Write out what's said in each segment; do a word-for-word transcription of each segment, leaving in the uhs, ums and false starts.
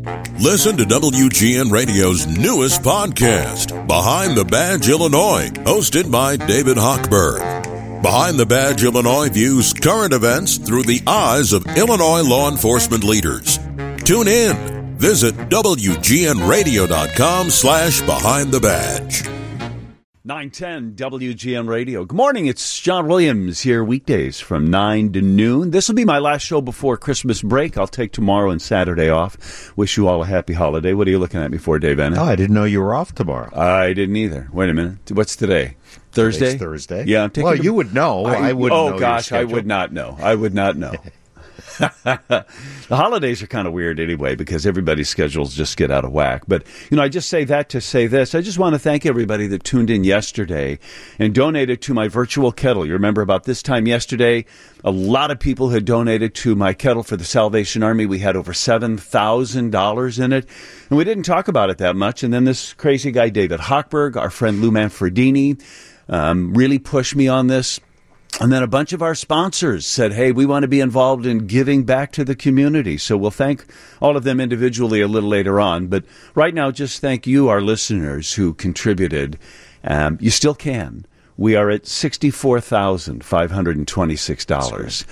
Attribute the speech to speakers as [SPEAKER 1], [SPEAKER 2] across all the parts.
[SPEAKER 1] Listen to W G N Radio's newest podcast, Behind the Badge Illinois, hosted by David Hochberg. Behind the Badge Illinois views current events through the eyes of Illinois law enforcement leaders. Tune in. Visit W G N radio dot com slash behind the badge.
[SPEAKER 2] nine ten W G N Radio. Good morning. It's John Williams here weekdays from nine to noon. This will be my last show before Christmas break. I'll take tomorrow and Saturday off. Wish you all a happy holiday. What are you looking at me for, Dave Ennis?
[SPEAKER 3] Oh, I didn't know you were off tomorrow.
[SPEAKER 2] I didn't either. Wait a minute. What's today? Thursday?
[SPEAKER 3] Today's Thursday.
[SPEAKER 2] Yeah, I'm taking
[SPEAKER 3] Well,
[SPEAKER 2] the,
[SPEAKER 3] you would know. I, I wouldn't
[SPEAKER 2] oh,
[SPEAKER 3] know.
[SPEAKER 2] Oh, gosh, I would not know. I would not know. The holidays are kind of weird anyway because everybody's schedules just get out of whack. But, you know, I just say that to say this. I just want to thank everybody that tuned in yesterday and donated to my virtual kettle. You remember about this time yesterday, a lot of people had donated to my kettle for the Salvation Army. We had over seven thousand dollars in it, and we didn't talk about it that much. And then this crazy guy, David Hochberg, our friend Lou Manfredini, um, really pushed me on this. And then a bunch of our sponsors said, hey, we want to be involved in giving back to the community. So we'll thank all of them individually a little later on. But right now, just thank you, our listeners who contributed. Um, you still can. We are at sixty-four thousand five hundred twenty-six dollars.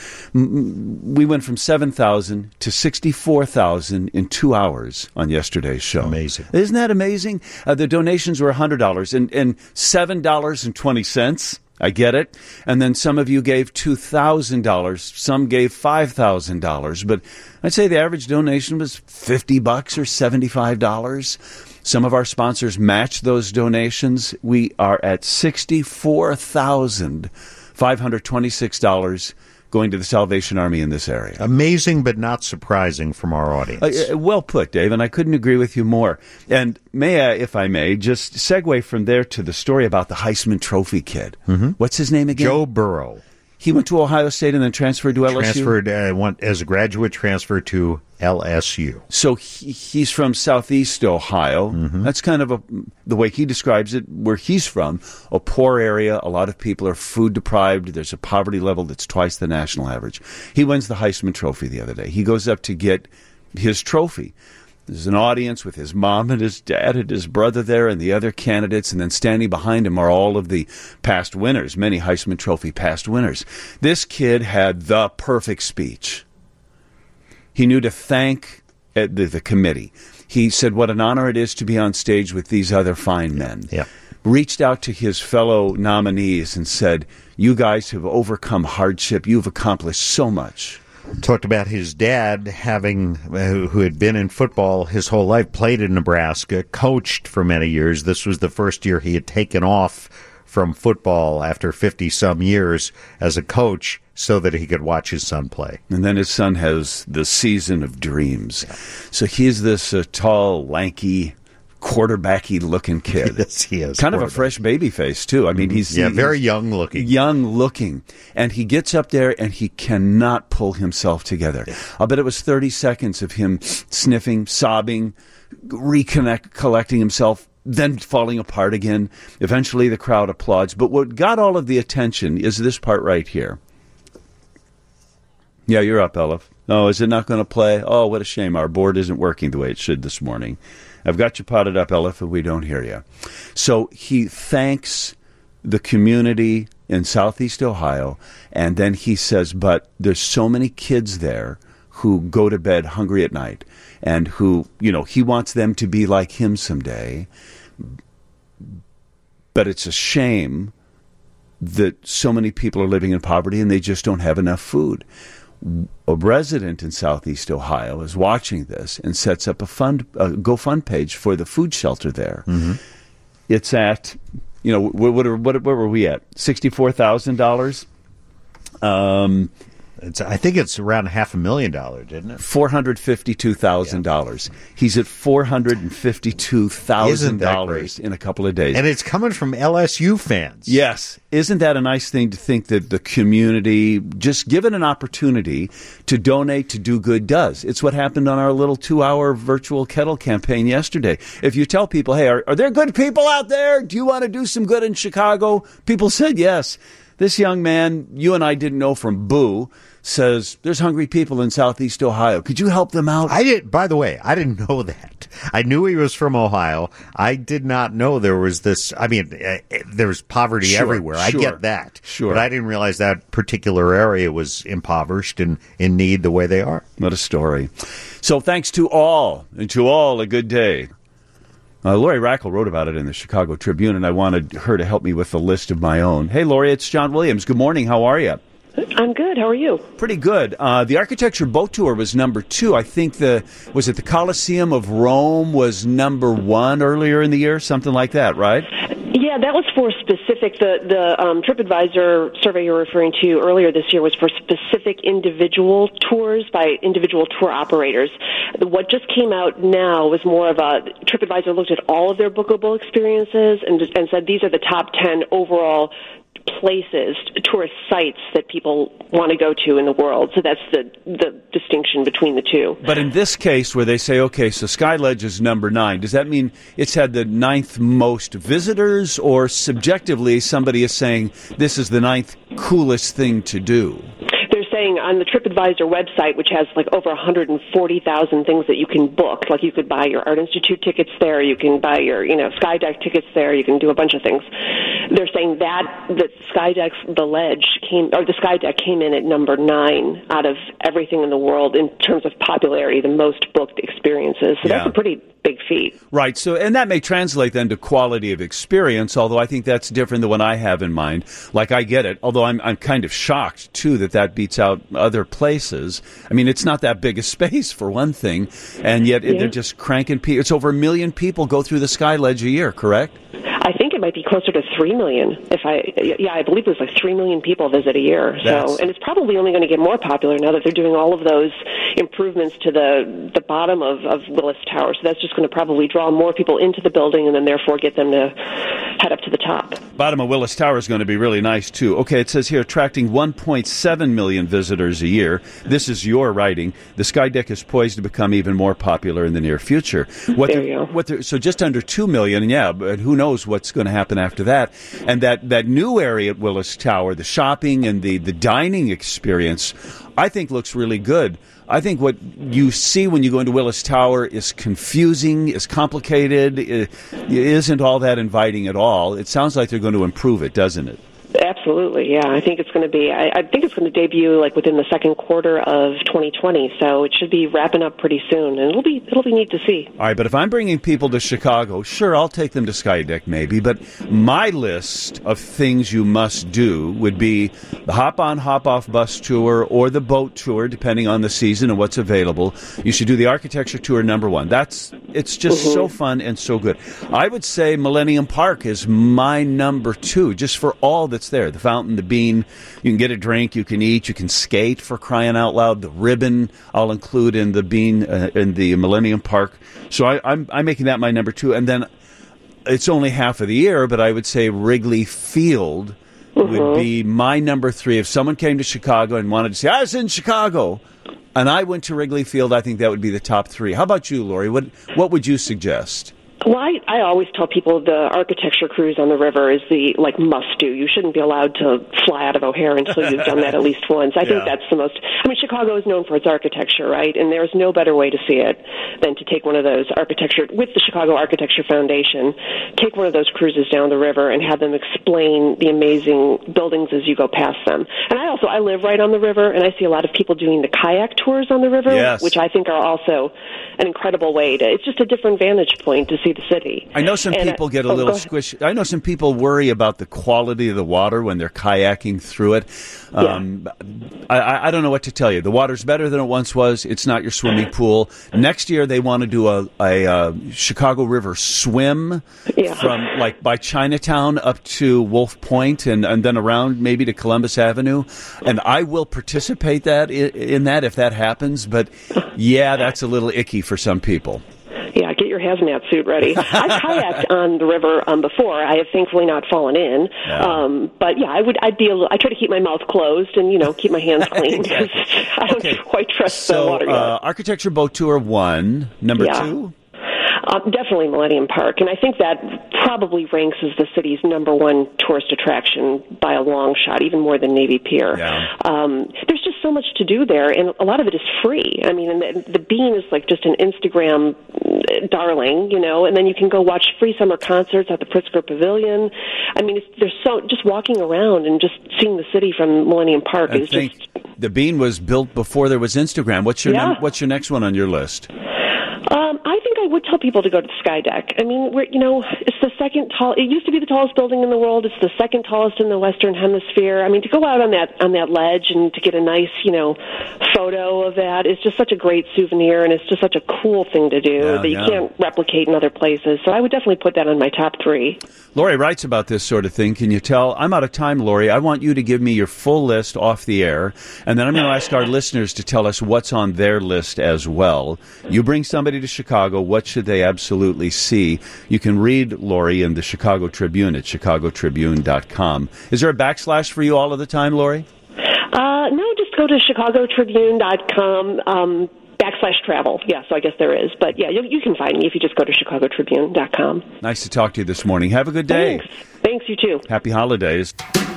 [SPEAKER 2] We went from seven thousand dollars to sixty-four thousand dollars in two hours on yesterday's show.
[SPEAKER 3] Amazing.
[SPEAKER 2] Isn't that amazing? Uh, the donations were one hundred dollars and, and seven dollars and twenty cents. I get it. And then some of you gave two thousand dollars. Some gave five thousand dollars. But I'd say the average donation was fifty bucks or seventy-five dollars. Some of our sponsors matched those donations. We are at sixty-four thousand five hundred twenty-six dollars going to the Salvation Army in this area.
[SPEAKER 3] Amazing, but not surprising from our audience.
[SPEAKER 2] Uh, well put, Dave, and I couldn't agree with you more. And may I, if I may, just segue from there to the story about the Heisman Trophy kid. Mm-hmm. What's his name again?
[SPEAKER 3] Joe Burrow.
[SPEAKER 2] He went to Ohio State and then transferred to L S U?
[SPEAKER 3] Transferred, uh, went as a graduate, transferred to L S U.
[SPEAKER 2] So he, he's from Southeast Ohio. Mm-hmm. That's kind of a, the way he describes it, where he's from, a poor area. A lot of people are food deprived. There's a poverty level that's twice the national average. He wins the Heisman Trophy the other day. He goes up to get his trophy. There's an audience with his mom and his dad and his brother there and the other candidates, and then standing behind him are all of the past winners, many Heisman Trophy past winners. This kid had the perfect speech. He knew to thank the, the committee. He said what an honor it is to be on stage with these other fine men.
[SPEAKER 3] Yeah.
[SPEAKER 2] Reached out to his fellow nominees and said, you guys have overcome hardship. You've accomplished so much.
[SPEAKER 3] Talked about his dad having, uh, who had been in football his whole life, played in Nebraska, coached for many years. This was the first year he had taken off from football after fifty-some years as a coach so that he could watch his son play.
[SPEAKER 2] And then his son has the season of dreams. Yeah. So he's this uh, tall, lanky, quarterbacky looking kid.
[SPEAKER 3] Yes, he is.
[SPEAKER 2] Kind of a fresh baby face, too. I mean, he's
[SPEAKER 3] yeah,
[SPEAKER 2] he,
[SPEAKER 3] very young looking.
[SPEAKER 2] Young looking. And he gets up there and he cannot pull himself together. Yeah. I'll bet it was thirty seconds of him sniffing, sobbing, reconnect, collecting himself, then falling apart again. Eventually the crowd applauds. But what got all of the attention is this part right here. Yeah, you're up, Elif. Oh, is it not going to play? Oh, what a shame. Our board isn't working the way it should this morning. I've got you potted up, Elif, and we don't hear you. So he thanks the community in Southeast Ohio, and then he says, but there's so many kids there who go to bed hungry at night and who, you know, he wants them to be like him someday. But it's a shame that so many people are living in poverty and they just don't have enough food. A resident in Southeast Ohio is watching this and sets up a fund, a GoFund page for the food shelter there. Mm-hmm. It's at, you know, what, what, what, where were we at? sixty-four thousand dollars? Um,
[SPEAKER 3] It's, I think it's around half a million dollars, isn't it?
[SPEAKER 2] four hundred fifty-two thousand dollars. Yeah. He's at four hundred fifty-two thousand dollars in a couple of days.
[SPEAKER 3] And it's coming from L S U fans.
[SPEAKER 2] Yes. Isn't that a nice thing to think that the community, just given an opportunity to donate, to do good, does? It's what happened on our little two-hour virtual kettle campaign yesterday. If you tell people, hey, are, are there good people out there? Do you want to do some good in Chicago? People said yes. This young man, you and I didn't know from Boo, says, there's hungry people in Southeast Ohio. Could you help them out?
[SPEAKER 3] I did. By the way, I didn't know that. I knew he was from Ohio. I did not know there was this. I mean, uh, there was poverty
[SPEAKER 2] Sure,
[SPEAKER 3] everywhere. I
[SPEAKER 2] sure,
[SPEAKER 3] get that.
[SPEAKER 2] sure.
[SPEAKER 3] But I didn't realize that particular area was impoverished and in need the way they are.
[SPEAKER 2] What a story. So thanks to all, and to all a good day. Uh, Lori Rackle wrote about it in the Chicago Tribune, and I wanted her to help me with a list of my own. Hey, Lori, it's John Williams. Good morning. How are you?
[SPEAKER 4] I'm good. How are you?
[SPEAKER 2] Pretty good. Uh, the Architecture Boat Tour was number two. I think the, was it the Colosseum of Rome was number one earlier in the year? Something like that, right?
[SPEAKER 4] Yeah, that was for specific, the, the um, TripAdvisor survey you're referring to earlier this year was for specific individual tours by individual tour operators. What just came out now was more of a, TripAdvisor looked at all of their bookable experiences and, and said these are the top ten overall places, tourist sites that people want to go to in the world. So that's the the distinction between the two.
[SPEAKER 2] But in this case where they say, okay, so Sky Ledge is number nine, does that mean it's had the ninth most visitors, or subjectively somebody is saying this is the ninth coolest thing to do?
[SPEAKER 4] Saying on the TripAdvisor website, which has like over one hundred forty thousand things that you can book, like you could buy your Art Institute tickets there, you can buy your, you know, Skydeck tickets there, you can do a bunch of things. They're saying that that Skydeck, the Ledge came, or the Skydeck came in at number nine out of everything in the world in terms of popularity, the most booked experiences. So
[SPEAKER 2] yeah.
[SPEAKER 4] That's a pretty big feat.
[SPEAKER 2] Right. So, and that may translate then to quality of experience, although I think that's different than what I have in mind. Like, I get it, although I'm I'm kind of shocked, too, that that beats out other places. I mean, it's not that big a space, for one thing, and yet yeah. they're just cranking people. It's over a million people go through the Sky Ledge a year, correct?
[SPEAKER 4] I think it might be closer to three million. If I, yeah, I believe there's like three million people visit a year.
[SPEAKER 2] That's...
[SPEAKER 4] So, and it's probably only going to get more popular now that they're doing all of those improvements to the the bottom of, of Willis Tower. So that's just going to probably draw more people into the building, and then therefore get them to head up to the top.
[SPEAKER 2] Bottom of Willis Tower is going to be really nice too. Okay, it says here attracting one point seven million visitors a year. This is your writing. The Skydeck is poised to become even more popular in the near future. What
[SPEAKER 4] there you go.
[SPEAKER 2] What so just under two million, and yeah, but who knows what's going to happen after that. And that, that new area at Willis Tower, the shopping and the, the dining experience, I think looks really good. I think what you see when you go into Willis Tower is confusing, is complicated, it isn't all that inviting at all. It sounds like they're going to improve it, doesn't it?
[SPEAKER 4] Absolutely, yeah. I think it's going to be, I, I think it's going to debut like within the second quarter of twenty twenty, so it should be wrapping up pretty soon, and it'll be it'll be neat to see.
[SPEAKER 2] All right, but if I'm bringing people to Chicago, sure, I'll take them to Skydeck maybe, but my list of things you must do would be the hop-on, hop-off bus tour or the boat tour, depending on the season and what's available. You should do the architecture tour, number one. That's It's just mm-hmm. so fun and so good. I would say Millennium Park is my number two, just for all that's there. The fountain, the bean, you can get a drink, you can eat, you can skate, for crying out loud. The ribbon I'll include in the bean, uh, in the Millennium Park. So I, I'm, I'm making that my number two. And then it's only half of the year, but I would say Wrigley Field mm-hmm. would be my number three. If someone came to Chicago and wanted to say, I was in Chicago, and I went to Wrigley Field, I think that would be the top three. How about you, Lori? What, what would you suggest?
[SPEAKER 4] Well, I, I always tell people the architecture cruise on the river is the, like, must-do. You shouldn't be allowed to fly out of O'Hare until you've done that at least once. I yeah. think that's the most... I mean, Chicago is known for its architecture, right? And there's no better way to see it than to take one of those architecture... With the Chicago Architecture Foundation, take one of those cruises down the river and have them explain the amazing buildings as you go past them. And I also... I live right on the river, and I see a lot of people doing the kayak tours on the river,
[SPEAKER 2] yes.
[SPEAKER 4] which I think are also an incredible way to... It's just a different vantage point to see the city.
[SPEAKER 2] I know some
[SPEAKER 4] and
[SPEAKER 2] people
[SPEAKER 4] I,
[SPEAKER 2] get a
[SPEAKER 4] oh,
[SPEAKER 2] little squishy. I know some people worry about the quality of the water when they're kayaking through it. Um, yeah. I, I don't know what to tell you. The water's better than it once was. It's not your swimming pool. Next year they want to do a, a, a Chicago River swim
[SPEAKER 4] yeah.
[SPEAKER 2] from like by Chinatown up to Wolf Point and, and then around maybe to Columbus Avenue. And I will participate that in, in that if that happens. But yeah, that's a little icky for some people.
[SPEAKER 4] Yeah, get your hazmat suit ready. I've kayaked on the river um, before. I have thankfully not fallen in. Yeah. Um, but yeah, I would. I'd be. A little, I try to keep my mouth closed and you know keep my hands clean because I don't okay. quite trust
[SPEAKER 2] so,
[SPEAKER 4] the water yet.
[SPEAKER 2] Uh, Architecture Boat Tour one, number
[SPEAKER 4] yeah.
[SPEAKER 2] two.
[SPEAKER 4] Uh, definitely Millennium Park, and I think that probably ranks as the city's number one tourist attraction by a long shot, even more than Navy Pier.
[SPEAKER 2] Yeah.
[SPEAKER 4] Um, there's just so much to do there, and a lot of it is free. I mean, and the, the Bean is like just an Instagram darling, you know, and then you can go watch free summer concerts at the Pritzker Pavilion. I mean, it's, there's so just walking around and just seeing the city from Millennium Park
[SPEAKER 2] I
[SPEAKER 4] is
[SPEAKER 2] think
[SPEAKER 4] just.
[SPEAKER 2] the Bean was built before there was Instagram. What's your
[SPEAKER 4] Yeah.
[SPEAKER 2] num- What's your next one on your list?
[SPEAKER 4] Um, I think I would tell people to go to the Sky Deck. I mean, we're, you know, it's the second tall. It used to be the tallest building in the world. It's the second tallest in the Western Hemisphere. I mean, to go out on that on that ledge and to get a nice, you know, photo of that is just such a great souvenir, and it's just such a cool thing to do
[SPEAKER 2] Yeah,
[SPEAKER 4] that you
[SPEAKER 2] yeah.
[SPEAKER 4] can't replicate in other places. So I would definitely put that on my top three.
[SPEAKER 2] Lori writes about this sort of thing. Can you tell? I'm out of time, Lori. I want you to give me your full list off the air, and then I'm going to ask our listeners to tell us what's on their list as well. You bring somebody to Chicago. What should they absolutely see? You can read Lori in the Chicago Tribune at chicago tribune dot com. Is there a backslash for you all of the time, Lori?
[SPEAKER 4] Uh, no, just go to chicago tribune dot com. Um, backslash travel. Yeah, so I guess there is. But yeah, you, you can find me if you just go to chicago tribune dot com.
[SPEAKER 2] Nice to talk to you this morning. Have a good day.
[SPEAKER 4] Thanks. Thanks, you too.
[SPEAKER 2] Happy holidays.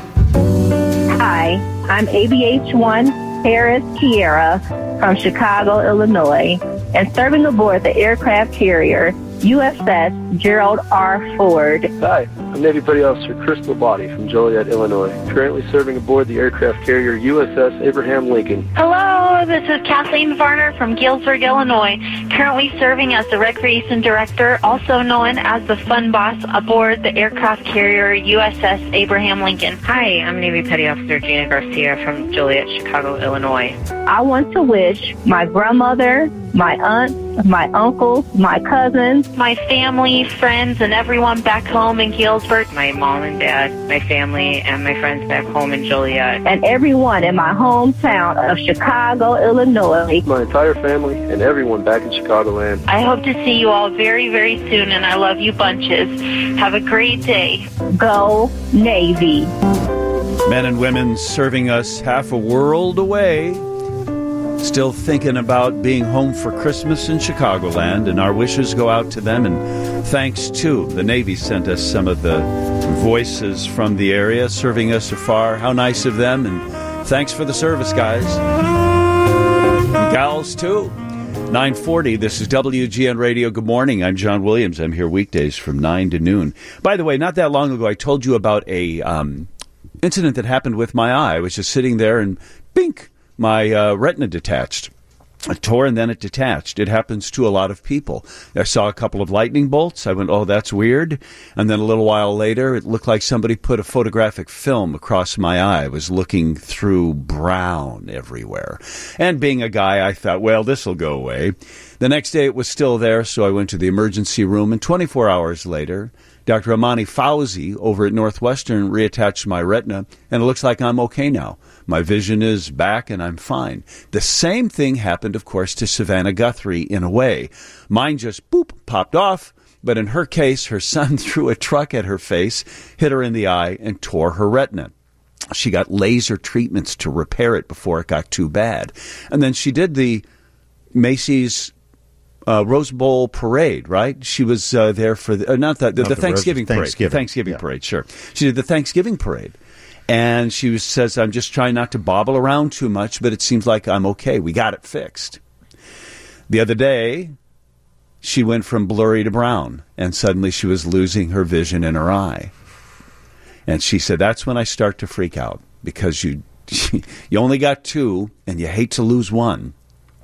[SPEAKER 5] Hi, I'm A B H one Harris Kiera from Chicago, Illinois, and serving aboard the aircraft carrier U S S Gerald R. Ford.
[SPEAKER 6] Hi, I'm Navy Petty Officer Chris Labate from Joliet, Illinois, currently serving aboard the aircraft carrier U S S Abraham Lincoln.
[SPEAKER 7] Hello, this is Kathleen Varner from Galesburg, Illinois, currently serving as the Recreation Director, also known as the Fun Boss, aboard the aircraft carrier U S S Abraham Lincoln.
[SPEAKER 8] Hi, I'm Navy Petty Officer Gina Garcia from Joliet, Chicago, Illinois.
[SPEAKER 5] I want to wish my grandmother, my aunt, my uncles, my cousins,
[SPEAKER 7] my family, friends, and everyone back home in Galesburg,
[SPEAKER 8] my mom and dad, my family, and my friends back home in Joliet,
[SPEAKER 5] and everyone in my hometown of Chicago, Illinois.
[SPEAKER 6] My entire family and everyone back in Chicagoland.
[SPEAKER 7] I hope to see you all very, very soon, and I love you bunches. Have a great day.
[SPEAKER 5] Go Navy.
[SPEAKER 2] Men and women serving us half a world away. Still thinking about being home for Christmas in Chicagoland, and our wishes go out to them. And thanks to the Navy sent us some of the voices from the area serving us afar. How nice of them, and thanks for the service, guys. And gals, too. nine forty, this is W G N Radio. Good morning. I'm John Williams. I'm here weekdays from nine to noon. By the way, not that long ago, I told you about a um, incident that happened with my eye. I was just sitting there and bink, my uh, retina detached. It tore and then it detached. It happens to a lot of people. I saw a couple of lightning bolts. I went, oh, that's weird. And then a little while later, it looked like somebody put a photographic film across my eye. I was looking through brown everywhere. And being a guy, I thought, well, this will go away. The next day, it was still there, so I went to the emergency room. And twenty-four hours later, Doctor Amani Fauzi over at Northwestern reattached my retina, and it looks like I'm okay now. My vision is back, and I'm fine. The same thing happened, of course, to Savannah Guthrie in a way. Mine just, boop, popped off, but in her case, her son threw a truck at her face, hit her in the eye, and tore her retina. She got laser treatments to repair it before it got too bad. And then she did the Macy's Uh, Rose Bowl parade, right? She was uh, there for the, uh, not the, the,
[SPEAKER 3] Not
[SPEAKER 2] the
[SPEAKER 3] the
[SPEAKER 2] Thanksgiving
[SPEAKER 3] Rose-
[SPEAKER 2] parade.
[SPEAKER 3] Thanksgiving.
[SPEAKER 2] The Thanksgiving
[SPEAKER 3] Yeah.
[SPEAKER 2] parade, sure. She did the Thanksgiving parade. And she was, says, I'm just trying not to bobble around too much, but it seems like I'm okay. We got it fixed. The other day, she went from blurry to brown, and suddenly she was losing her vision in her eye. And she said, that's when I start to freak out, because you you only got two, and you hate to lose one.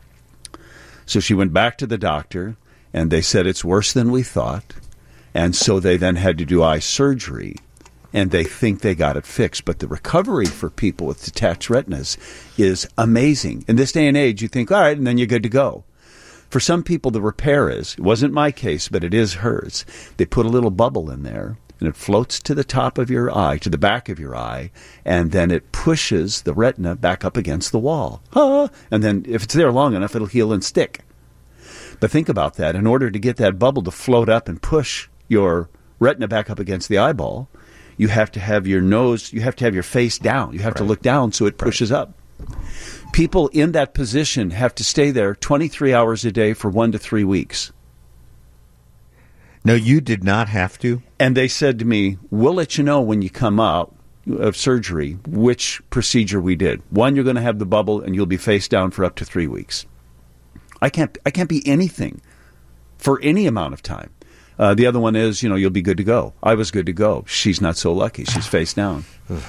[SPEAKER 2] So she went back to the doctor, and they said it's worse than we thought. And so they then had to do eye surgery, and they think they got it fixed. But the recovery for people with detached retinas is amazing. In this day and age, you think, all right, and then you're good to go. For some people, the repair is, it wasn't my case, but it is hers. They put a little bubble in there, and it floats to the top of your eye, to the back of your eye, and then it pushes the retina back up against the wall. Ah, and then if it's there long enough, it'll heal and stick. But think about that. In order to get that bubble to float up and push your retina back up against the eyeball, you have to have your nose, you have to have your face down. You have right. to look down so it pushes right. up. People in that position have to stay there twenty-three hours a day for one to three weeks.
[SPEAKER 3] No, you did not have to?
[SPEAKER 2] And they said to me, we'll let you know when you come out of surgery which procedure we did. One, you're going to have the bubble, and you'll be face down for up to three weeks. I can't, I can't be anything for any amount of time. Uh, the other one is, you know, you'll be good to go. I was good to go. She's not so lucky. She's face down.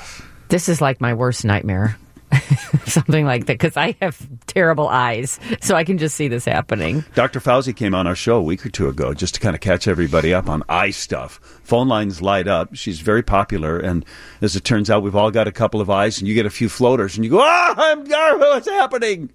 [SPEAKER 9] This is like my worst nightmare. Something like that, because I have terrible eyes, so I can just see this happening.
[SPEAKER 2] Doctor Fauci came on our show a week or two ago just to kind of catch everybody up on eye stuff. Phone lines light up. She's very popular, and as it turns out, we've all got a couple of eyes, and you get a few floaters, and you go, ah, I'm, ah, what's happening?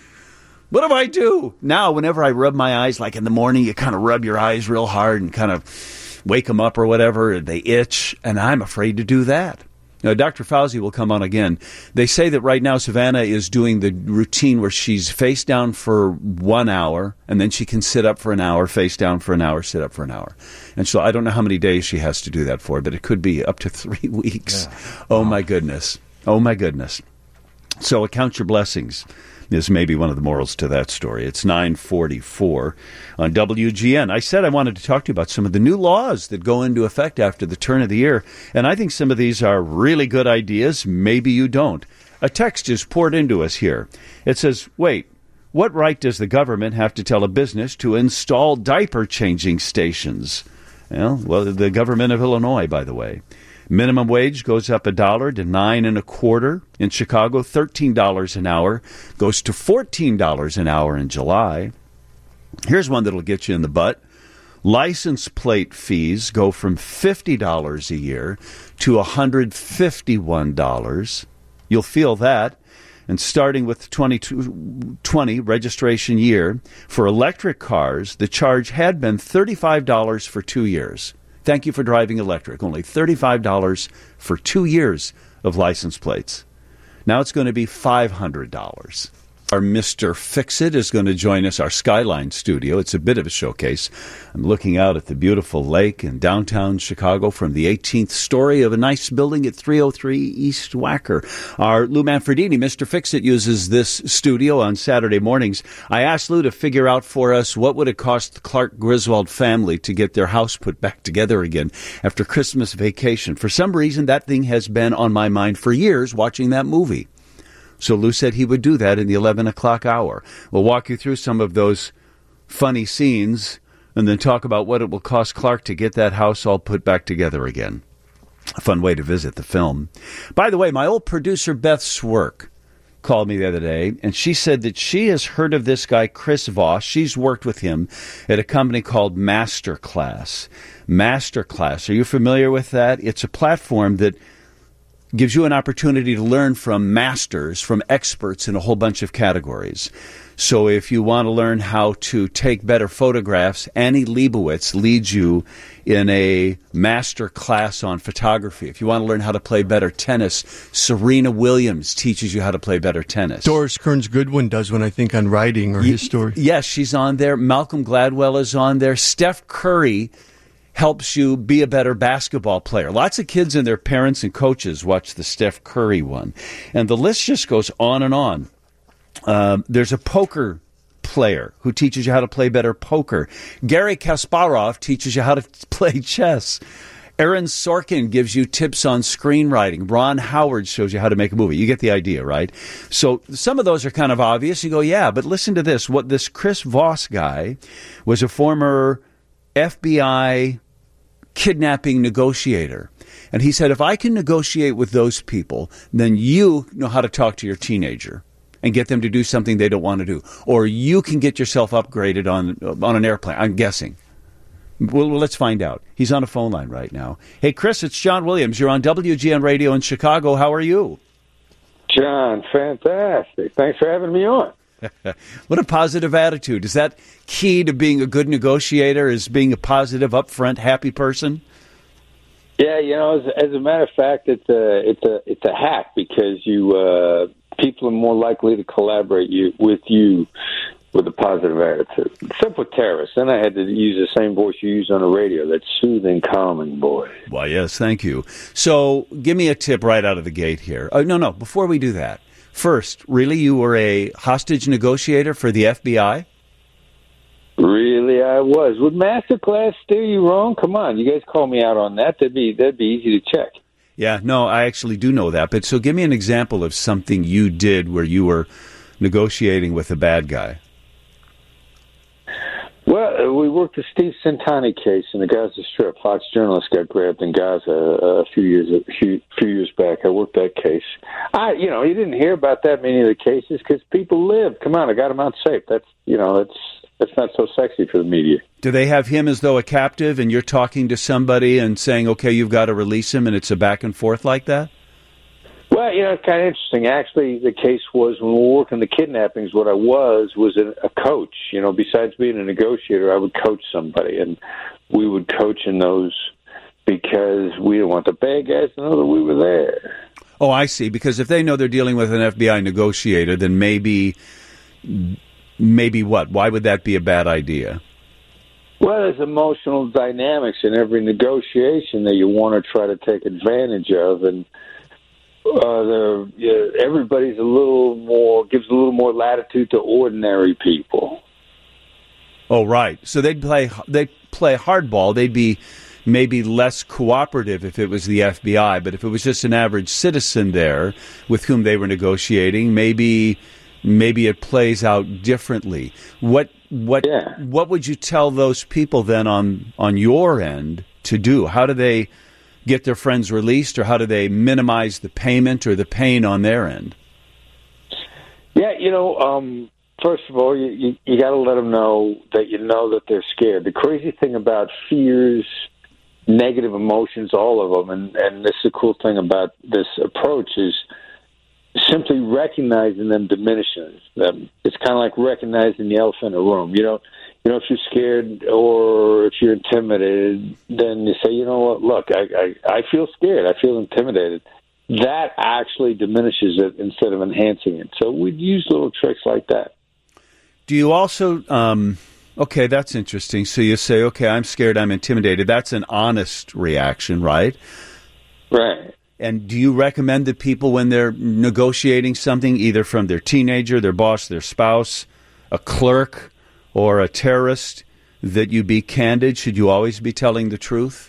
[SPEAKER 2] What do I do? Now, whenever I rub my eyes, like in the morning, you kind of rub your eyes real hard and kind of wake them up or whatever, and they itch, and I'm afraid to do that. Now, Doctor Fauci will come on again. They say that right now Savannah is doing the routine where she's face down for one hour, and then she can sit up for an hour, face down for an hour, sit up for an hour. And so I don't know how many days she has to do that for, but it could be up to three weeks. Yeah. Oh, my goodness. Oh, my goodness. So count your blessings is maybe one of the morals to that story. It's nine forty-four on W G N. I said I wanted to talk to you about some of the new laws that go into effect after the turn of the year, and I think some of these are really good ideas. Maybe you don't. A text is poured into us here. It says, wait, what right does the government have to tell a business to install diaper changing stations? Well, well, the government of Illinois, by the way. Minimum wage goes up a dollar to nine and a quarter. In Chicago, thirteen dollars an hour goes to fourteen dollars an hour in July. Here's one that'll get you in the butt. License plate fees go from fifty dollars a year to one hundred fifty-one dollars. You'll feel that. And starting with twenty twenty registration year, for electric cars, the charge had been thirty-five dollars for two years. Thank you for driving electric. Only thirty-five dollars for two years of license plates. Now it's going to be five hundred dollars. Our Mister Fix-It is going to join us, our Skyline studio. It's a bit of a showcase. I'm looking out at the beautiful lake in downtown Chicago from the eighteenth story of a nice building at three oh three East Wacker. Our Lou Manfredini, Mister Fix-It, uses this studio on Saturday mornings. I asked Lou to figure out for us what would it cost the Clark Griswold family to get their house put back together again after Christmas vacation. For some reason, that thing has been on my mind for years watching that movie. So Lou said he would do that in the eleven o'clock hour. We'll walk you through some of those funny scenes and then talk about what it will cost Clark to get that house all put back together again. A fun way to visit the film. By the way, my old producer Beth Swerk called me the other day, and she said that she has heard of this guy, Chris Voss. She's worked with him at a company called Masterclass. Masterclass. Are you familiar with that? It's a platform that gives you an opportunity to learn from masters, from experts in a whole bunch of categories. So if you want to learn how to take better photographs, Annie Leibovitz leads you in a master class on photography. If you want to learn how to play better tennis, Serena Williams teaches you how to play better tennis.
[SPEAKER 10] Doris Kearns Goodwin does one, I think, on writing or y- his story.
[SPEAKER 2] Yes, she's on there. Malcolm Gladwell is on there. Steph Curry helps you be a better basketball player. Lots of kids and their parents and coaches watch the Steph Curry one. And the list just goes on and on. Um, there's a poker player who teaches you how to play better poker. Gary Kasparov teaches you how to play chess. Aaron Sorkin gives you tips on screenwriting. Ron Howard shows you how to make a movie. You get the idea, right? So some of those are kind of obvious. You go, yeah, but listen to this. What this Chris Voss guy was a former F B I kidnapping negotiator. And he said, if I can negotiate with those people, then you know how to talk to your teenager and get them to do something they don't want to do. Or you can get yourself upgraded on on an airplane, I'm guessing. Well, let's find out. He's on a phone line right now. Hey, Chris, it's John Williams. You're on W G N Radio in Chicago. How are you?
[SPEAKER 11] John, fantastic. Thanks for having me on.
[SPEAKER 2] What a positive attitude. Is that key to being a good negotiator, is being a positive, upfront, happy person?
[SPEAKER 11] Yeah, you know, as, as a matter of fact, it's a it's a it's a hack because you uh, people are more likely to collaborate you with you with a positive attitude. Except with terrorists. Then I had to use the same voice you use on the radio, that soothing, calming voice.
[SPEAKER 2] Why, yes, thank you. So give me a tip right out of the gate here. Oh, no, no, before we do that. First, really, you were a hostage negotiator for the F B I?
[SPEAKER 11] Really, I was. Would Masterclass steer you wrong? Come on, you guys call me out on that. That'd be that'd be easy to check.
[SPEAKER 2] Yeah, no, I actually do know that. But so give me an example of something you did where you were negotiating with a bad guy.
[SPEAKER 11] Well, we worked the Steve Centani case in the Gaza Strip. Fox journalist got grabbed in Gaza a few years a few, few years back. I worked that case. I, you know, you didn't hear about that many of the cases because people lived. Come on, I got them out safe. That's, you know, that's that's not so sexy for the media.
[SPEAKER 2] Do they have him as though a captive, and you're talking to somebody and saying, "Okay, you've got to release him," and it's a back and forth like that?
[SPEAKER 11] Well, you know, it's kind of interesting. Actually, the case was when we were working the kidnappings, what I was was a, a coach. You know, besides being a negotiator, I would coach somebody, and we would coach in those because we didn't want the bad guys to know that we were there.
[SPEAKER 2] Oh, I see. Because if they know they're dealing with an F B I negotiator, then maybe, maybe what? Why would that be a bad idea?
[SPEAKER 11] Well, there's emotional dynamics in every negotiation that you want to try to take advantage of, and Uh, the, yeah, everybody's a little more, gives a little more latitude to ordinary people.
[SPEAKER 2] Oh, right. So they'd play, they'd play hardball. They'd be maybe less cooperative if it was the F B I, but if it was just an average citizen there with whom they were negotiating, maybe, maybe it plays out differently. What, what,
[SPEAKER 11] yeah.
[SPEAKER 2] what would you tell those people then on, on your end to do? How do they get their friends released, or how do they minimize the payment or the pain on their end?
[SPEAKER 11] Yeah, you know, um, first of all, you, you, you got to let them know that you know that they're scared. The crazy thing about fears, negative emotions, all of them, and, and this is the cool thing about this approach, is simply recognizing them diminishes them. It's kind of like recognizing the elephant in the room. You don't, you know, if you're scared or if you're intimidated, then you say, you know what, look, I, I, I feel scared. I feel intimidated. That actually diminishes it instead of enhancing it. So we'd use little tricks like that.
[SPEAKER 2] Do you also, um, okay, that's interesting. So you say, okay, I'm scared, I'm intimidated. That's an honest reaction, right?
[SPEAKER 11] Right.
[SPEAKER 2] And do you recommend that people, when they're negotiating something, either from their teenager, their boss, their spouse, a clerk, or a terrorist, that you be candid? Should you always be telling the truth?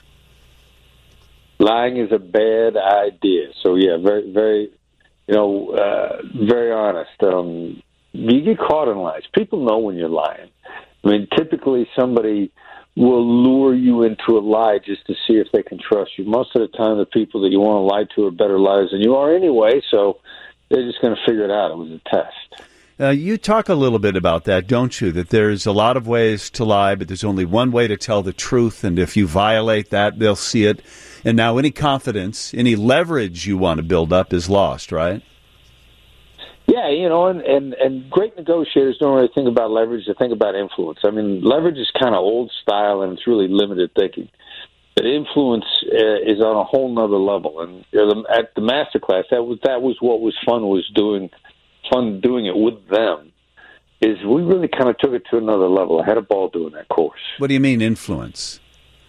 [SPEAKER 11] Lying is a bad idea. So, yeah, very, very, you know, uh, very honest. Um, you get caught in lies. People know when you're lying. I mean, typically somebody will lure you into a lie just to see if they can trust you. Most of the time, the people that you want to lie to are better liars than you are anyway, so they're just going to figure it out. It was a test.
[SPEAKER 2] Uh, you talk a little bit about that, don't you? That there's a lot of ways to lie, but there's only one way to tell the truth, and if you violate that, they'll see it. And now any confidence, any leverage you want to build up is lost, right?
[SPEAKER 11] Yeah, you know, and, and, and great negotiators don't really think about leverage. They think about influence. I mean, leverage is kind of old style, and it's really limited thinking. But influence uh, is on a whole nother level. And you know, the, at the masterclass, that was that was what was fun was doing. fun doing it with them, is we really kind of took it to another level. I had a ball doing that course.
[SPEAKER 2] What do you mean, influence?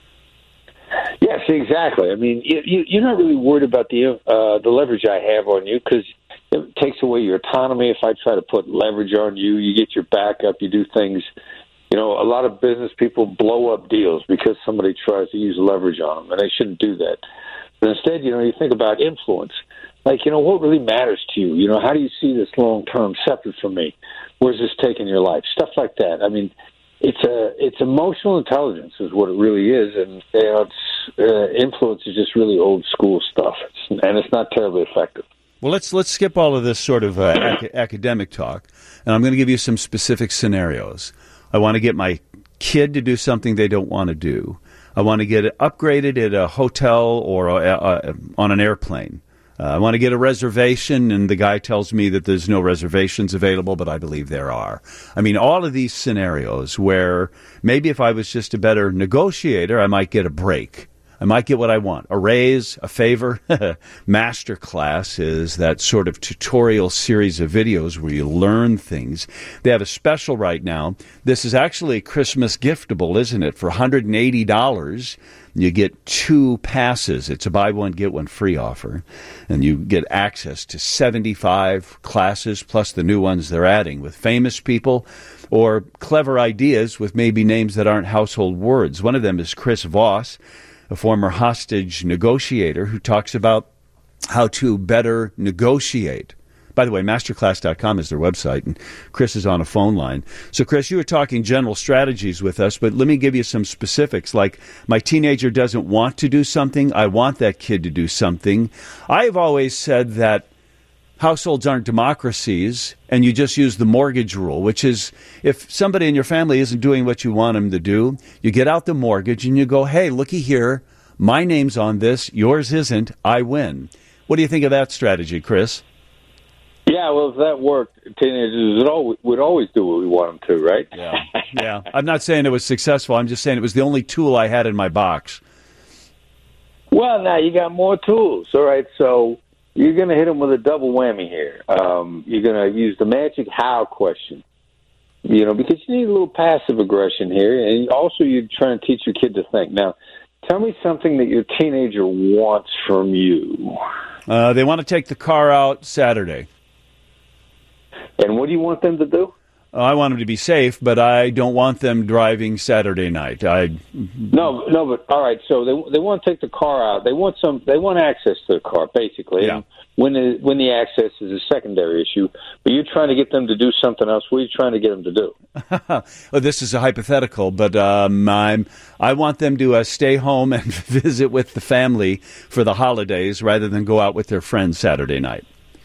[SPEAKER 11] Yes, exactly. I mean, you, you, you're not really worried about the uh, the leverage I have on you because it takes away your autonomy. If I try to put leverage on you, you get your back up, you do things. You know, a lot of business people blow up deals because somebody tries to use leverage on them, and they shouldn't do that. But instead, you know, you think about influence. Like, you know, what really matters to you? You know, how do you see this long term separate from me? Where's this taking your life? Stuff like that. I mean, it's a it's emotional intelligence is what it really is, and you know, it's uh, influence is just really old school stuff, it's, and it's not terribly effective.
[SPEAKER 2] Well, let's let's skip all of this sort of uh, ac- academic talk, and I'm going to give you some specific scenarios. I want to get my kid to do something they don't want to do. I want to get it upgraded at a hotel or a, a, on an airplane. Uh, I want to get a reservation, and the guy tells me that there's no reservations available, but I believe there are. I mean, all of these scenarios where maybe if I was just a better negotiator, I might get a break. I might get what I want. A raise, a favor. Masterclass is that sort of tutorial series of videos where you learn things. They have a special right now. This is actually Christmas giftable, isn't it? For one hundred eighty dollars, you get two passes. It's a buy one, get one free offer. And you get access to seventy-five classes, plus the new ones they're adding with famous people or clever ideas with maybe names that aren't household words. One of them is Chris Voss, a former hostage negotiator who talks about how to better negotiate. By the way, masterclass dot com is their website, and Chris is on a phone line. So, Chris, you were talking general strategies with us, but let me give you some specifics. Like, my teenager doesn't want to do something. I want that kid to do something. I've always said that households aren't democracies, and you just use the mortgage rule, which is if somebody in your family isn't doing what you want them to do, you get out the mortgage and you go, hey, looky here, my name's on this, yours isn't, I win. What do you think of that strategy, Chris?
[SPEAKER 11] Yeah, well, if that worked, teenagers would always, would always do what we want them to, right?
[SPEAKER 2] Yeah, yeah. I'm not saying it was successful. I'm just saying it was the only tool I had in my box.
[SPEAKER 11] Well, now you got more tools, all right? So you're going to hit them with a double whammy here. Um, you're going to use the magic how question, you know, because you need a little passive aggression here. And also you're trying to teach your kid to think. Now, tell me something that your teenager wants from you.
[SPEAKER 2] Uh, they want to take the car out Saturday.
[SPEAKER 11] And what do you want them to do?
[SPEAKER 2] I want them to be safe, but I don't want them driving Saturday night. I
[SPEAKER 11] no, no, but all right. So they they want to take the car out. They want some. They want access to the car, basically.
[SPEAKER 2] Yeah.
[SPEAKER 11] And when the when the access is a secondary issue, but you're trying to get them to do something else. What are you trying to get them to do?
[SPEAKER 2] Well, this is a hypothetical, but um, I'm I want them to uh, stay home and visit with the family for the holidays rather than go out with their friends Saturday night.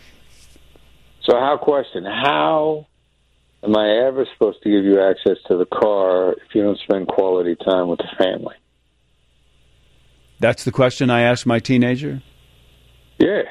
[SPEAKER 11] So, how question? How am I ever supposed to give you access to the car if you don't spend quality time with the family?
[SPEAKER 2] That's the question I asked my teenager?
[SPEAKER 11] Yeah.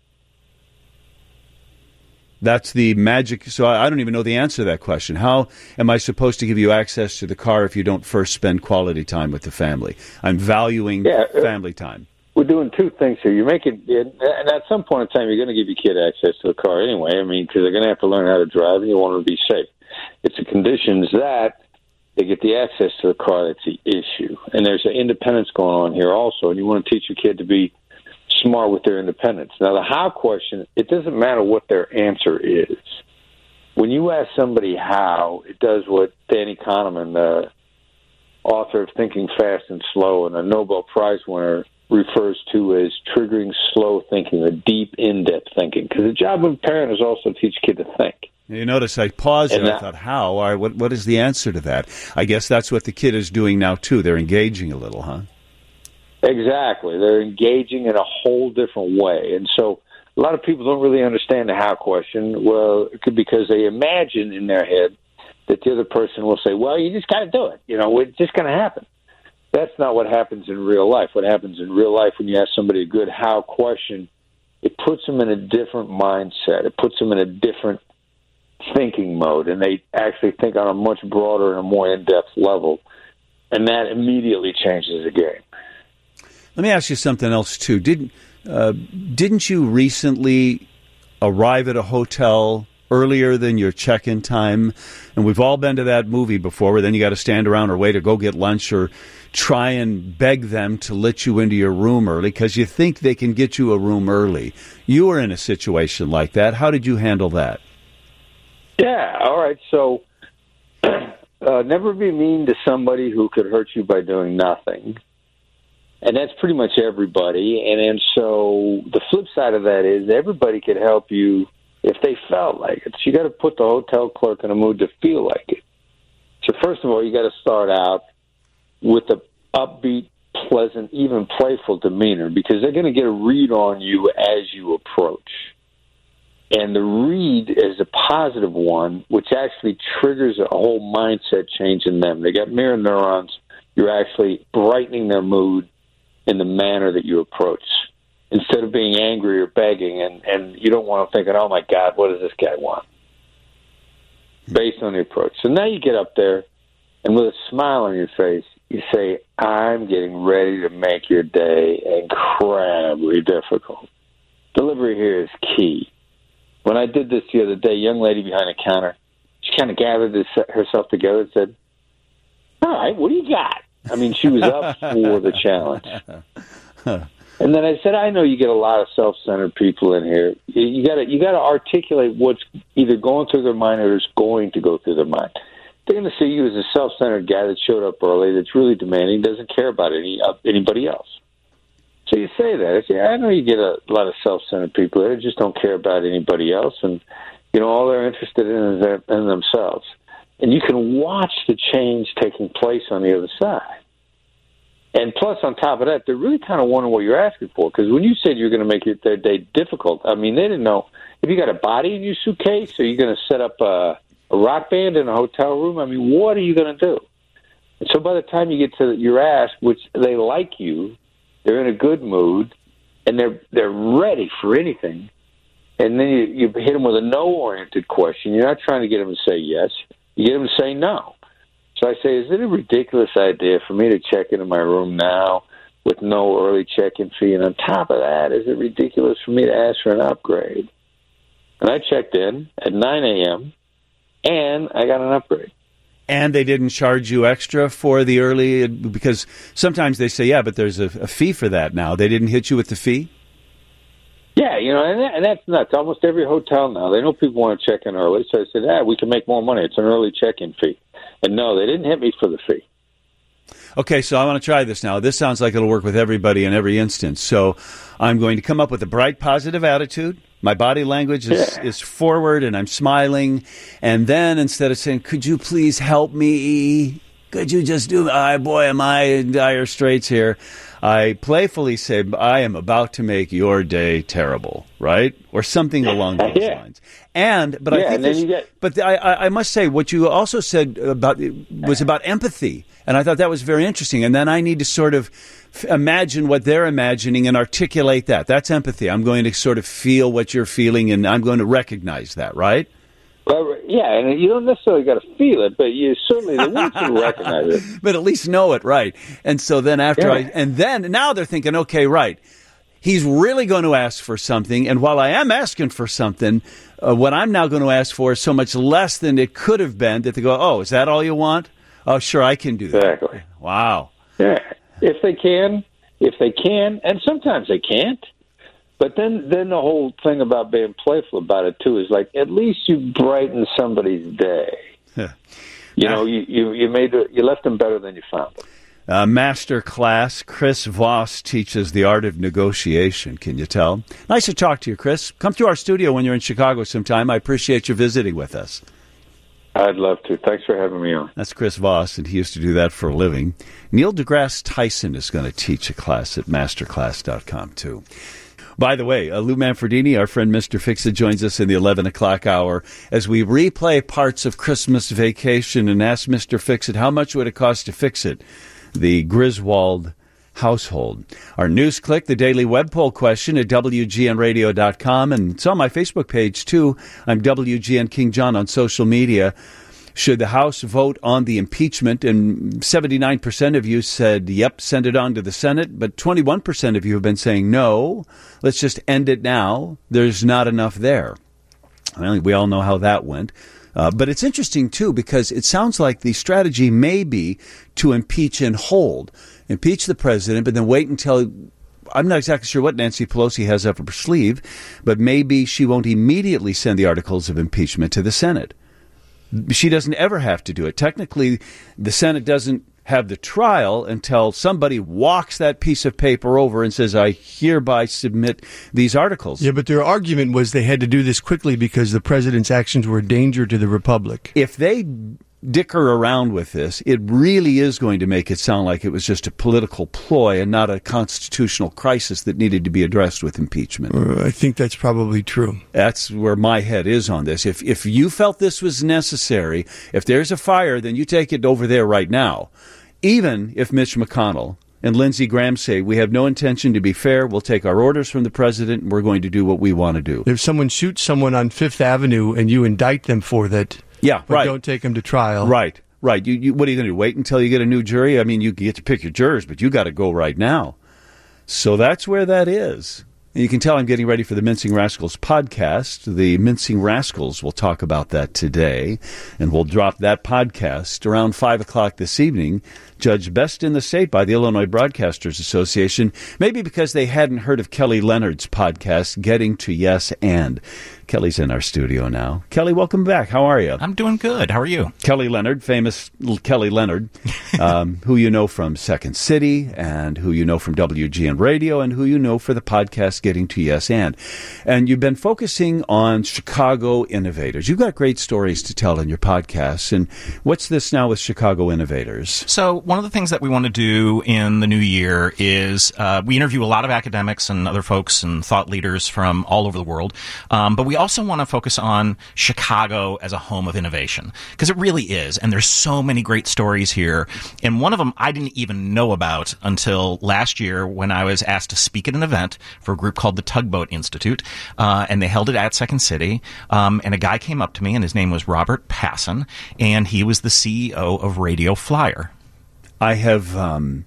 [SPEAKER 2] That's the magic. So I don't even know the answer to that question. How am I supposed to give you access to the car if you don't first spend quality time with the family? I'm valuing
[SPEAKER 11] yeah,
[SPEAKER 2] family time.
[SPEAKER 11] We're doing two things here. You're making, and at some point in time, you're going to give your kid access to the car anyway. I mean, because they're going to have to learn how to drive, and you want them to be safe. It's the conditions that they get the access to the car that's the issue. And there's an independence going on here also, and you want to teach your kid to be smart with their independence. Now, the how question, it doesn't matter what their answer is. When you ask somebody how, it does what Danny Kahneman, the author of Thinking Fast and Slow and a Nobel Prize winner, refers to as triggering slow thinking, or deep, in-depth thinking. Because the job of a parent is also to teach a kid to think.
[SPEAKER 2] You notice I paused and, and I thought, how? All right, what, what is the answer to that? I guess that's what the kid is doing now, too. They're engaging a little, huh?
[SPEAKER 11] Exactly. They're engaging in a whole different way. And so a lot of people don't really understand the how question, well, because they imagine in their head that the other person will say, well, you just got to do it. You know, it's just going to happen. That's not what happens in real life. What happens in real life when you ask somebody a good how question, it puts them in a different mindset. It puts them in a different thinking mode, and they actually think on a much broader and a more in-depth level, and that immediately changes the game.
[SPEAKER 2] Let me ask you something else, too. Didn't, uh, didn't you recently arrive at a hotel earlier than your check-in time? And we've all been to that movie before where then you got to stand around or wait or go get lunch or try and beg them to let you into your room early because you think they can get you a room early. You were in a situation like that. How did you handle that?
[SPEAKER 11] Yeah, all right. So uh, never be mean to somebody who could hurt you by doing nothing. And that's pretty much everybody. And, and so the flip side of that is everybody could help you if they felt like it. So you got to put the hotel clerk in a mood to feel like it. So first of all, you got to start out with the upbeat, pleasant, even playful demeanor, because they're going to get a read on you as you approach. And the read is a positive one, which actually triggers a whole mindset change in them. They got mirror neurons. You're actually brightening their mood in the manner that you approach, instead of being angry or begging, and, and you don't want them thinking, oh, my God, what does this guy want? Based on the approach. So now you get up there, and with a smile on your face, you say, I'm getting ready to make your day incredibly difficult. Delivery here is key. When I did this the other day, a young lady behind the counter, she kind of gathered this, herself together and said, all right, what do you got? I mean, she was up for the challenge. And then I said, I know you get a lot of self-centered people in here. You got to you got to articulate what's either going through their mind or is going to go through their mind. They're going to see you as a self-centered guy that showed up early, that's really demanding, doesn't care about any uh, anybody else. So you say that. I say, I know you get a lot of self-centered people there, just don't care about anybody else, and you know all they're interested in is their, in themselves. And you can watch the change taking place on the other side. And plus, on top of that, they're really kind of wondering what you're asking for. Because when you said you're going to make it, their day difficult, I mean, they didn't know if you got a body in your suitcase, or you're going to set up a, a rock band in a hotel room. I mean, what are you going to do? And so by the time you get to your ask, which they like you, they're in a good mood, and they're they're ready for anything. And then you, you hit them with a no-oriented question. You're not trying to get them to say yes. You get them to say no. So I say, is it a ridiculous idea for me to check into my room now with no early check-in fee? And on top of that, is it ridiculous for me to ask for an upgrade? And I checked in at nine a.m., and I got an upgrade.
[SPEAKER 2] And they didn't charge you extra for the early, because sometimes they say, yeah, but there's a, a fee for that now. They didn't hit you with the fee?
[SPEAKER 11] Yeah, you know, and, that, and that's nuts. Almost every hotel now, they know people want to check in early. So I said, ah, we can make more money. It's an early check-in fee. And no, they didn't hit me for the fee.
[SPEAKER 2] Okay, so I want to try this now. This sounds like it'll work with everybody in every instance. So I'm going to come up with a bright, positive attitude. My body language is, yeah. is forward, and I'm smiling. And then instead of saying, could you please help me? Could you just do, oh, boy, am I in dire straits here? I playfully say, I am about to make your day terrible, right? Or something along those
[SPEAKER 11] yeah.
[SPEAKER 2] lines. And, but
[SPEAKER 11] yeah,
[SPEAKER 2] I think,
[SPEAKER 11] and then you get-
[SPEAKER 2] but I, I must say, what you also said about was about empathy. And I thought that was very interesting. And then I need to sort of imagine what they're imagining and articulate that. That's empathy. I'm going to sort of feel what you're feeling, and I'm going to recognize that, right?
[SPEAKER 11] Well, yeah, and you don't necessarily got to feel it, but you certainly want to recognize it.
[SPEAKER 2] But at least know it, right? And so then after
[SPEAKER 11] yeah.
[SPEAKER 2] I, and then now they're thinking, okay, right, he's really going to ask for something, and while I am asking for something, uh, what I'm now going to ask for is so much less than it could have been that they go, oh, is that all you want? Oh, sure, I can do that.
[SPEAKER 11] Exactly.
[SPEAKER 2] Wow.
[SPEAKER 11] Yeah, if they can, if they can, and sometimes they can't. But then, then the whole thing about being playful about it, too, is like, at least you brighten somebody's day. you know, you, you, you made it, you left them better than you found them.
[SPEAKER 2] Uh, master class, Chris Voss teaches the art of negotiation. Can you tell? Nice to talk to you, Chris. Come to our studio when you're in Chicago sometime. I appreciate you visiting with us.
[SPEAKER 11] I'd love to. Thanks for having me on.
[SPEAKER 2] That's Chris Voss, and he used to do that for a living. Neil deGrasse Tyson is going to teach a class at masterclass dot com, too. By the way, uh, Lou Manfredini, our friend Mister Fix-It, joins us in the eleven o'clock hour as we replay parts of Christmas Vacation and ask Mister Fix-It, how much would it cost to fix it? The Griswold household. Our news click, the daily web poll question at W G N radio dot com, and it's on my Facebook page, too. I'm W G N King John on social media. Should the House vote on the impeachment? And seventy-nine percent of you said, yep, send it on to the Senate. But twenty-one percent of you have been saying, no, let's just end it now. There's not enough there. Well, we all know how that went. Uh, but it's interesting, too, because it sounds like the strategy may be to impeach and hold. Impeach the president, but then wait until... I'm not exactly sure what Nancy Pelosi has up her sleeve, but maybe she won't immediately send the articles of impeachment to the Senate. She doesn't ever have to do it. Technically, the Senate doesn't have the trial until somebody walks that piece of paper over and says, I hereby submit these articles.
[SPEAKER 10] Yeah, but their argument was they had to do this quickly because the president's actions were a danger to the republic.
[SPEAKER 2] If they dicker around with this, it really is going to make it sound like it was just a political ploy and not a constitutional crisis that needed to be addressed with impeachment.
[SPEAKER 10] Uh, I think that's probably true.
[SPEAKER 2] That's where my head is on this. If if you felt this was necessary, if there's a fire, then you take it over there right now. Even if Mitch McConnell and Lindsey Graham say, we have no intention to be fair, we'll take our orders from the president, and we're going to do what we want to do.
[SPEAKER 10] If someone shoots someone on Fifth Avenue and you indict them for that,
[SPEAKER 2] yeah,
[SPEAKER 10] but
[SPEAKER 2] right.
[SPEAKER 10] don't take them to trial.
[SPEAKER 2] Right, Right. You, you, what are you going to do? Wait until you get a new jury? I mean, you get to pick your jurors, but you got to go right now. So that's where that is. You can tell I'm getting ready for the Mincing Rascals podcast. The Mincing Rascals will talk about that today, and we'll drop that podcast around five o'clock this evening, judged best in the state by the Illinois Broadcasters Association, maybe because they hadn't heard of Kelly Leonard's podcast, Getting to Yes and. Kelly's in our studio now. Kelly, welcome back. How are you?
[SPEAKER 12] I'm doing good. How are you?
[SPEAKER 2] Kelly Leonard, famous Kelly Leonard, um, who you know from Second City and who you know from W G N Radio and who you know for the podcast Getting to Yes and. And you've been focusing on Chicago innovators. You've got great stories to tell in your podcasts. And what's this now with Chicago innovators?
[SPEAKER 12] So one of the things that we want to do in the new year is uh, we interview a lot of academics and other folks and thought leaders from all over the world. Um, but we We also want to focus on Chicago as a home of innovation, because it really is. And there's so many great stories here. And one of them I didn't even know about until last year when I was asked to speak at an event for a group called the Tugboat Institute. Uh, and they held it at Second City. Um, and a guy came up to me, and his name was Robert Passon. And he was the C E O of Radio Flyer.
[SPEAKER 2] I have... Um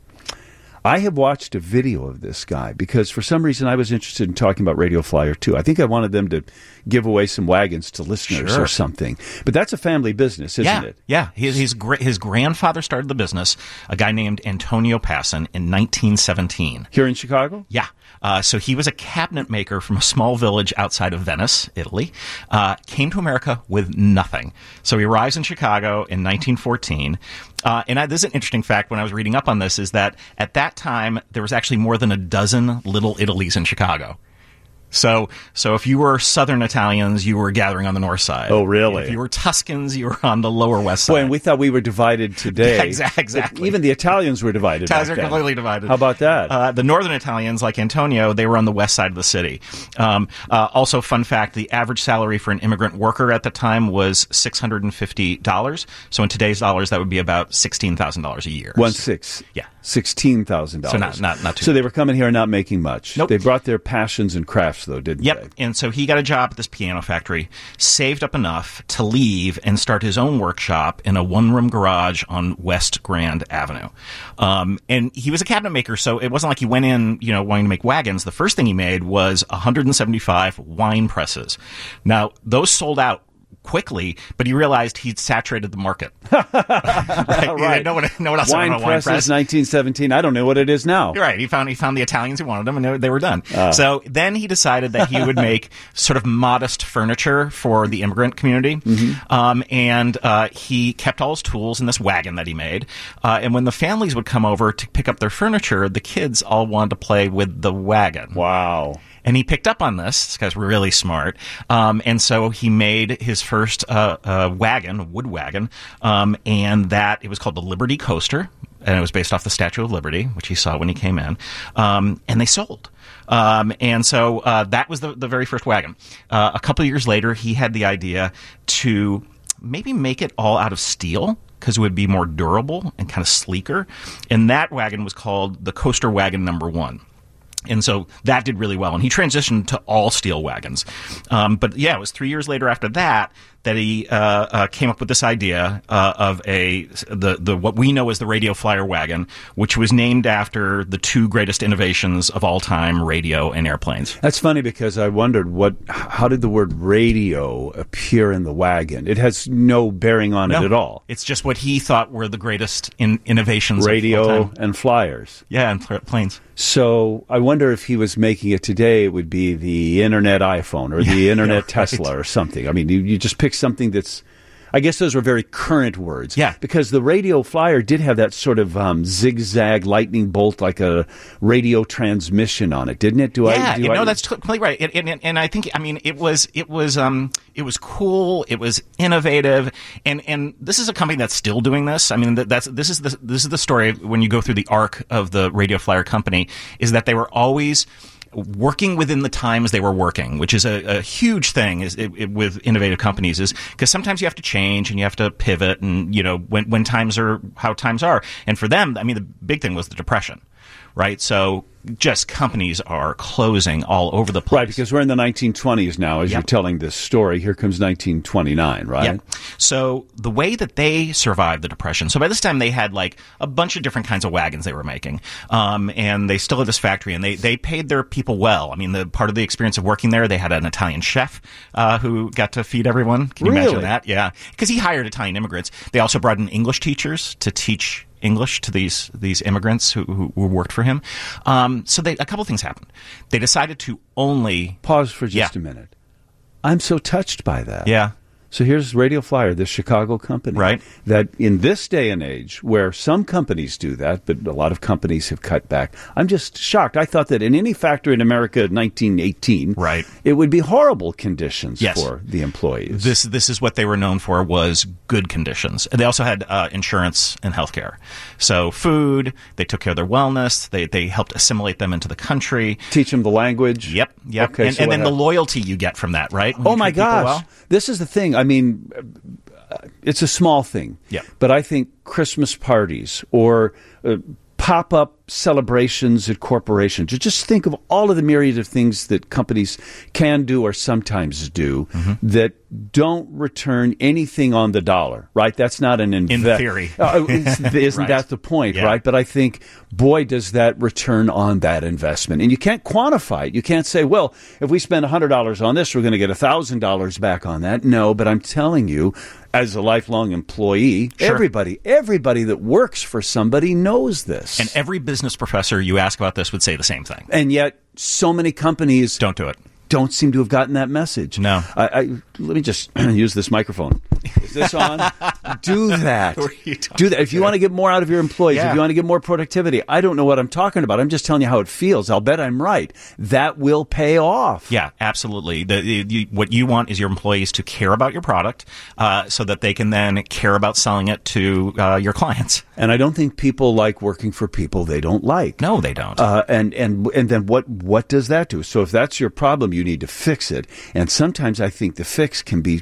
[SPEAKER 2] I have watched a video of this guy because for some reason I was interested in talking about Radio Flyer too. I think I wanted them to give away some wagons to listeners
[SPEAKER 12] Sure.
[SPEAKER 2] or something. But that's a family business, isn't
[SPEAKER 12] yeah,
[SPEAKER 2] it?
[SPEAKER 12] Yeah, his his, gra- his grandfather started the business, a guy named Antonio Passon, in nineteen seventeen.
[SPEAKER 2] Here in Chicago?
[SPEAKER 12] Yeah. Uh, so he was a cabinet maker from a small village outside of Venice, Italy, uh, came to America with nothing. So he arrives in Chicago in nineteen fourteen. Uh, and I, this is an interesting fact when I was reading up on this, is that at that time, there was actually more than a dozen Little Italys in Chicago. So, so if you were Southern Italians, you were gathering on the north side.
[SPEAKER 2] Oh, really?
[SPEAKER 12] If you were Tuscans, you were on the lower west side.
[SPEAKER 2] Boy, and we thought we were divided today.
[SPEAKER 12] Yeah, exa- exactly.
[SPEAKER 2] Even the Italians were divided.
[SPEAKER 12] Italians
[SPEAKER 2] back
[SPEAKER 12] are
[SPEAKER 2] then.
[SPEAKER 12] completely divided.
[SPEAKER 2] How about that?
[SPEAKER 12] Uh, the northern Italians, like Antonio, they were on the west side of the city. Um, uh, also, fun fact, the average salary for an immigrant worker at the time was six hundred fifty dollars. So in today's dollars, that would be about sixteen thousand dollars a year.
[SPEAKER 2] One six.
[SPEAKER 12] Yeah.
[SPEAKER 2] sixteen thousand dollars.
[SPEAKER 12] So not, not, not too
[SPEAKER 2] So they were coming here and not making much.
[SPEAKER 12] Nope.
[SPEAKER 2] They brought their passions and crafts, though, didn't
[SPEAKER 12] Yep.
[SPEAKER 2] they?
[SPEAKER 12] And so he got a job at this piano factory, saved up enough to leave and start his own workshop in a one-room garage on West Grand Avenue. Um, and he was a cabinet maker, so it wasn't like he went in, you know, wanting to make wagons. The first thing he made was one hundred seventy-five wine presses. Now, those sold out quickly, but he realized he'd saturated the market. right?
[SPEAKER 2] Right.
[SPEAKER 12] No one, no one else
[SPEAKER 2] Wine
[SPEAKER 12] wanted a wine
[SPEAKER 2] press
[SPEAKER 12] press.
[SPEAKER 2] is nineteen seventeen. I don't know what it is now.
[SPEAKER 12] You're right. He found he found the Italians who wanted them, and they, they were done.
[SPEAKER 2] Uh.
[SPEAKER 12] So then he decided that he would make sort of modest furniture for the immigrant community,
[SPEAKER 2] Mm-hmm.
[SPEAKER 12] um, and uh, he kept all his tools in this wagon that he made. Uh, and when the families would come over to pick up their furniture, the kids all wanted to play with the wagon.
[SPEAKER 2] Wow.
[SPEAKER 12] And he picked up on this. This guy's really smart. Um, and so he made his first uh, uh, wagon, wood wagon, um, and that it was called the Liberty Coaster. And it was based off the Statue of Liberty, which he saw when he came in. Um, and they sold. Um, and so uh, that was the, the very first wagon. Uh, a couple of years later, he had the idea to maybe make it all out of steel, because it would be more durable and kind of sleeker. And that wagon was called the Coaster Wagon Number One. And so that did really well. And he transitioned to all steel wagons. Um, but yeah, it was three years later after that that he uh, uh, came up with this idea uh, of a the the what we know as the Radio Flyer wagon, which was named after the two greatest innovations of all time, radio and airplanes.
[SPEAKER 2] That's funny because I wondered what how did the word radio appear in the wagon? It has no bearing on
[SPEAKER 12] No,
[SPEAKER 2] it at all.
[SPEAKER 12] It's just what he thought were the greatest in innovations of all
[SPEAKER 2] Radio
[SPEAKER 12] time.
[SPEAKER 2] and flyers.
[SPEAKER 12] Yeah, and pl- planes.
[SPEAKER 2] So I wonder if he was making it today, it would be the Internet iPhone or the
[SPEAKER 12] Yeah,
[SPEAKER 2] Internet
[SPEAKER 12] yeah, right.
[SPEAKER 2] Tesla or something. I mean, you, you just pick something that's, I guess those were very current words.
[SPEAKER 12] Yeah.
[SPEAKER 2] Because the Radio Flyer did have that sort of um, zigzag lightning bolt, like a radio transmission on it, didn't it? Do
[SPEAKER 12] yeah,
[SPEAKER 2] I? Do
[SPEAKER 12] you know,
[SPEAKER 2] I,
[SPEAKER 12] that's completely right. And, and, and I think, I mean, it was, it was, um, it was cool. It was innovative, and and this is a company that's still doing this. I mean, that, that's this is the this is the story when you go through the arc of the Radio Flyer company, is that they were always working within the times they were working, which is a, a huge thing is it, it, with innovative companies, is because sometimes you have to change and you have to pivot, and you know when when times are how times are. And for them, I mean, the big thing was the Depression. right? So just companies are closing all over the place.
[SPEAKER 2] Right, because we're in the nineteen twenties now as
[SPEAKER 12] Yep.
[SPEAKER 2] you're telling this story. Here comes nineteen twenty-nine, right?
[SPEAKER 12] Yeah. So the way that they survived the Depression, so by this time they had like a bunch of different kinds of wagons they were making. Um, and they still had this factory, and they, they paid their people well. I mean, the part of the experience of working there, they had an Italian chef uh, who got to feed everyone. Can you
[SPEAKER 2] Really?
[SPEAKER 12] imagine that? Yeah. Because he hired Italian immigrants. They also brought in English teachers to teach English to these these immigrants who, who, who worked for him. Um, so they, a couple things happened. They decided to only...
[SPEAKER 2] Pause for just
[SPEAKER 12] Yeah.
[SPEAKER 2] a minute. I'm so touched by that.
[SPEAKER 12] Yeah.
[SPEAKER 2] So here's Radio Flyer, this Chicago company.
[SPEAKER 12] Right.
[SPEAKER 2] That in this day and age, where some companies do that, but a lot of companies have cut back, I'm just shocked. I thought that in any factory in America in nineteen eighteen,
[SPEAKER 12] Right.
[SPEAKER 2] it would be horrible conditions
[SPEAKER 12] Yes.
[SPEAKER 2] for the employees.
[SPEAKER 12] This this is what they were known for, was good conditions. And they also had uh, insurance and health care. So food, they took care of their wellness, they they helped assimilate them into the country.
[SPEAKER 2] Teach them the language.
[SPEAKER 12] Yep, yep.
[SPEAKER 2] Okay,
[SPEAKER 12] and
[SPEAKER 2] so
[SPEAKER 12] and
[SPEAKER 2] what
[SPEAKER 12] then the
[SPEAKER 2] happened?
[SPEAKER 12] loyalty you get from that, right? When
[SPEAKER 2] Oh
[SPEAKER 12] you
[SPEAKER 2] my
[SPEAKER 12] treat people
[SPEAKER 2] gosh.
[SPEAKER 12] well.
[SPEAKER 2] This is the thing. I mean, uh, it's a small thing.
[SPEAKER 12] Yeah.
[SPEAKER 2] But I think Christmas parties or uh, pop-up celebrations at corporations, you just think of all of the myriad of things that companies can do or sometimes do
[SPEAKER 12] Mm-hmm.
[SPEAKER 2] that don't return anything on the dollar, right? That's not an invest.
[SPEAKER 12] In theory.
[SPEAKER 2] Uh, it's- isn't
[SPEAKER 12] Right.
[SPEAKER 2] that the point,
[SPEAKER 12] Yeah.
[SPEAKER 2] right? But I think, boy, does that return on that investment. And you can't quantify it. You can't say, well, if we spend one hundred dollars on this, we're going to get one thousand dollars back on that. No, but I'm telling you, as a lifelong employee,
[SPEAKER 12] Sure.
[SPEAKER 2] everybody, everybody that works for somebody knows this.
[SPEAKER 12] And every business professor you ask about this would say the same thing.
[SPEAKER 2] And yet, so many companies
[SPEAKER 12] Don't do it.
[SPEAKER 2] don't seem to have gotten that message.
[SPEAKER 12] No.
[SPEAKER 2] I, I, let me just use this microphone. Is this on? Do that.
[SPEAKER 12] Who are you talking
[SPEAKER 2] Do that. If you want to get more out of your employees,
[SPEAKER 12] Yeah.
[SPEAKER 2] if you want to get more productivity, I don't know what I'm talking about. I'm just telling you how it feels. I'll bet I'm right. That will pay off.
[SPEAKER 12] Yeah, absolutely. The, the, you, what you want is your employees to care about your product uh, so that they can then care about selling it to uh, your clients.
[SPEAKER 2] And I don't think people like working for people they don't like.
[SPEAKER 12] No, they don't.
[SPEAKER 2] Uh, and and and then what what does that do? So if that's your problem, you need to fix it. And sometimes I think the fix can be,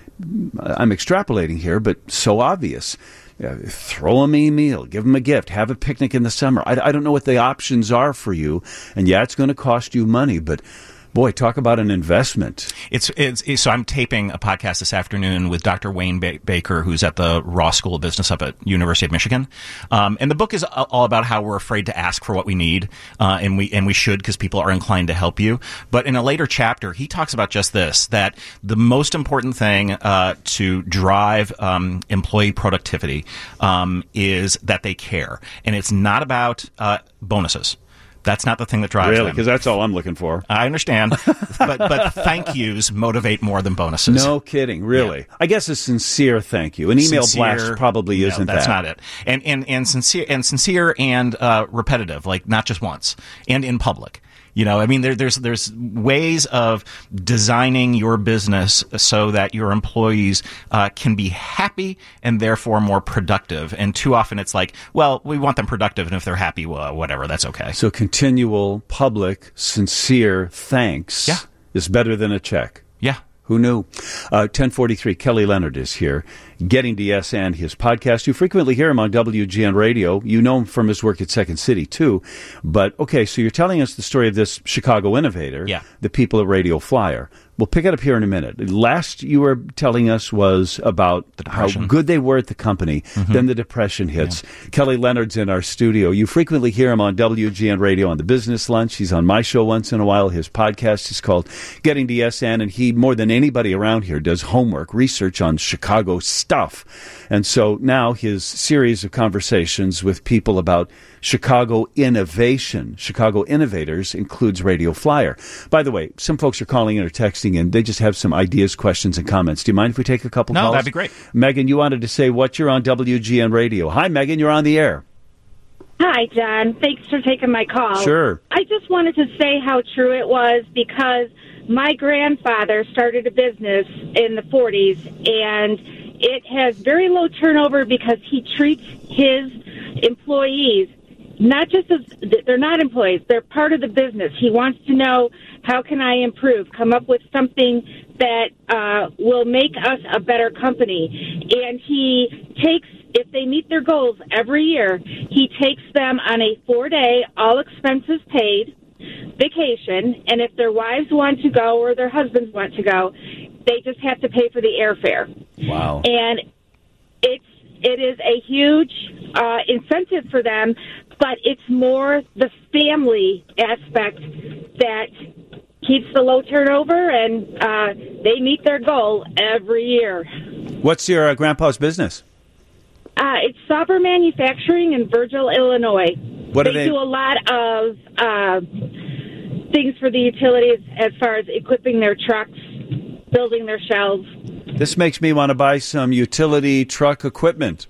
[SPEAKER 2] I'm extrapolating here, but so obvious. Uh, throw them a meal, give them a gift, have a picnic in the summer. I, I don't know what the options are for you. And yeah, it's going to cost you money, but boy, talk about an investment.
[SPEAKER 12] It's, it's, it's so I'm taping a podcast this afternoon with Doctor Wayne ba- Baker, who's at the Ross School of Business up at University of Michigan. Um, and the book is all about how we're afraid to ask for what we need, uh, and we and we should, because people are inclined to help you. But in a later chapter, he talks about just this: that the most important thing uh, to drive um, employee productivity um, is that they care, and it's not about uh, bonuses. That's not the thing that drives
[SPEAKER 2] Really?
[SPEAKER 12] them.
[SPEAKER 2] Because that's all I'm looking for.
[SPEAKER 12] I understand, but but thank yous motivate more than bonuses.
[SPEAKER 2] No kidding, really. I guess a sincere thank you. An email
[SPEAKER 12] Sincere-
[SPEAKER 2] blast probably
[SPEAKER 12] no,
[SPEAKER 2] isn't
[SPEAKER 12] that's
[SPEAKER 2] that.
[SPEAKER 12] not it. And and and sincere and sincere and uh, repetitive, like not just once, and in public. You know, I mean, there, there's there's ways of designing your business so that your employees uh, can be happy and therefore more productive. And too often it's like, well, we want them productive, and if they're happy, well, whatever, that's okay.
[SPEAKER 2] So continual, public, sincere thanks
[SPEAKER 12] Yeah.
[SPEAKER 2] is better than a check.
[SPEAKER 12] Yeah.
[SPEAKER 2] Who knew? Uh, ten forty-three, Kelly Leonard is here, Getting D S and his podcast. You frequently hear him on W G N Radio. You know him from his work at Second City, too. But, okay, so you're telling us the story of this Chicago innovator,
[SPEAKER 12] Yeah.
[SPEAKER 2] the people at Radio Flyer. We'll pick it up here in a minute. Last you were telling us was about how
[SPEAKER 12] Depression.
[SPEAKER 2] good they were at the company. Then the Depression hits. Kelly Leonard's in our studio. You frequently hear him on W G N Radio on the Business Lunch. He's on my show once in a while. His podcast is called Getting D S N, and he, more than anybody around here, does homework, research on Chicago stuff. And so now his series of conversations with people about Chicago innovation, Chicago innovators, includes Radio Flyer. By the way, some folks are calling in or texting in. They just have some ideas, questions, and comments. Do you mind if we take a couple
[SPEAKER 12] No,
[SPEAKER 2] calls?
[SPEAKER 12] that'd be great.
[SPEAKER 2] Megan, you wanted to say what? You're on W G N Radio. Hi, Megan. You're on the air.
[SPEAKER 13] Hi, John. Thanks for taking my call.
[SPEAKER 2] Sure.
[SPEAKER 13] I just wanted to say how true it was, because my grandfather started a business in the forties, and it has very low turnover because he treats his employees not just as, they're not employees, they're part of the business. He wants to know, how can I improve, come up with something that uh, will make us a better company. And he takes if they meet their goals every year, he takes them on a four-day, all expenses paid vacation, and if their wives want to go or their husbands want to go, they just have to pay for the airfare.
[SPEAKER 2] Wow.
[SPEAKER 13] And it's it is a huge uh, incentive for them, but it's more the family aspect that keeps the low turnover, and uh, they meet their goal every year.
[SPEAKER 2] What's your uh, grandpa's business?
[SPEAKER 13] Uh, it's Sauber Manufacturing in Virgil, Illinois.
[SPEAKER 2] What
[SPEAKER 13] they,
[SPEAKER 2] do they
[SPEAKER 13] do a lot of uh, things for the utilities as far as equipping their trucks, building their shelves.
[SPEAKER 2] This makes me want to buy some utility truck equipment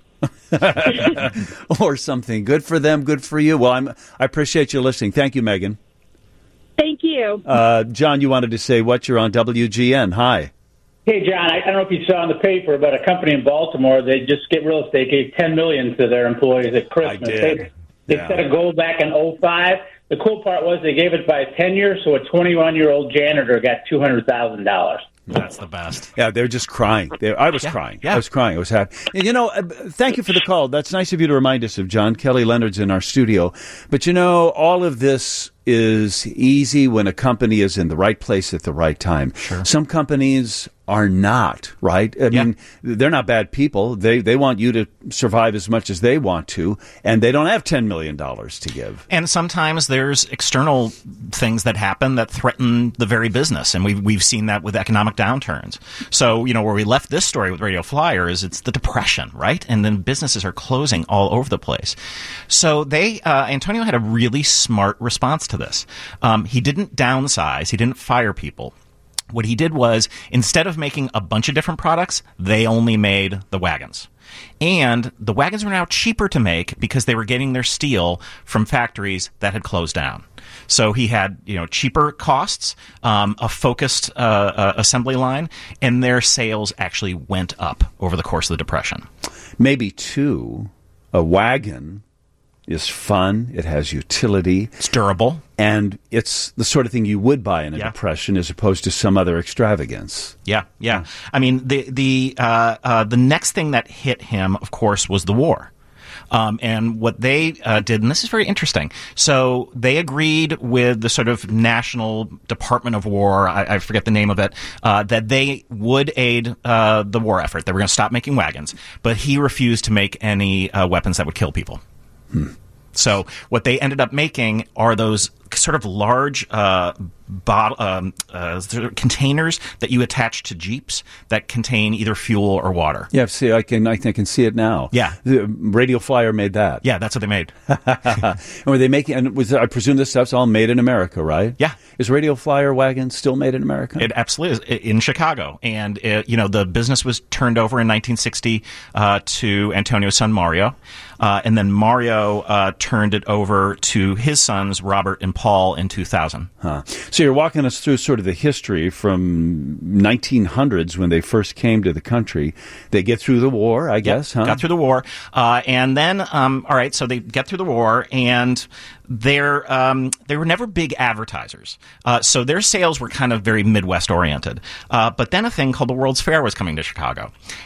[SPEAKER 2] or something. Good for them, good for you. Well, I'm, I appreciate you listening. Thank you, Megan.
[SPEAKER 13] Thank you.
[SPEAKER 2] Uh, John, you wanted to say what? You're on W G N. Hi.
[SPEAKER 14] Hey, John, I, I don't know if you saw in the paper, but a company in Baltimore, they just get real estate, gave ten million dollars to their employees at Christmas.
[SPEAKER 2] I did.
[SPEAKER 14] They, they
[SPEAKER 2] Yeah.
[SPEAKER 14] set a goal back in oh five. The cool part was they gave it by tenure, so a twenty-one-year-old janitor got two hundred thousand dollars.
[SPEAKER 12] That's the best.
[SPEAKER 2] Yeah, they're just crying. They, I was
[SPEAKER 12] Yeah,
[SPEAKER 2] crying.
[SPEAKER 12] yeah.
[SPEAKER 2] I was crying. I was happy. And, you know, uh, thank you for the call. That's nice of you to remind us of John. Kelly Leonard's in our studio. But, you know, all of this is easy when a company is in the right place at the right time. Sure. Some companies are not, right? I
[SPEAKER 12] Yeah.
[SPEAKER 2] mean, they're not bad people. They they want you to survive as much as they want to, and they don't have ten million dollars to give.
[SPEAKER 12] And sometimes there's external things that happen that threaten the very business, and we've we've seen that with economic downturns. So, you know, where we left this story with Radio Flyer is it's the Depression, right? And then businesses are closing all over the place. So they, uh, Antonio had a really smart response to this. Um, he didn't downsize. He didn't fire people. What he did was, instead of making a bunch of different products, they only made the wagons. And the wagons were now cheaper to make because they were getting their steel from factories that had closed down. So he had, you know, cheaper costs, um, a focused uh, uh, assembly line, and their sales actually went up over the course of the Depression.
[SPEAKER 2] Maybe, too, a wagon is fun. It has utility.
[SPEAKER 12] It's durable.
[SPEAKER 2] And it's the sort of thing you would buy in a
[SPEAKER 12] Yeah.
[SPEAKER 2] depression as opposed to some other extravagance.
[SPEAKER 12] Yeah, yeah. I mean, the the uh, uh, the next thing that hit him, of course, was the war. Um, and what they uh, did, and this is very interesting, so they agreed with the sort of National Department of War, I, I forget the name of it, uh, that they would aid uh, the war effort. They were going to stop making wagons, but he refused to make any uh, weapons that would kill people.
[SPEAKER 2] Hmm.
[SPEAKER 12] So what they ended up making are those sort of large uh, bottle, um, uh, containers that you attach to Jeeps that contain either fuel or water.
[SPEAKER 2] Yeah, see, I can, I can, I can see it now.
[SPEAKER 12] Yeah.
[SPEAKER 2] The Radio Flyer made that.
[SPEAKER 12] Yeah, that's what they made.
[SPEAKER 2] And were they making, and was, I presume this stuff's all made in America, right?
[SPEAKER 12] Yeah.
[SPEAKER 2] Is Radio Flyer wagon still made in America?
[SPEAKER 12] It absolutely is, in Chicago. And, it, you know, the business was turned over in nineteen sixty uh, to Antonio's son, Mario. Uh, and then Mario uh, turned it over to his sons, Robert and Paul, in two thousand.
[SPEAKER 2] Huh. So you're walking us through sort of the history from nineteen hundreds when they first came to the country. They get through the war, I guess,
[SPEAKER 12] Yep,
[SPEAKER 2] huh?
[SPEAKER 12] Got through the war. Uh, and then, um, all right, so they get through the war, and they're, um, they were never big advertisers. Uh, so their sales were kind of very Midwest-oriented. Uh, but then a thing called the World's Fair was coming to Chicago.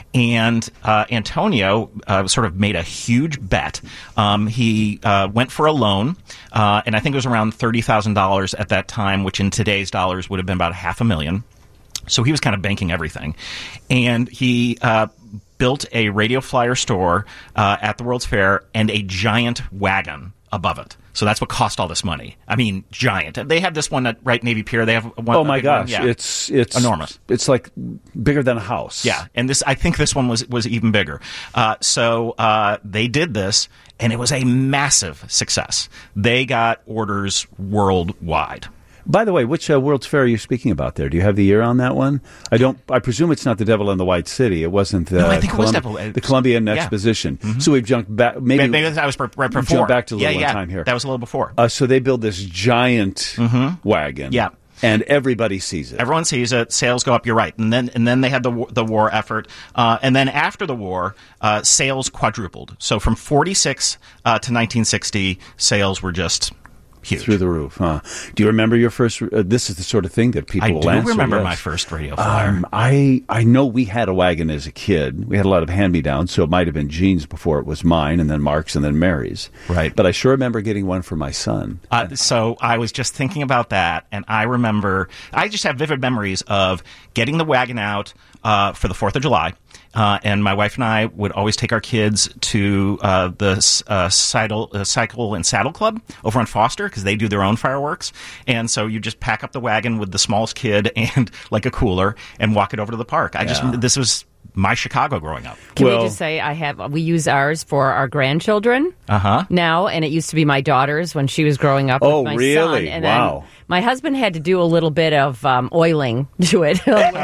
[SPEAKER 12] And uh, Antonio uh, sort of made a huge bet. Um, he uh, went for a loan, uh, and I think it was around thirty thousand dollars at that time, which in today's dollars would have been about half a million. So he was kind of banking everything. And he uh, built a Radio Flyer store uh, at the World's Fair and a giant wagon above it. So that's what cost all this money. I mean, giant. They have this one at Wright Navy Pier. They have one.
[SPEAKER 2] Oh my
[SPEAKER 12] big one.
[SPEAKER 2] gosh,
[SPEAKER 12] Yeah.
[SPEAKER 2] it's it's
[SPEAKER 12] enormous.
[SPEAKER 2] It's like bigger than a house.
[SPEAKER 12] Yeah, and this I think this one was was even bigger. Uh, so uh, they did this, and it was a massive success. They got orders worldwide.
[SPEAKER 2] By the way, which uh, World's Fair are you speaking about there? Do you have the year on that one? I don't. I presume it's not the Devil in the White City. It wasn't the,
[SPEAKER 12] No, I think it was
[SPEAKER 2] Colum-
[SPEAKER 12] Devil-
[SPEAKER 2] the Columbian
[SPEAKER 12] yeah.
[SPEAKER 2] Exposition.
[SPEAKER 12] Mhm.
[SPEAKER 2] So we've jumped back. Maybe,
[SPEAKER 12] Maybe that was right before.
[SPEAKER 2] Jump back to a little
[SPEAKER 12] yeah,
[SPEAKER 2] one
[SPEAKER 12] yeah.
[SPEAKER 2] time here.
[SPEAKER 12] That was a little before.
[SPEAKER 2] Uh, so they build this giant wagon.
[SPEAKER 12] Yeah.
[SPEAKER 2] And everybody sees it.
[SPEAKER 12] Everyone sees it. Sales go up. You're right. And then and then they had the war, the war effort. Uh, and then after the war, uh, sales quadrupled. So from forty-six uh, to nineteen sixty, sales were just Huge.
[SPEAKER 2] Through the roof, huh? Do you remember your first? Uh, this is the sort of thing that people
[SPEAKER 12] I
[SPEAKER 2] will
[SPEAKER 12] do
[SPEAKER 2] answer.
[SPEAKER 12] remember
[SPEAKER 2] yes.
[SPEAKER 12] my first radio flyer.
[SPEAKER 2] Um, I I know we had a wagon as a kid. We had a lot of hand-me-downs, so it might have been Jean's before it was mine, and then Mark's, and then Mary's.
[SPEAKER 12] Right.
[SPEAKER 2] But I sure remember getting one for my son.
[SPEAKER 12] Uh, so I was just thinking about that, and I remember, I just have vivid memories of getting the wagon out uh, for the fourth of July. Uh, and my wife and I would always take our kids to uh, the uh, cycle, uh, cycle and Saddle Club over on Foster because they do their own fireworks. And so you just pack up the wagon with the smallest kid and like a cooler and walk it over to the park. I
[SPEAKER 2] Yeah.
[SPEAKER 12] just this was my Chicago growing up.
[SPEAKER 9] Can well, we just say I have we use ours for our grandchildren
[SPEAKER 12] uh-huh.
[SPEAKER 9] now, and it used to be my daughter's when she was growing up
[SPEAKER 2] oh,
[SPEAKER 9] with my
[SPEAKER 2] really?
[SPEAKER 9] son. And
[SPEAKER 2] wow.
[SPEAKER 9] then my husband had to do a little bit of um, oiling to it.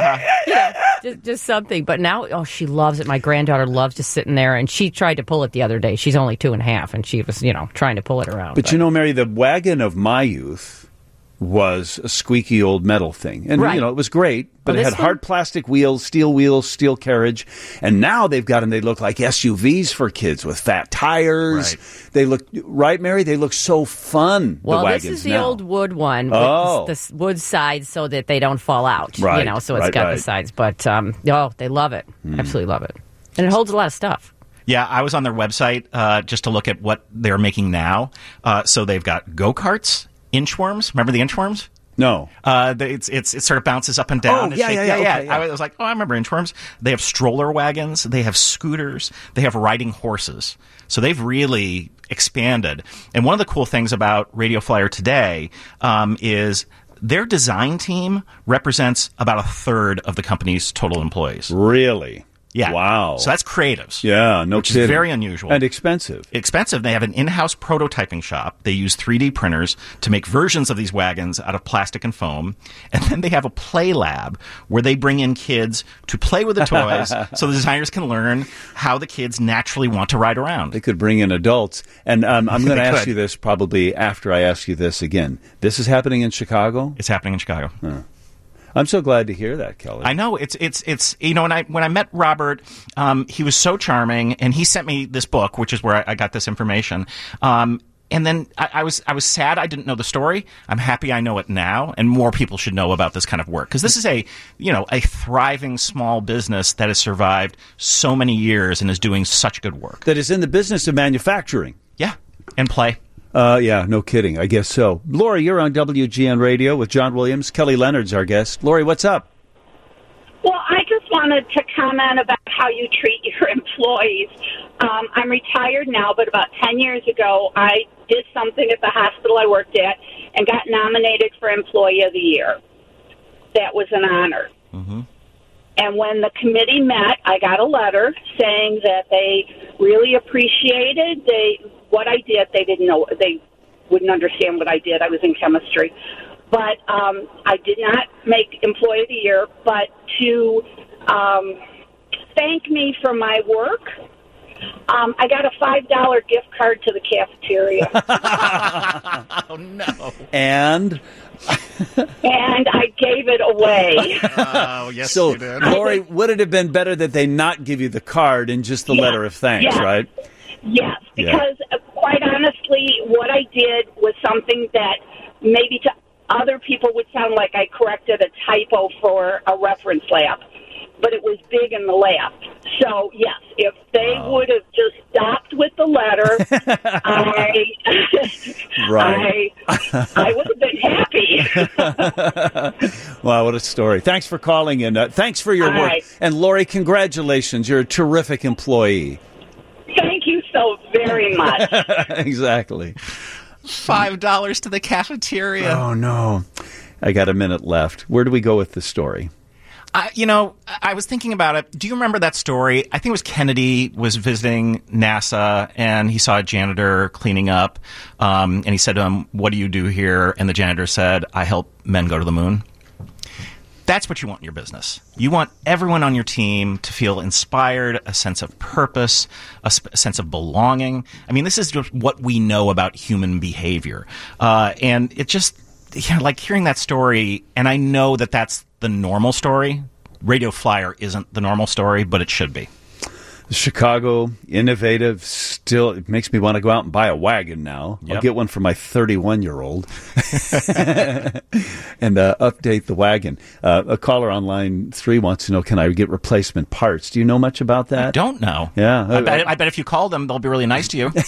[SPEAKER 9] yeah, just, just something. But now, oh, she loves it. My granddaughter loves just sitting there, and she tried to pull it the other day. She's only two and a half, and she was, you know, trying to pull it around.
[SPEAKER 2] But, but. you know, Mary, the wagon of my youth was a squeaky old metal thing. And,
[SPEAKER 9] right.
[SPEAKER 2] you know, it was great, but
[SPEAKER 9] well,
[SPEAKER 2] it had
[SPEAKER 9] one?
[SPEAKER 2] hard plastic wheels, steel wheels, steel carriage. And now they've got them, they look like S U Vs for kids with fat tires.
[SPEAKER 12] Right.
[SPEAKER 2] They look, right, Mary? They look so fun,
[SPEAKER 9] well,
[SPEAKER 2] the wagons
[SPEAKER 9] this is the
[SPEAKER 2] now.
[SPEAKER 9] old wood one with
[SPEAKER 2] oh.
[SPEAKER 9] the, the wood sides so that they don't fall out.
[SPEAKER 2] Right.
[SPEAKER 9] You know, so it's
[SPEAKER 2] right,
[SPEAKER 9] got
[SPEAKER 2] right.
[SPEAKER 9] the sides. But, um, oh, they love it. Mm. Absolutely love it. And it holds a lot of stuff.
[SPEAKER 12] Yeah, I was on their website uh, just to look at what they're making now. Uh, so they've got go-karts, inchworms. Remember the inchworms?
[SPEAKER 2] No.
[SPEAKER 12] Uh, it's, it's, it sort of bounces up and down.
[SPEAKER 2] Oh,
[SPEAKER 12] It
[SPEAKER 2] yeah,
[SPEAKER 12] shakes-
[SPEAKER 2] yeah, yeah,
[SPEAKER 12] yeah.
[SPEAKER 2] okay, yeah.
[SPEAKER 12] I was like, oh, I remember inchworms. They have stroller wagons. They have scooters. They have riding horses. So they've really expanded. And one of the cool things about Radio Flyer today um, is their design team represents about a third of the company's total employees.
[SPEAKER 2] Really?
[SPEAKER 12] Yeah.
[SPEAKER 2] Wow.
[SPEAKER 12] So that's creatives.
[SPEAKER 2] Yeah, no
[SPEAKER 12] which
[SPEAKER 2] kidding.
[SPEAKER 12] is very unusual.
[SPEAKER 2] And expensive.
[SPEAKER 12] Expensive. They have an in-house prototyping shop. They use three D printers to make versions of these wagons out of plastic and foam. And then they have a play lab where they bring in kids to play with the toys so the designers can learn how the kids naturally want to ride around.
[SPEAKER 2] They could bring in adults. And um, I'm going to ask
[SPEAKER 12] could.
[SPEAKER 2] you this probably after I ask you this again. This is happening in Chicago?
[SPEAKER 12] It's happening in Chicago.
[SPEAKER 2] Huh. I'm so glad to hear that, Kelly.
[SPEAKER 12] I know it's it's it's you know when I when I met Robert, um, he was so charming, and he sent me this book, which is where I, I got this information. Um, and then I, I was I was sad I didn't know the story. I'm happy I know it now, and more people should know about this kind of work because this is a you know a thriving small business that has survived so many years and is doing such good work.
[SPEAKER 2] That is in the business of manufacturing.
[SPEAKER 12] Yeah, and play.
[SPEAKER 2] Uh, yeah, no kidding. I guess so. Lori, you're on W G N Radio with John Williams. Kelly Leonard's our guest. Lori, what's up?
[SPEAKER 15] Well, I just wanted to comment about how you treat your employees. Um, I'm retired now, but about ten years ago, I did something at the hospital I worked at and got nominated for Employee of the Year. That was an honor.
[SPEAKER 12] Mm-hmm.
[SPEAKER 15] And when the committee met, I got a letter saying that they really appreciated they what I did. They didn't know, they wouldn't understand what I did. I was in chemistry. But um, I did not make Employee of the Year, but to um, thank me for my work, um, I got a five dollar gift card to the cafeteria.
[SPEAKER 12] Oh, no.
[SPEAKER 2] And?
[SPEAKER 15] And I gave it away.
[SPEAKER 12] Oh, yes,
[SPEAKER 2] so,
[SPEAKER 12] you did.
[SPEAKER 2] Lori, would it have been better that they not give you the card and just the
[SPEAKER 15] Yeah.
[SPEAKER 2] letter of thanks,
[SPEAKER 15] Yeah.
[SPEAKER 2] right?
[SPEAKER 15] Yes, because uh, quite honestly, what I did was something that maybe to other people would sound like I corrected a typo for a reference lab, but it was big in the lab. So, yes, if they
[SPEAKER 2] Wow.
[SPEAKER 15] would have just stopped with the letter, I,
[SPEAKER 2] Right.
[SPEAKER 15] I, I would have been happy.
[SPEAKER 2] Wow, what a story. Thanks for calling in. Uh, thanks for your
[SPEAKER 15] All
[SPEAKER 2] work.
[SPEAKER 15] right.
[SPEAKER 2] And, Lori, congratulations. You're a terrific employee.
[SPEAKER 15] Thank you so very much.
[SPEAKER 2] Exactly.
[SPEAKER 12] Five dollars to the cafeteria.
[SPEAKER 2] Oh, no. I got a minute left. Where do we go with the story?
[SPEAKER 12] I, you know, I was thinking about it. Do you remember that story? I think it was Kennedy was visiting NASA, and he saw a janitor cleaning up, um, and he said to him, "What do you do here?" And the janitor said, "I help men go to the moon." That's what you want in your business. You want everyone on your team to feel inspired, a sense of purpose, a, sp- a sense of belonging. I mean, this is just what we know about human behavior. Uh, and it just, you know, like hearing that story, and I know that that's the normal story. Radio Flyer isn't the normal story, but it should be.
[SPEAKER 2] Chicago, innovative, still, it makes me want to go out and buy a wagon now.
[SPEAKER 12] Yep.
[SPEAKER 2] I'll get one for my thirty-one-year-old and uh, update the wagon. Uh, a caller on line three wants to know, can I get replacement parts? Do you know much about that?
[SPEAKER 12] I don't know.
[SPEAKER 2] Yeah.
[SPEAKER 12] I bet, I bet if you call them, they'll be really nice to you.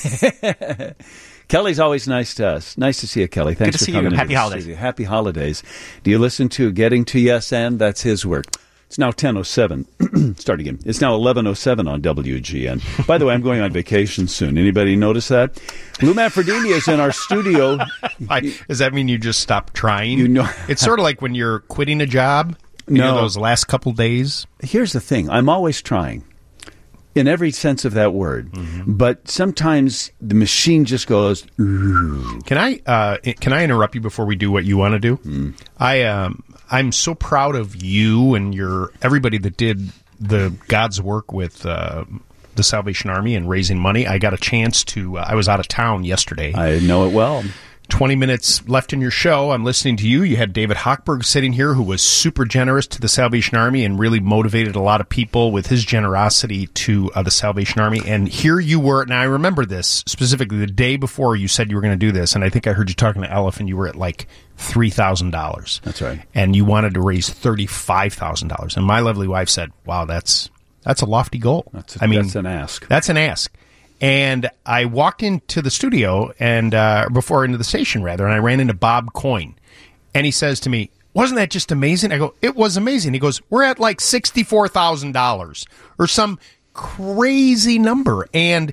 [SPEAKER 2] Kelly's always nice to us. Nice to see you, Kelly. Thanks
[SPEAKER 12] Good to
[SPEAKER 2] for
[SPEAKER 12] see
[SPEAKER 2] coming
[SPEAKER 12] you.
[SPEAKER 2] in.
[SPEAKER 12] Happy holidays.
[SPEAKER 2] Studio. Happy holidays. Do you listen to Getting to Yes and? That's his work. It's now ten oh seven. Start again. It's now eleven oh seven on W G N. By the way, I'm going on vacation soon. Anybody notice that? Lou Manfredini is in our studio.
[SPEAKER 16] I, does that mean you just stopped trying?
[SPEAKER 2] You know,
[SPEAKER 16] it's sort of like when you're quitting a job. You
[SPEAKER 2] No.
[SPEAKER 16] know, those last couple days.
[SPEAKER 2] Here's the thing. I'm always trying. In every sense of that word. Mm-hmm. But sometimes the machine just goes, ooh.
[SPEAKER 16] Can I uh, can I interrupt you before we do what you want to do?
[SPEAKER 2] Mm.
[SPEAKER 16] I um I'm so proud of you and your everybody that did the God's work with uh, the Salvation Army and raising money. I got a chance to. Uh, I was out of town yesterday.
[SPEAKER 2] I know it well.
[SPEAKER 16] twenty minutes left in your show. I'm listening to you. You had David Hochberg sitting here, who was super generous to the Salvation Army and really motivated a lot of people with his generosity to uh, the Salvation Army. And here you were, and I remember this specifically the day before you said you were going to do this, and I think I heard you talking to Elif, and you were at like three thousand dollars.
[SPEAKER 2] That's right.
[SPEAKER 16] And you wanted to raise thirty-five thousand dollars. And my lovely wife said, wow, that's that's a lofty goal.
[SPEAKER 2] That's a,
[SPEAKER 16] I mean,
[SPEAKER 2] that's an ask.
[SPEAKER 16] That's an ask. And I walked into the studio and uh, before into the station rather, and I ran into Bob Coyne, and he says to me, "Wasn't that just amazing?" I go, "It was amazing." He goes, "We're at like sixty-four thousand dollars or some crazy number." And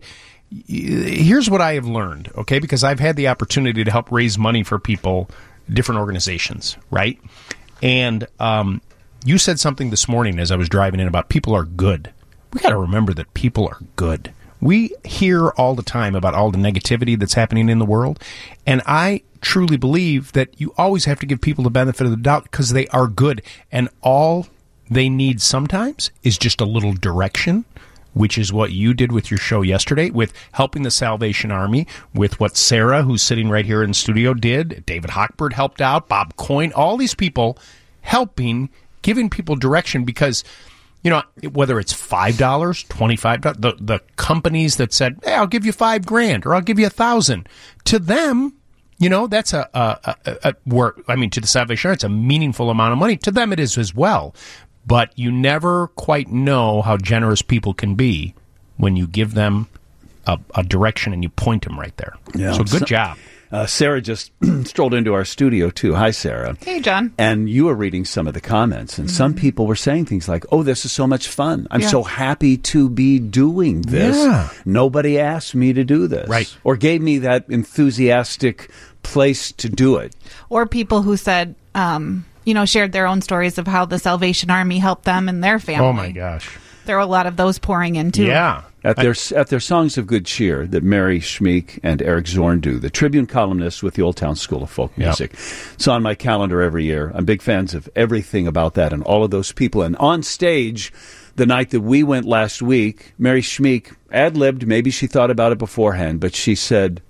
[SPEAKER 16] here's what I have learned, okay, because I've had the opportunity to help raise money for people, different organizations, right? And um, you said something this morning as I was driving in about people are good. We got to remember that people are good. We hear all the time about all the negativity that's happening in the world, and I truly believe that you always have to give people the benefit of the doubt because they are good, and all they need sometimes is just a little direction, which is what you did with your show yesterday, with helping the Salvation Army, with what Sarah, who's sitting right here in the studio, did. David Hochberg helped out, Bob Coyne, all these people helping, giving people direction because... You know, whether it's five dollars, twenty-five dollars, the, the companies that said, hey, I'll give you five grand or I'll give you a thousand. To them, you know, that's a, a, a, a where, I mean, to the Salvation Army, it's a meaningful amount of money. To them, it is as well. But you never quite know how generous people can be when you give them a, a direction and you point them right there.
[SPEAKER 2] Yeah.
[SPEAKER 16] So good
[SPEAKER 2] So-
[SPEAKER 16] job.
[SPEAKER 2] Uh, Sarah just strolled into our studio, too. Hi, Sarah.
[SPEAKER 17] Hey, John.
[SPEAKER 2] And you were reading some of the comments, and mm-hmm. some people were saying things like, oh, this is so much fun. I'm
[SPEAKER 17] Yeah.
[SPEAKER 2] so happy to be doing this.
[SPEAKER 16] Yeah.
[SPEAKER 2] Nobody asked me to do this.
[SPEAKER 16] Right.
[SPEAKER 2] Or gave me that enthusiastic place to do it.
[SPEAKER 17] Or people who said, um, you know, shared their own stories of how the Salvation Army helped them and their family.
[SPEAKER 16] Oh, my gosh.
[SPEAKER 17] There were a lot of those pouring in, too.
[SPEAKER 16] Yeah.
[SPEAKER 2] At their at their Songs of Good Cheer that Mary Schmeek and Eric Zorn do, the Tribune columnists with the Old Town School of Folk
[SPEAKER 16] Yep.
[SPEAKER 2] Music. It's on my calendar every year. I'm big fans of everything about that and all of those people. And on stage, the night that we went last week, Mary Schmeek ad-libbed, maybe she thought about it beforehand, but she said,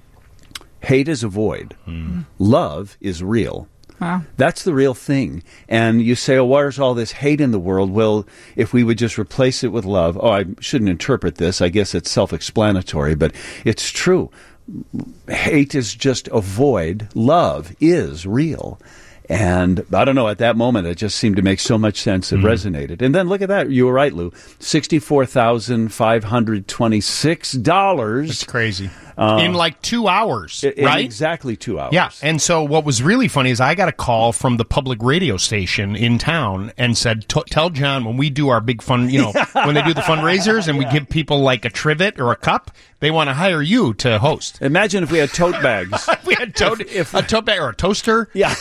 [SPEAKER 2] hate is a void.
[SPEAKER 16] Mm.
[SPEAKER 2] Love is real.
[SPEAKER 17] Wow.
[SPEAKER 2] That's the real thing. And you say, oh, where's all this hate in the world? Well, if we would just replace it with love. Oh, I shouldn't interpret this. I guess it's self-explanatory, but it's true. Hate is just a void. Love is real. And I don't know, at that moment, it just seemed to make so much sense. It
[SPEAKER 16] Mm.
[SPEAKER 2] resonated. And then look at that. You were right, Lou. sixty-four thousand five hundred twenty-six dollars.
[SPEAKER 16] It's crazy.
[SPEAKER 2] Uh,
[SPEAKER 16] in like two hours,
[SPEAKER 2] in
[SPEAKER 16] right?
[SPEAKER 2] exactly two hours.
[SPEAKER 16] Yeah, and so what was really funny is I got a call from the public radio station in town and said, "T- "Tell John when we do our big fun, you know, when they do the fundraisers and we give people like a trivet or a cup, they want to hire you to host."
[SPEAKER 2] Imagine if we had tote bags.
[SPEAKER 16] we had tote, if, if, a tote bag or a toaster.
[SPEAKER 2] Yeah.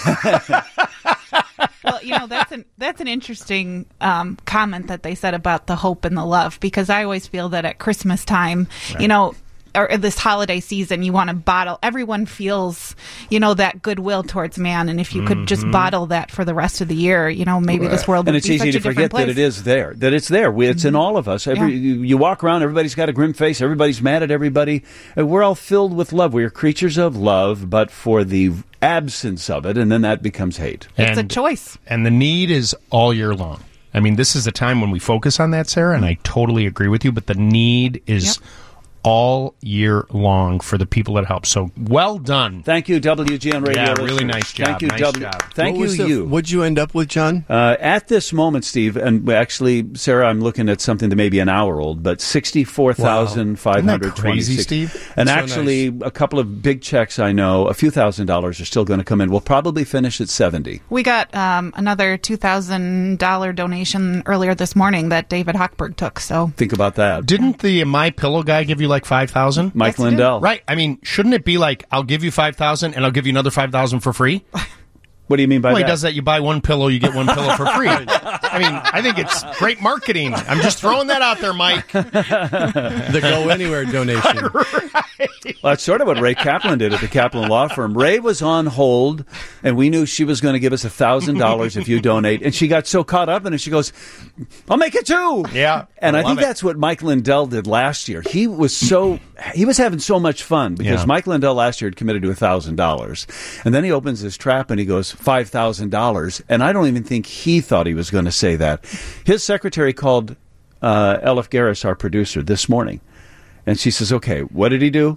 [SPEAKER 17] Well, you know, that's an that's an interesting um, comment that they said about the hope and the love, because I always feel that at Christmas time,
[SPEAKER 16] Right.
[SPEAKER 17] you know, or this holiday season, you want to bottle. Everyone feels, you know, that goodwill towards man, and if you could just
[SPEAKER 2] Mhm.
[SPEAKER 17] bottle that for the rest of the year, you know, maybe this world
[SPEAKER 2] and
[SPEAKER 17] would
[SPEAKER 2] it's
[SPEAKER 17] be
[SPEAKER 2] easy
[SPEAKER 17] such
[SPEAKER 2] to
[SPEAKER 17] a different
[SPEAKER 2] forget
[SPEAKER 17] place.
[SPEAKER 2] that it is there, that it's there. We- It's in all of us. Every,
[SPEAKER 17] Yeah.
[SPEAKER 2] you, you walk around, everybody's got a grim face, everybody's mad at everybody. And we're all filled with love. We are creatures of love, but for the absence of it, and then that becomes hate.
[SPEAKER 17] It's a choice.
[SPEAKER 16] And the need is all year long. I mean, this is a time when we focus on that, Sarah, and I totally agree with you, but the need is yep. all year long for the people that help. So well done.
[SPEAKER 2] Thank you, W G N Radio.
[SPEAKER 16] Yeah,
[SPEAKER 2] listeners.
[SPEAKER 16] really nice job.
[SPEAKER 2] Thank you,
[SPEAKER 16] nice
[SPEAKER 2] W-
[SPEAKER 16] job.
[SPEAKER 2] Thank
[SPEAKER 10] what
[SPEAKER 2] you,
[SPEAKER 10] the,
[SPEAKER 2] you.
[SPEAKER 10] What'd you end up with, John?
[SPEAKER 2] Uh, at this moment, Steve, and actually, Sarah, I'm looking at something that may be an hour old, but sixty-four thousand five hundred twenty-six.
[SPEAKER 16] Isn't that crazy, Steve?
[SPEAKER 2] And
[SPEAKER 16] So
[SPEAKER 2] actually,
[SPEAKER 16] nice.
[SPEAKER 2] a couple of big checks I know, a few thousand dollars are still going to come in. We'll probably finish at seventy.
[SPEAKER 17] We got um, another two thousand dollars donation earlier this morning that David Hochberg took. So
[SPEAKER 2] think about that.
[SPEAKER 16] Didn't the My Pillow guy give you like five thousand dollars?
[SPEAKER 2] Mike yes, Lindell.
[SPEAKER 16] Right. I mean, shouldn't it be like, I'll give you five thousand dollars and I'll give you another five thousand dollars for free?
[SPEAKER 2] What do you mean by
[SPEAKER 16] well,
[SPEAKER 2] that?
[SPEAKER 16] Well, he does that. You buy one pillow, you get one pillow for free. I mean, I think it's great marketing. I'm just throwing that out there, Mike.
[SPEAKER 10] The Go Anywhere donation.
[SPEAKER 2] Right. Well, that's sort of what Ray Kaplan did at the Kaplan Law Firm. Ray was on hold, and we knew she was going to give us one thousand dollars if you donate. And she got so caught up in it, she goes, I'll make it two.
[SPEAKER 16] Yeah.
[SPEAKER 2] And I, I think
[SPEAKER 16] it.
[SPEAKER 2] that's what Mike Lindell did last year. He was so, he was having so much fun because
[SPEAKER 16] Yeah.
[SPEAKER 2] Mike Lindell last year had committed to one thousand dollars. And then he opens his trap and he goes, five thousand dollars. And I don't even think he thought he was going to say that. His secretary called uh, Elif Garris, our producer, this morning. And she says, okay, what did he do?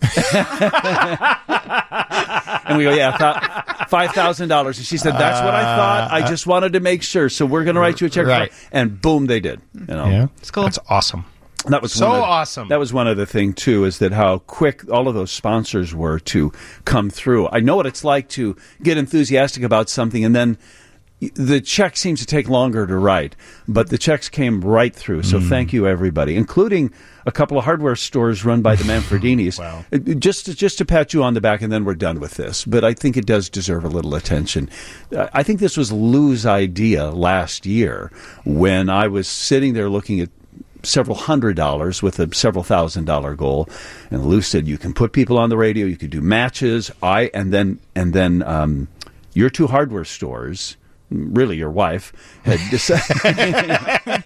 [SPEAKER 2] And we go, yeah, th- five thousand dollars. And she said, that's what I thought. I just wanted to make sure. So we're going to write you a check.
[SPEAKER 16] Right.
[SPEAKER 2] For, and boom, they did. You know?
[SPEAKER 16] Yeah. It's cool. That's awesome.
[SPEAKER 2] That was
[SPEAKER 16] so
[SPEAKER 2] one of,
[SPEAKER 16] awesome.
[SPEAKER 2] That was one other thing, too, is that how quick all of those sponsors were to come through. I know what it's like to get enthusiastic about something and then the check seems to take longer to write, but the checks came right through. So mm. thank you, everybody, including a couple of hardware stores run by the Manfredinis.
[SPEAKER 16] Wow.
[SPEAKER 2] Just to, just to pat you on the back, and then we're done with this. But I think it does deserve a little attention. I think this was Lou's idea last year when I was sitting there looking at several hundred dollars with a several thousand dollar goal, and Lou said, "You can put people on the radio, you could do matches." I and then and then um, your two hardware stores. Really, your wife had decided.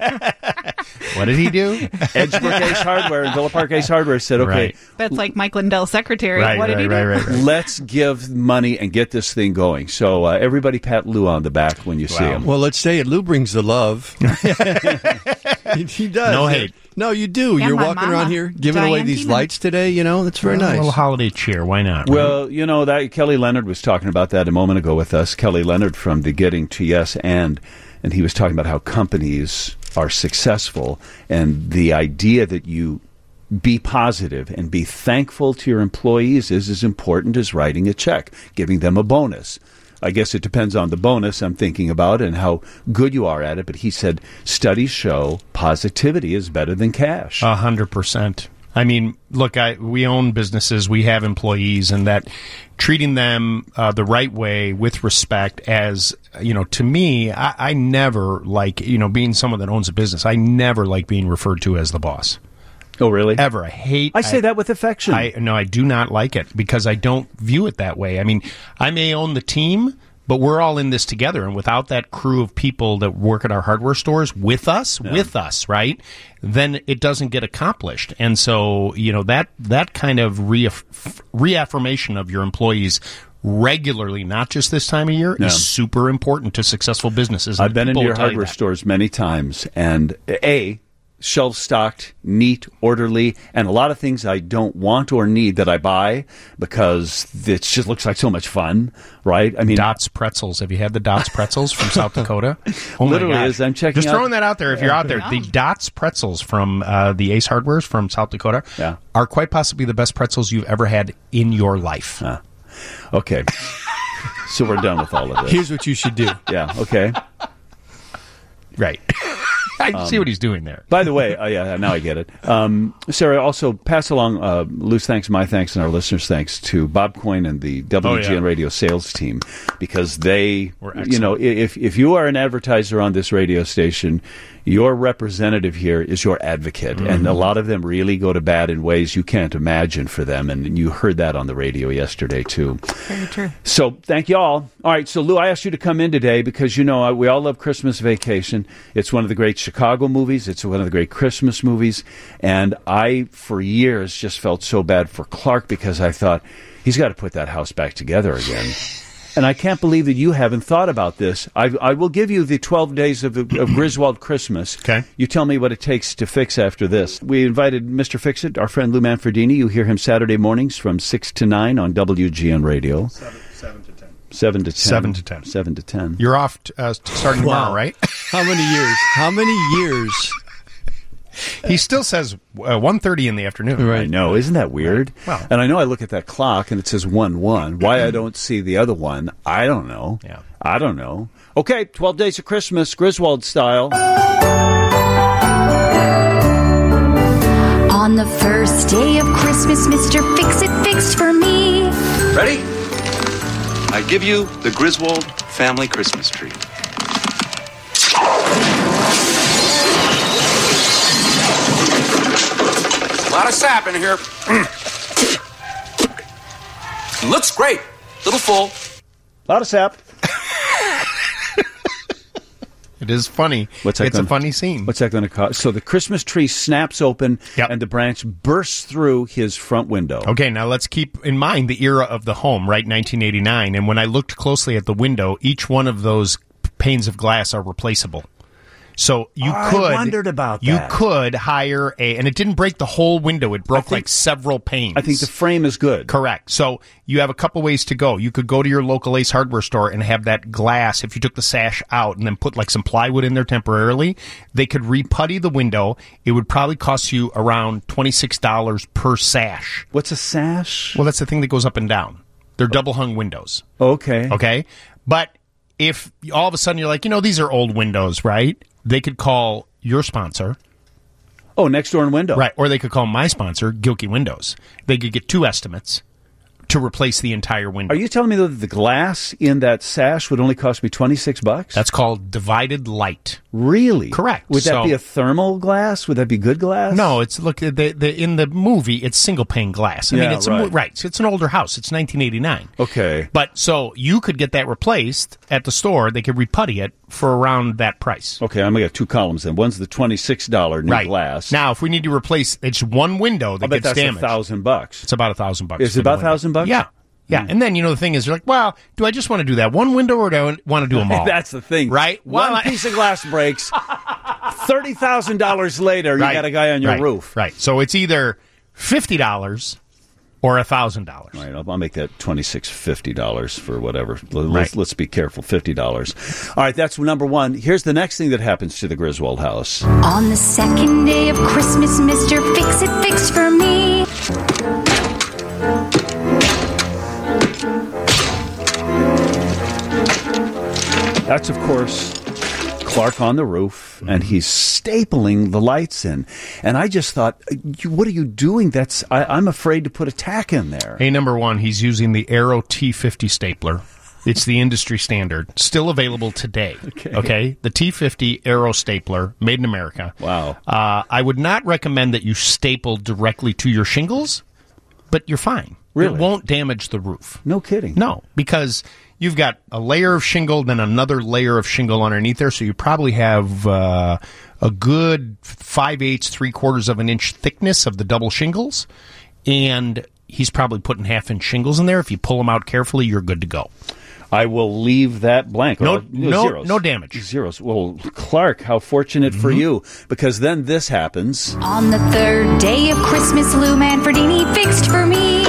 [SPEAKER 16] What did he do?
[SPEAKER 2] Edgebrook Ace Hardware and Villa Park Ace Hardware said, okay.
[SPEAKER 16] Right.
[SPEAKER 17] That's like Mike Lindell's secretary.
[SPEAKER 16] Right,
[SPEAKER 17] what did
[SPEAKER 16] right,
[SPEAKER 17] he do?
[SPEAKER 16] right, right, right.
[SPEAKER 2] Let's give money and get this thing going. So uh, everybody pat Lou on the back when you wow. see him.
[SPEAKER 10] Well, let's say it. Lou brings the love. he, he does.
[SPEAKER 16] No hate.
[SPEAKER 10] No, you do.
[SPEAKER 17] And
[SPEAKER 10] You're
[SPEAKER 17] my
[SPEAKER 10] walking
[SPEAKER 17] mama,
[SPEAKER 10] around here giving
[SPEAKER 17] Diane
[SPEAKER 10] away these
[SPEAKER 17] Keenan.
[SPEAKER 10] lights today. You know, that's very
[SPEAKER 16] Well,
[SPEAKER 10] nice.
[SPEAKER 16] A little holiday cheer. Why not? Right?
[SPEAKER 2] Well, you know, that Kelly Leonard was talking about that a moment ago with us. Kelly Leonard from the Getting to Yes and, and he was talking about how companies are successful and the idea that you be positive and be thankful to your employees is as important as writing a check, giving them a bonus. I guess it depends on the bonus I'm thinking about and how good you are at it. But he said studies show positivity is better than cash.
[SPEAKER 16] A hundred percent. I mean, look, I, we own businesses, we have employees, and that treating them uh, the right way with respect as, you know, to me, I, I never like, you know, being someone that owns a business, I never like being referred to as the boss.
[SPEAKER 2] Oh, really?
[SPEAKER 16] Ever. I hate...
[SPEAKER 2] I say
[SPEAKER 16] I,
[SPEAKER 2] that with affection.
[SPEAKER 16] I No, I do not like it because I don't view it that way. I mean, I may own the team, but we're all in this together. And without that crew of people that work at our hardware stores with us, yeah. with us, right, then it doesn't get accomplished. And so, you know, that, that kind of reaff- reaffirmation of your employees regularly, not just this time of year,
[SPEAKER 2] no.
[SPEAKER 16] is super important to successful businesses.
[SPEAKER 2] I've been into your
[SPEAKER 16] will tell you
[SPEAKER 2] hardware
[SPEAKER 16] that.
[SPEAKER 2] stores many times, and A, shelves stocked, neat, orderly, and a lot of things I don't want or need that I buy because it just looks like so much fun, right? I mean,
[SPEAKER 16] Dots Pretzels. Have you had the Dots Pretzels from South Dakota? Oh my
[SPEAKER 2] literally,
[SPEAKER 16] gosh.
[SPEAKER 2] as I'm checking
[SPEAKER 16] Just
[SPEAKER 2] out,
[SPEAKER 16] throwing that out there if you're out there. The Dots Pretzels from uh, the Ace Hardwares from South Dakota
[SPEAKER 2] yeah.
[SPEAKER 16] are quite possibly the best pretzels you've ever had in your life.
[SPEAKER 2] Uh, okay. So we're done with all of this.
[SPEAKER 10] Here's what you should do.
[SPEAKER 2] Yeah, okay.
[SPEAKER 16] Right. I
[SPEAKER 2] Um,
[SPEAKER 16] see what he's doing there.
[SPEAKER 2] By the way, uh, yeah, now I get it. Um, Sarah, also pass along uh, Lou's thanks, my thanks, and our listeners' thanks to Bob Coyne and the W G N
[SPEAKER 16] Oh, yeah.
[SPEAKER 2] Radio sales team because they,
[SPEAKER 16] We're
[SPEAKER 2] you know, if if you are an advertiser on this radio station, your representative here is your advocate,
[SPEAKER 16] Mm-hmm.
[SPEAKER 2] and a lot of them really go to bat in ways you can't imagine for them, and you heard that on the radio yesterday too.
[SPEAKER 17] Very true.
[SPEAKER 2] So thank you all. All right, so Lou, I asked you to come in today because, you know, we all love Christmas Vacation. It's one of the great Chicago movies. It's one of the great Christmas movies. And I, for years, just felt so bad for Clark because I thought, he's got to put that house back together again. And I can't believe that you haven't thought about this. I, I will give you the twelve days of, of Griswold Christmas.
[SPEAKER 16] Okay.
[SPEAKER 2] You tell me what it takes to fix after this. We invited Mister Fix-It, our friend Lou Manfredini. You hear him Saturday mornings from six to nine on W G N Radio.
[SPEAKER 16] Seven, seven to ten.
[SPEAKER 2] Seven to ten.
[SPEAKER 16] Seven to ten.
[SPEAKER 2] Seven to ten.
[SPEAKER 16] You're off t- uh, starting
[SPEAKER 10] Wow.
[SPEAKER 16] tomorrow, right?
[SPEAKER 10] How many years? How many years?
[SPEAKER 16] He still says uh, one thirty in the afternoon.
[SPEAKER 2] I know. Isn't that weird?
[SPEAKER 16] Well-
[SPEAKER 2] and I know I look at that clock and it says one one. Why I don't see the other one, I don't know.
[SPEAKER 16] Yeah.
[SPEAKER 2] I don't know. Okay, twelve Days of Christmas, Griswold style.
[SPEAKER 18] On the first day of Christmas, Mister Fix-It fixed for me.
[SPEAKER 19] Ready? I give you the Griswold family Christmas tree. A lot of sap in here. Looks great. Little full.
[SPEAKER 2] A lot of sap.
[SPEAKER 16] It is funny.
[SPEAKER 2] What's that
[SPEAKER 16] it's
[SPEAKER 2] gonna,
[SPEAKER 16] a funny scene.
[SPEAKER 2] What's that going to cost? So the Christmas tree snaps open and the branch bursts through his front window.
[SPEAKER 16] Okay, now let's keep in mind the era of the home, right? nineteen eighty-nine. And when I looked closely at the window, each one of those panes of glass are replaceable. So you
[SPEAKER 2] I
[SPEAKER 16] could
[SPEAKER 2] wondered about
[SPEAKER 16] you
[SPEAKER 2] that.
[SPEAKER 16] could hire a, and it didn't break the whole window. It broke like several panes.
[SPEAKER 2] I think the frame is good.
[SPEAKER 16] Correct. So you have a couple ways to go. You could go to your local Ace Hardware store and have that glass. If you took the sash out and then put like some plywood in there temporarily, they could re-putty the window. It would probably cost you around twenty-six dollars per sash.
[SPEAKER 2] What's a sash?
[SPEAKER 16] Well, that's the thing that goes up and down. They're double hung windows.
[SPEAKER 2] Okay.
[SPEAKER 16] Okay. But if all of a sudden you're like, you know, these are old windows, right? They could call your sponsor.
[SPEAKER 2] Oh, Next Door and Window.
[SPEAKER 16] Right. Or they could call my sponsor, Gilkey Windows. They could get two estimates to replace the entire window.
[SPEAKER 2] Are you telling me that the glass in that sash would only cost me twenty-six bucks?
[SPEAKER 16] That's called divided light.
[SPEAKER 2] Really?
[SPEAKER 16] Correct.
[SPEAKER 2] Would that
[SPEAKER 16] So-
[SPEAKER 2] be a thermal glass? Would that be good glass?
[SPEAKER 16] No, it's look the, the in the movie it's single pane glass. I mean
[SPEAKER 2] Yeah,
[SPEAKER 16] it's a mo-
[SPEAKER 2] right.
[SPEAKER 16] right. So it's an older house. It's nineteen eighty-nine.
[SPEAKER 2] Okay.
[SPEAKER 16] But so you could get that replaced at the store. They could reputty it for around that price.
[SPEAKER 2] Okay, I'm going to get two columns then. One's the twenty-six dollars new
[SPEAKER 16] Right.
[SPEAKER 2] glass.
[SPEAKER 16] Now, if we need to replace, it's one window that
[SPEAKER 2] I bet
[SPEAKER 16] gets
[SPEAKER 2] that's
[SPEAKER 16] damaged.
[SPEAKER 2] a thousand bucks.
[SPEAKER 16] It's about a thousand bucks.
[SPEAKER 2] Is
[SPEAKER 16] for
[SPEAKER 2] it
[SPEAKER 16] the
[SPEAKER 2] about a
[SPEAKER 16] window.
[SPEAKER 2] thousand bucks?
[SPEAKER 16] Yeah. Yeah. And then, you know, the thing is, you're like, well, do I just want to do that one window or do I want to do them all?
[SPEAKER 2] That's the thing.
[SPEAKER 16] Right?
[SPEAKER 2] One
[SPEAKER 16] Well, I-
[SPEAKER 2] piece of glass breaks. thirty thousand dollars later, you
[SPEAKER 16] Right.
[SPEAKER 2] got a guy on your
[SPEAKER 16] Right.
[SPEAKER 2] roof.
[SPEAKER 16] Right. So it's either fifty dollars or one thousand dollars.
[SPEAKER 2] All right, I'll, I'll make that twenty-six dollars, fifty dollars for whatever. Let's,
[SPEAKER 16] Right.
[SPEAKER 2] let's be careful, fifty dollars. All right, that's number one. Here's the next thing that happens to the Griswold house.
[SPEAKER 18] On the second day of Christmas, Mister Fix-It fixed for me.
[SPEAKER 2] That's, of course, Clark on the roof, and he's stapling the lights in. And I just thought, "You- what are you doing? That's I, I'm afraid to put a tack in there.
[SPEAKER 16] Hey, number one, he's using the Aero T fifty stapler. It's the industry standard. Still available today.
[SPEAKER 2] Okay.
[SPEAKER 16] Okay? The T fifty Aero stapler, made in America.
[SPEAKER 2] Wow.
[SPEAKER 16] Uh, I would not recommend that you staple directly to your shingles, but you're fine.
[SPEAKER 2] Really?
[SPEAKER 16] It won't damage the roof.
[SPEAKER 2] No kidding.
[SPEAKER 16] No, because you've got a layer of shingle, then another layer of shingle underneath there, so you probably have uh, a good five-eighths, three-quarters of an inch thickness of the double shingles, and he's probably putting half-inch shingles in there. If you pull them out carefully, you're good to go.
[SPEAKER 2] I will leave that blank.
[SPEAKER 16] No-
[SPEAKER 2] Or,
[SPEAKER 16] no-
[SPEAKER 2] zeros.
[SPEAKER 16] no damage.
[SPEAKER 2] Zeros. Well, Clark, how fortunate for
[SPEAKER 16] Mm-hmm.
[SPEAKER 2] you, because then this happens.
[SPEAKER 18] On the third day of Christmas, Lou Manfredini fixed for me.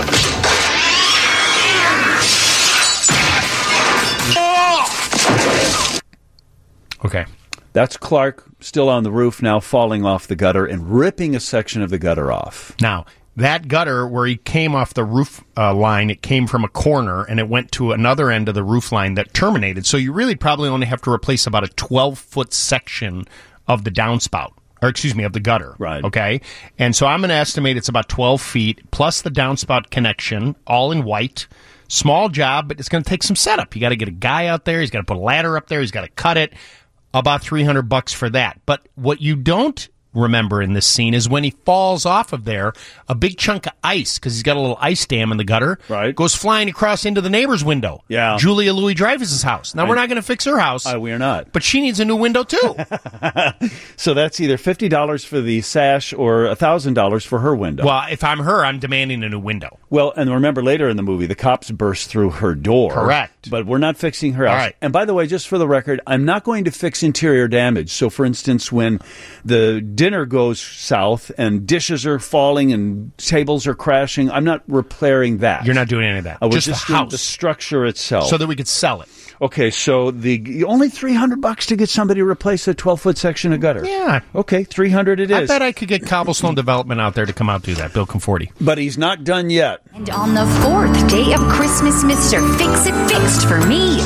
[SPEAKER 16] Okay.
[SPEAKER 2] That's Clark still on the roof now, falling off the gutter and ripping a section of the gutter off.
[SPEAKER 16] Now, that gutter where he came off the roof uh, line, it came from a corner and it went to another end of the roof line that terminated. So you really probably only have to replace about a twelve-foot section of the downspout. Or excuse me, of the gutter.
[SPEAKER 2] Right.
[SPEAKER 16] Okay? And so I'm going to estimate it's about twelve feet, plus the downspout connection, all in white. Small job, but it's going to take some setup. You got to get a guy out there. He's got to put a ladder up there. He's got to cut it. About three hundred bucks for that. But what you don't remember in this scene is when he falls off of there, a big chunk of ice, because he's got a little ice dam in the gutter,
[SPEAKER 2] right,
[SPEAKER 16] goes flying across into the neighbor's window.
[SPEAKER 2] Yeah.
[SPEAKER 16] Julia Louis-Dreyfus' house. Now,
[SPEAKER 2] I,
[SPEAKER 16] we're not going to fix her house.
[SPEAKER 2] Uh, we are not.
[SPEAKER 16] But she needs a new window, too.
[SPEAKER 2] So that's either fifty dollars for the sash or one thousand dollars for her window.
[SPEAKER 16] Well, if I'm her, I'm demanding a new window.
[SPEAKER 2] Well, and remember later in the movie, the cops burst through her door.
[SPEAKER 16] Correct.
[SPEAKER 2] But we're not fixing her house.
[SPEAKER 16] All right.
[SPEAKER 2] And by the way, just for the record, I'm not going to fix interior damage. So, for instance, when the dinner goes south and dishes are falling and tables are crashing, I'm not repairing that.
[SPEAKER 16] You're not doing any of that.
[SPEAKER 2] Uh, we're
[SPEAKER 16] just,
[SPEAKER 2] just
[SPEAKER 16] the
[SPEAKER 2] doing
[SPEAKER 16] house.
[SPEAKER 2] the structure itself.
[SPEAKER 16] So that we could sell it.
[SPEAKER 2] Okay, so the only three hundred bucks to get somebody to replace a twelve-foot section of gutter.
[SPEAKER 16] Yeah.
[SPEAKER 2] Okay, three hundred it
[SPEAKER 16] I
[SPEAKER 2] is.
[SPEAKER 16] bet I could get Cobblestone Development out there to come out do that, Bill Conforti.
[SPEAKER 2] But he's not done yet.
[SPEAKER 18] And on the fourth day of Christmas, Mister Fix It Fixed for me.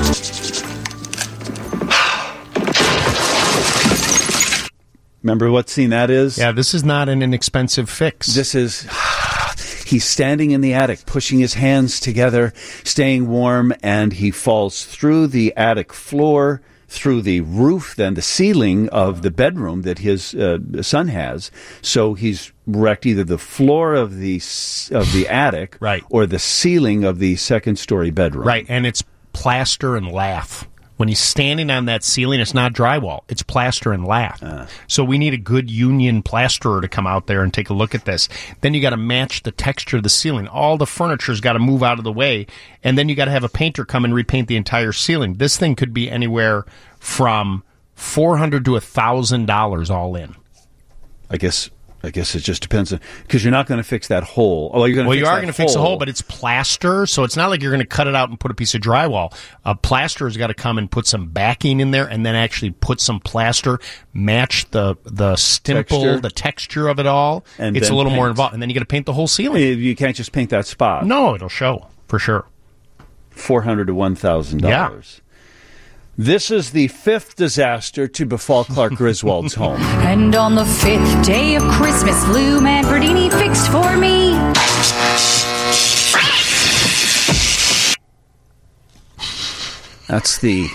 [SPEAKER 2] Remember what scene that is?
[SPEAKER 16] Yeah, this is not an inexpensive fix.
[SPEAKER 2] This is... He's standing in the attic, pushing his hands together, staying warm, and he falls through the attic floor, through the roof, then the ceiling of the bedroom that his uh, son has. So he's wrecked either the floor of the of the attic,
[SPEAKER 16] right,
[SPEAKER 2] or the ceiling of the second-story bedroom.
[SPEAKER 16] Right, and it's plaster and lath. When he's standing on that ceiling, it's not drywall. It's plaster and lath. Uh. So we need a good union plasterer to come out there and take a look at this. Then you got to match the texture of the ceiling. All the furniture's got to move out of the way. And then you got to have a painter come and repaint the entire ceiling. This thing could be anywhere from four hundred dollars to one thousand dollars all in.
[SPEAKER 2] I guess... I guess it just depends on, because you're not going to fix that hole. Oh, you're going to
[SPEAKER 16] well,
[SPEAKER 2] fix
[SPEAKER 16] you are
[SPEAKER 2] going
[SPEAKER 16] to fix the hole, but it's plaster, so it's not like you're going to cut it out and put a piece of drywall. A plasterer's got to come and put some backing in there, and then actually put some plaster, match the the stimple,
[SPEAKER 2] Texture.
[SPEAKER 16] the texture of it all.
[SPEAKER 2] And
[SPEAKER 16] it's a
[SPEAKER 2] then
[SPEAKER 16] little more
[SPEAKER 2] paint.
[SPEAKER 16] involved, and then you got to paint the whole ceiling.
[SPEAKER 2] You can't just paint that spot.
[SPEAKER 16] No, it'll show for sure.
[SPEAKER 2] Four hundred to one thousand dollars. This is the fifth disaster to befall Clark Griswold's home.
[SPEAKER 18] And on the fifth day of Christmas, Lou Manfredini fixed for me.
[SPEAKER 2] That's the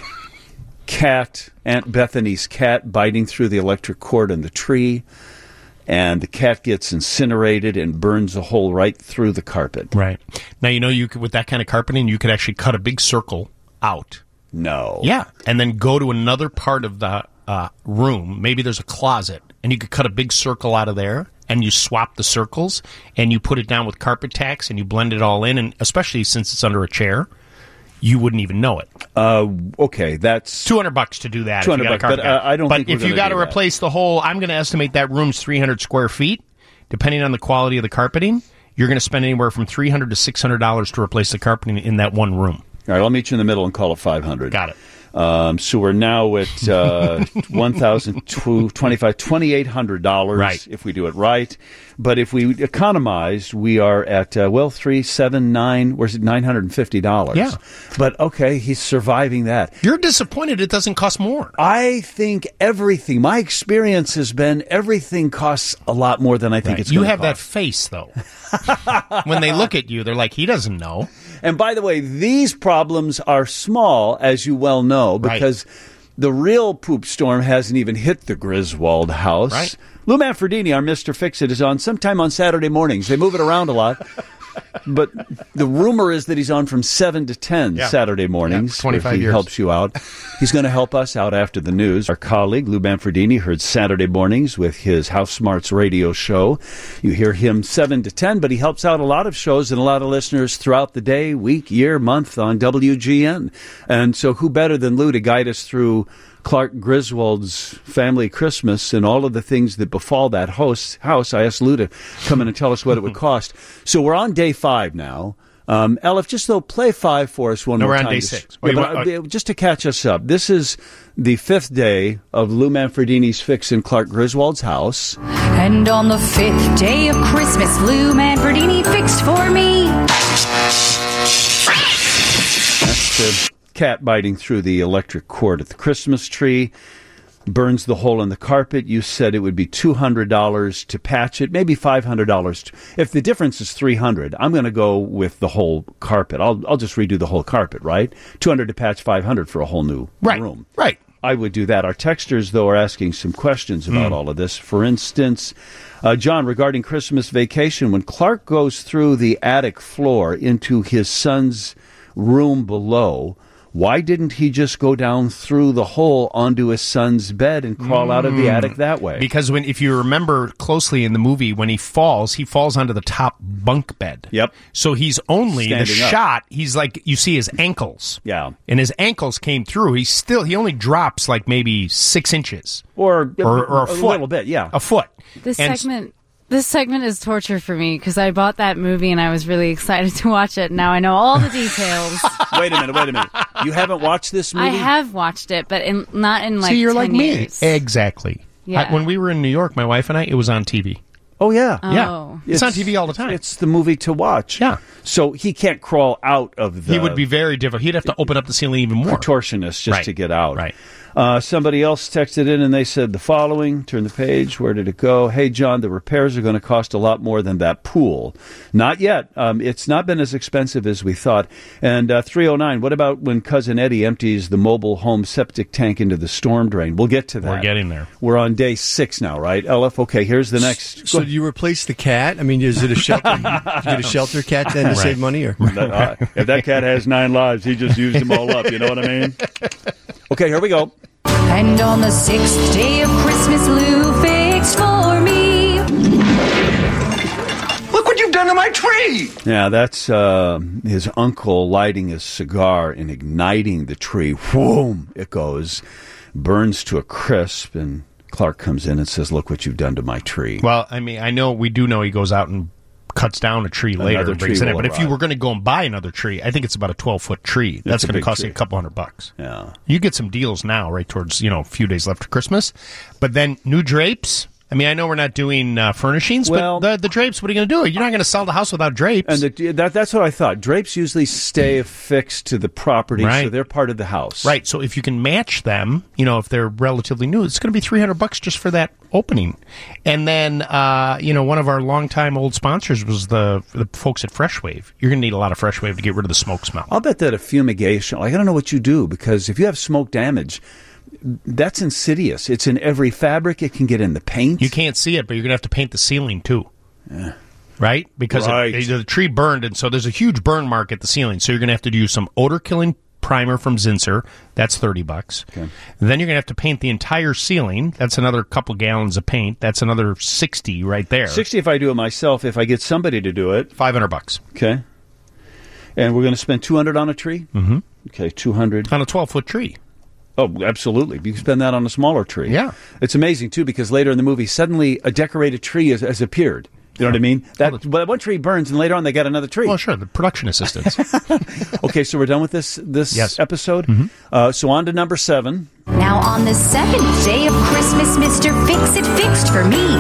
[SPEAKER 2] cat, Aunt Bethany's cat, biting through the electric cord in the tree. And the cat gets incinerated and burns a hole right through the carpet.
[SPEAKER 16] Right. Now, you know, you could, with that kind of carpeting, you could actually cut a big circle out.
[SPEAKER 2] No.
[SPEAKER 16] Yeah, and then go to another part of the uh, room. Maybe there's a closet, and you could cut a big circle out of there, and you swap the circles, and you put it down with carpet tacks, and you blend it all in, and especially since it's under a chair, you wouldn't even know it.
[SPEAKER 2] Uh, okay, that's
[SPEAKER 16] two hundred bucks to do that.
[SPEAKER 2] Two hundred bucks, but uh, I don't.
[SPEAKER 16] But
[SPEAKER 2] think
[SPEAKER 16] if
[SPEAKER 2] we're
[SPEAKER 16] you got to
[SPEAKER 2] do
[SPEAKER 16] replace the whole, I'm going to estimate that room's three hundred square feet. Depending on the quality of the carpeting, you're going to spend anywhere from three hundred to six hundred dollars to replace the carpeting in that one room.
[SPEAKER 2] All right, I'll meet you in the middle and call it five hundred.
[SPEAKER 16] Got it.
[SPEAKER 2] Um, so we're now at uh, one thousand twenty-five, twenty-eight hundred dollars
[SPEAKER 16] right.
[SPEAKER 2] if we do it right. But if we economized, we are at uh, well three seven nine. Where's it? Nine hundred and fifty dollars.
[SPEAKER 16] Yeah.
[SPEAKER 2] But okay, he's surviving that.
[SPEAKER 16] You're disappointed it doesn't cost more.
[SPEAKER 2] I think everything. My experience has been everything costs a lot more than I think
[SPEAKER 16] Right.
[SPEAKER 2] it's.
[SPEAKER 16] You
[SPEAKER 2] gonna
[SPEAKER 16] have that
[SPEAKER 2] cost.
[SPEAKER 16] face though. When they look at you, they're like, he doesn't know.
[SPEAKER 2] And by the way, these problems are small, as you well know, because right. the real poop storm hasn't even hit the Griswold house.
[SPEAKER 16] Right.
[SPEAKER 2] Lou Manfredini, our Mister Fix-It, is on sometime on Saturday mornings. They move it around a lot. But the rumor is that he's on from seven to ten
[SPEAKER 16] yeah.
[SPEAKER 2] Saturday mornings.
[SPEAKER 16] Yeah, twenty-five
[SPEAKER 2] he
[SPEAKER 16] years.
[SPEAKER 2] helps you out. He's going to help us out after the news. Our colleague, Lou Manfredini, heard Saturday mornings with his House Smarts radio show. You hear him seven to ten, but he helps out a lot of shows and a lot of listeners throughout the day, week, year, month on W G N. And so who better than Lou to guide us through Clark Griswold's family Christmas and all of the things that befall that host, house. I asked Lou to come in and tell us what it would cost. So we're on day five now. Um, Elif, just though, play five for us one
[SPEAKER 16] no,
[SPEAKER 2] more
[SPEAKER 16] we're
[SPEAKER 2] time.
[SPEAKER 16] on day
[SPEAKER 2] Just,
[SPEAKER 16] six.
[SPEAKER 2] yeah,
[SPEAKER 16] Wait,
[SPEAKER 2] but,
[SPEAKER 16] what,
[SPEAKER 2] uh, just to catch us up, this is the fifth day of Lou Manfredini's fix in Clark Griswold's house.
[SPEAKER 18] And on the fifth day of Christmas, Lou Manfredini fixed for me.
[SPEAKER 2] That's the cat biting through the electric cord at the Christmas tree. Burns the hole in the carpet. You said it would be two hundred dollars to patch it, maybe five hundred dollars. If the difference is three hundred dollars, I'm going to go with the whole carpet. I'll I'll just redo the whole carpet, right? two hundred dollars to patch, five hundred dollars for a whole new
[SPEAKER 16] right.
[SPEAKER 2] room.
[SPEAKER 16] Right.
[SPEAKER 2] I would do that. Our texters, though, are asking some questions about mm. all of this. For instance, uh, John, regarding Christmas Vacation, when Clark goes through the attic floor into his son's room below, why didn't he just go down through the hole onto his son's bed and crawl mm. out of the attic that way?
[SPEAKER 16] Because when, if you remember closely in the movie, when he falls, he falls onto the top bunk bed.
[SPEAKER 2] Yep.
[SPEAKER 16] So he's only,
[SPEAKER 2] Standing
[SPEAKER 16] the
[SPEAKER 2] up.
[SPEAKER 16] shot, he's like, you see his ankles.
[SPEAKER 2] Yeah.
[SPEAKER 16] And his ankles came through. He's still, he only drops like maybe six inches.
[SPEAKER 2] Or,
[SPEAKER 16] or, or a,
[SPEAKER 2] a
[SPEAKER 16] foot.
[SPEAKER 2] little bit, yeah.
[SPEAKER 16] A foot.
[SPEAKER 20] This
[SPEAKER 16] and
[SPEAKER 20] segment... This segment is torture for me because I bought that movie and I was really excited to watch it. Now I know all the details.
[SPEAKER 2] Wait a minute, wait a minute. You haven't watched this movie?
[SPEAKER 20] I have watched it, but in, not in like
[SPEAKER 16] See, you're
[SPEAKER 20] ten
[SPEAKER 16] like
[SPEAKER 20] years.
[SPEAKER 16] me. Exactly.
[SPEAKER 20] Yeah.
[SPEAKER 16] I, when we were in New York, my wife and I, it was on T V.
[SPEAKER 2] Oh, yeah.
[SPEAKER 20] Oh.
[SPEAKER 16] Yeah. It's, it's on T V all the time.
[SPEAKER 2] It's the movie to watch.
[SPEAKER 16] Yeah.
[SPEAKER 2] So he can't crawl out of the...
[SPEAKER 16] He would be very difficult. He'd have to open up the ceiling even more.
[SPEAKER 2] Contortionist just
[SPEAKER 16] right.
[SPEAKER 2] to get out.
[SPEAKER 16] Right.
[SPEAKER 2] Uh, somebody else texted in and they said the following. Turn the page. Where did it go? Hey, John, the repairs are going to cost a lot more than that pool. Not yet. Um, it's not been as expensive as we thought. And uh, three oh nine, what about when Cousin Eddie empties the mobile home septic tank into the storm drain? We'll get to that.
[SPEAKER 16] We're getting there.
[SPEAKER 2] We're on day six now, right, Elif? Okay, here's the next.
[SPEAKER 10] So do you replace the cat? I mean, is it a shelter? You get a shelter cat then to
[SPEAKER 2] Right.
[SPEAKER 10] save money? Or
[SPEAKER 2] That, uh, if that cat has nine lives, he just used them all up. You know what I mean? Okay, here we go.
[SPEAKER 18] And on the sixth day of Christmas, Lou fixed for me.
[SPEAKER 19] Look what you've done to my tree!
[SPEAKER 2] Yeah, that's uh, his uncle lighting his cigar and igniting the tree. Whoom! It goes, burns to a crisp, and Clark comes in and says, "Look what you've done to my tree."
[SPEAKER 16] Well, I mean, I know we do know he goes out and cuts down a tree later
[SPEAKER 2] Another
[SPEAKER 16] and brings
[SPEAKER 2] tree
[SPEAKER 16] it in.
[SPEAKER 2] will
[SPEAKER 16] But if you
[SPEAKER 2] arrive.
[SPEAKER 16] were going to go and buy another tree, I think it's about a twelve-foot tree. That's
[SPEAKER 2] a
[SPEAKER 16] going to
[SPEAKER 2] big
[SPEAKER 16] cost
[SPEAKER 2] tree.
[SPEAKER 16] you a couple hundred bucks.
[SPEAKER 2] Yeah.
[SPEAKER 16] You get some deals now, right towards, you know, a few days left to Christmas. But then new drapes. I mean, I know we're not doing uh, furnishings,
[SPEAKER 2] Well-
[SPEAKER 16] but the, the drapes, what are you going to do? You're not going to sell the house without drapes.
[SPEAKER 2] And the, that, that's what I thought. Drapes usually stay affixed to the property, so
[SPEAKER 16] Right.
[SPEAKER 2] they're part of the house.
[SPEAKER 16] Right, so if you can match them, you know, if they're relatively new, it's going to be three hundred bucks just for that opening. And then, uh, you know, one of our longtime old sponsors was the the folks at Fresh Wave. You're going to need a lot of Fresh Wave to get rid of the smoke smell.
[SPEAKER 2] I'll bet that a fumigation, like I don't know what you do, because if you have smoke damage, that's insidious. It's in every fabric. It can get in the paint.
[SPEAKER 16] You can't see it, but you're going to have to paint the ceiling too.
[SPEAKER 2] Yeah.
[SPEAKER 16] Right? Because it-
[SPEAKER 2] Right.
[SPEAKER 16] it- the tree burned, and so there's a huge burn mark at the ceiling. So you're going to have to do some odor-killing primer from Zinsser. That's thirty bucks.
[SPEAKER 2] Okay.
[SPEAKER 16] Then you're going to have to paint the entire ceiling. That's another couple gallons of paint. That's another sixty right there.
[SPEAKER 2] sixty if I do it myself. If I get somebody to do it,
[SPEAKER 16] five hundred bucks.
[SPEAKER 2] Okay. And we're going to spend two hundred on a tree?
[SPEAKER 16] Mm-hmm.
[SPEAKER 2] Okay, two hundred.
[SPEAKER 16] On a twelve-foot tree.
[SPEAKER 2] Oh, absolutely. You can spend that on a smaller tree.
[SPEAKER 16] Yeah.
[SPEAKER 2] It's amazing, too, because later in the movie, suddenly a decorated tree has, has appeared. You know what I mean? That but one tree burns, and later on they got another tree.
[SPEAKER 16] Well, sure, the production assistants.
[SPEAKER 2] Okay, so we're done with this this
[SPEAKER 16] Yes.
[SPEAKER 2] episode.
[SPEAKER 16] Mm-hmm.
[SPEAKER 2] Uh, so on to number seven.
[SPEAKER 18] Now on the seventh day of Christmas, Mister Fix It fixed for me.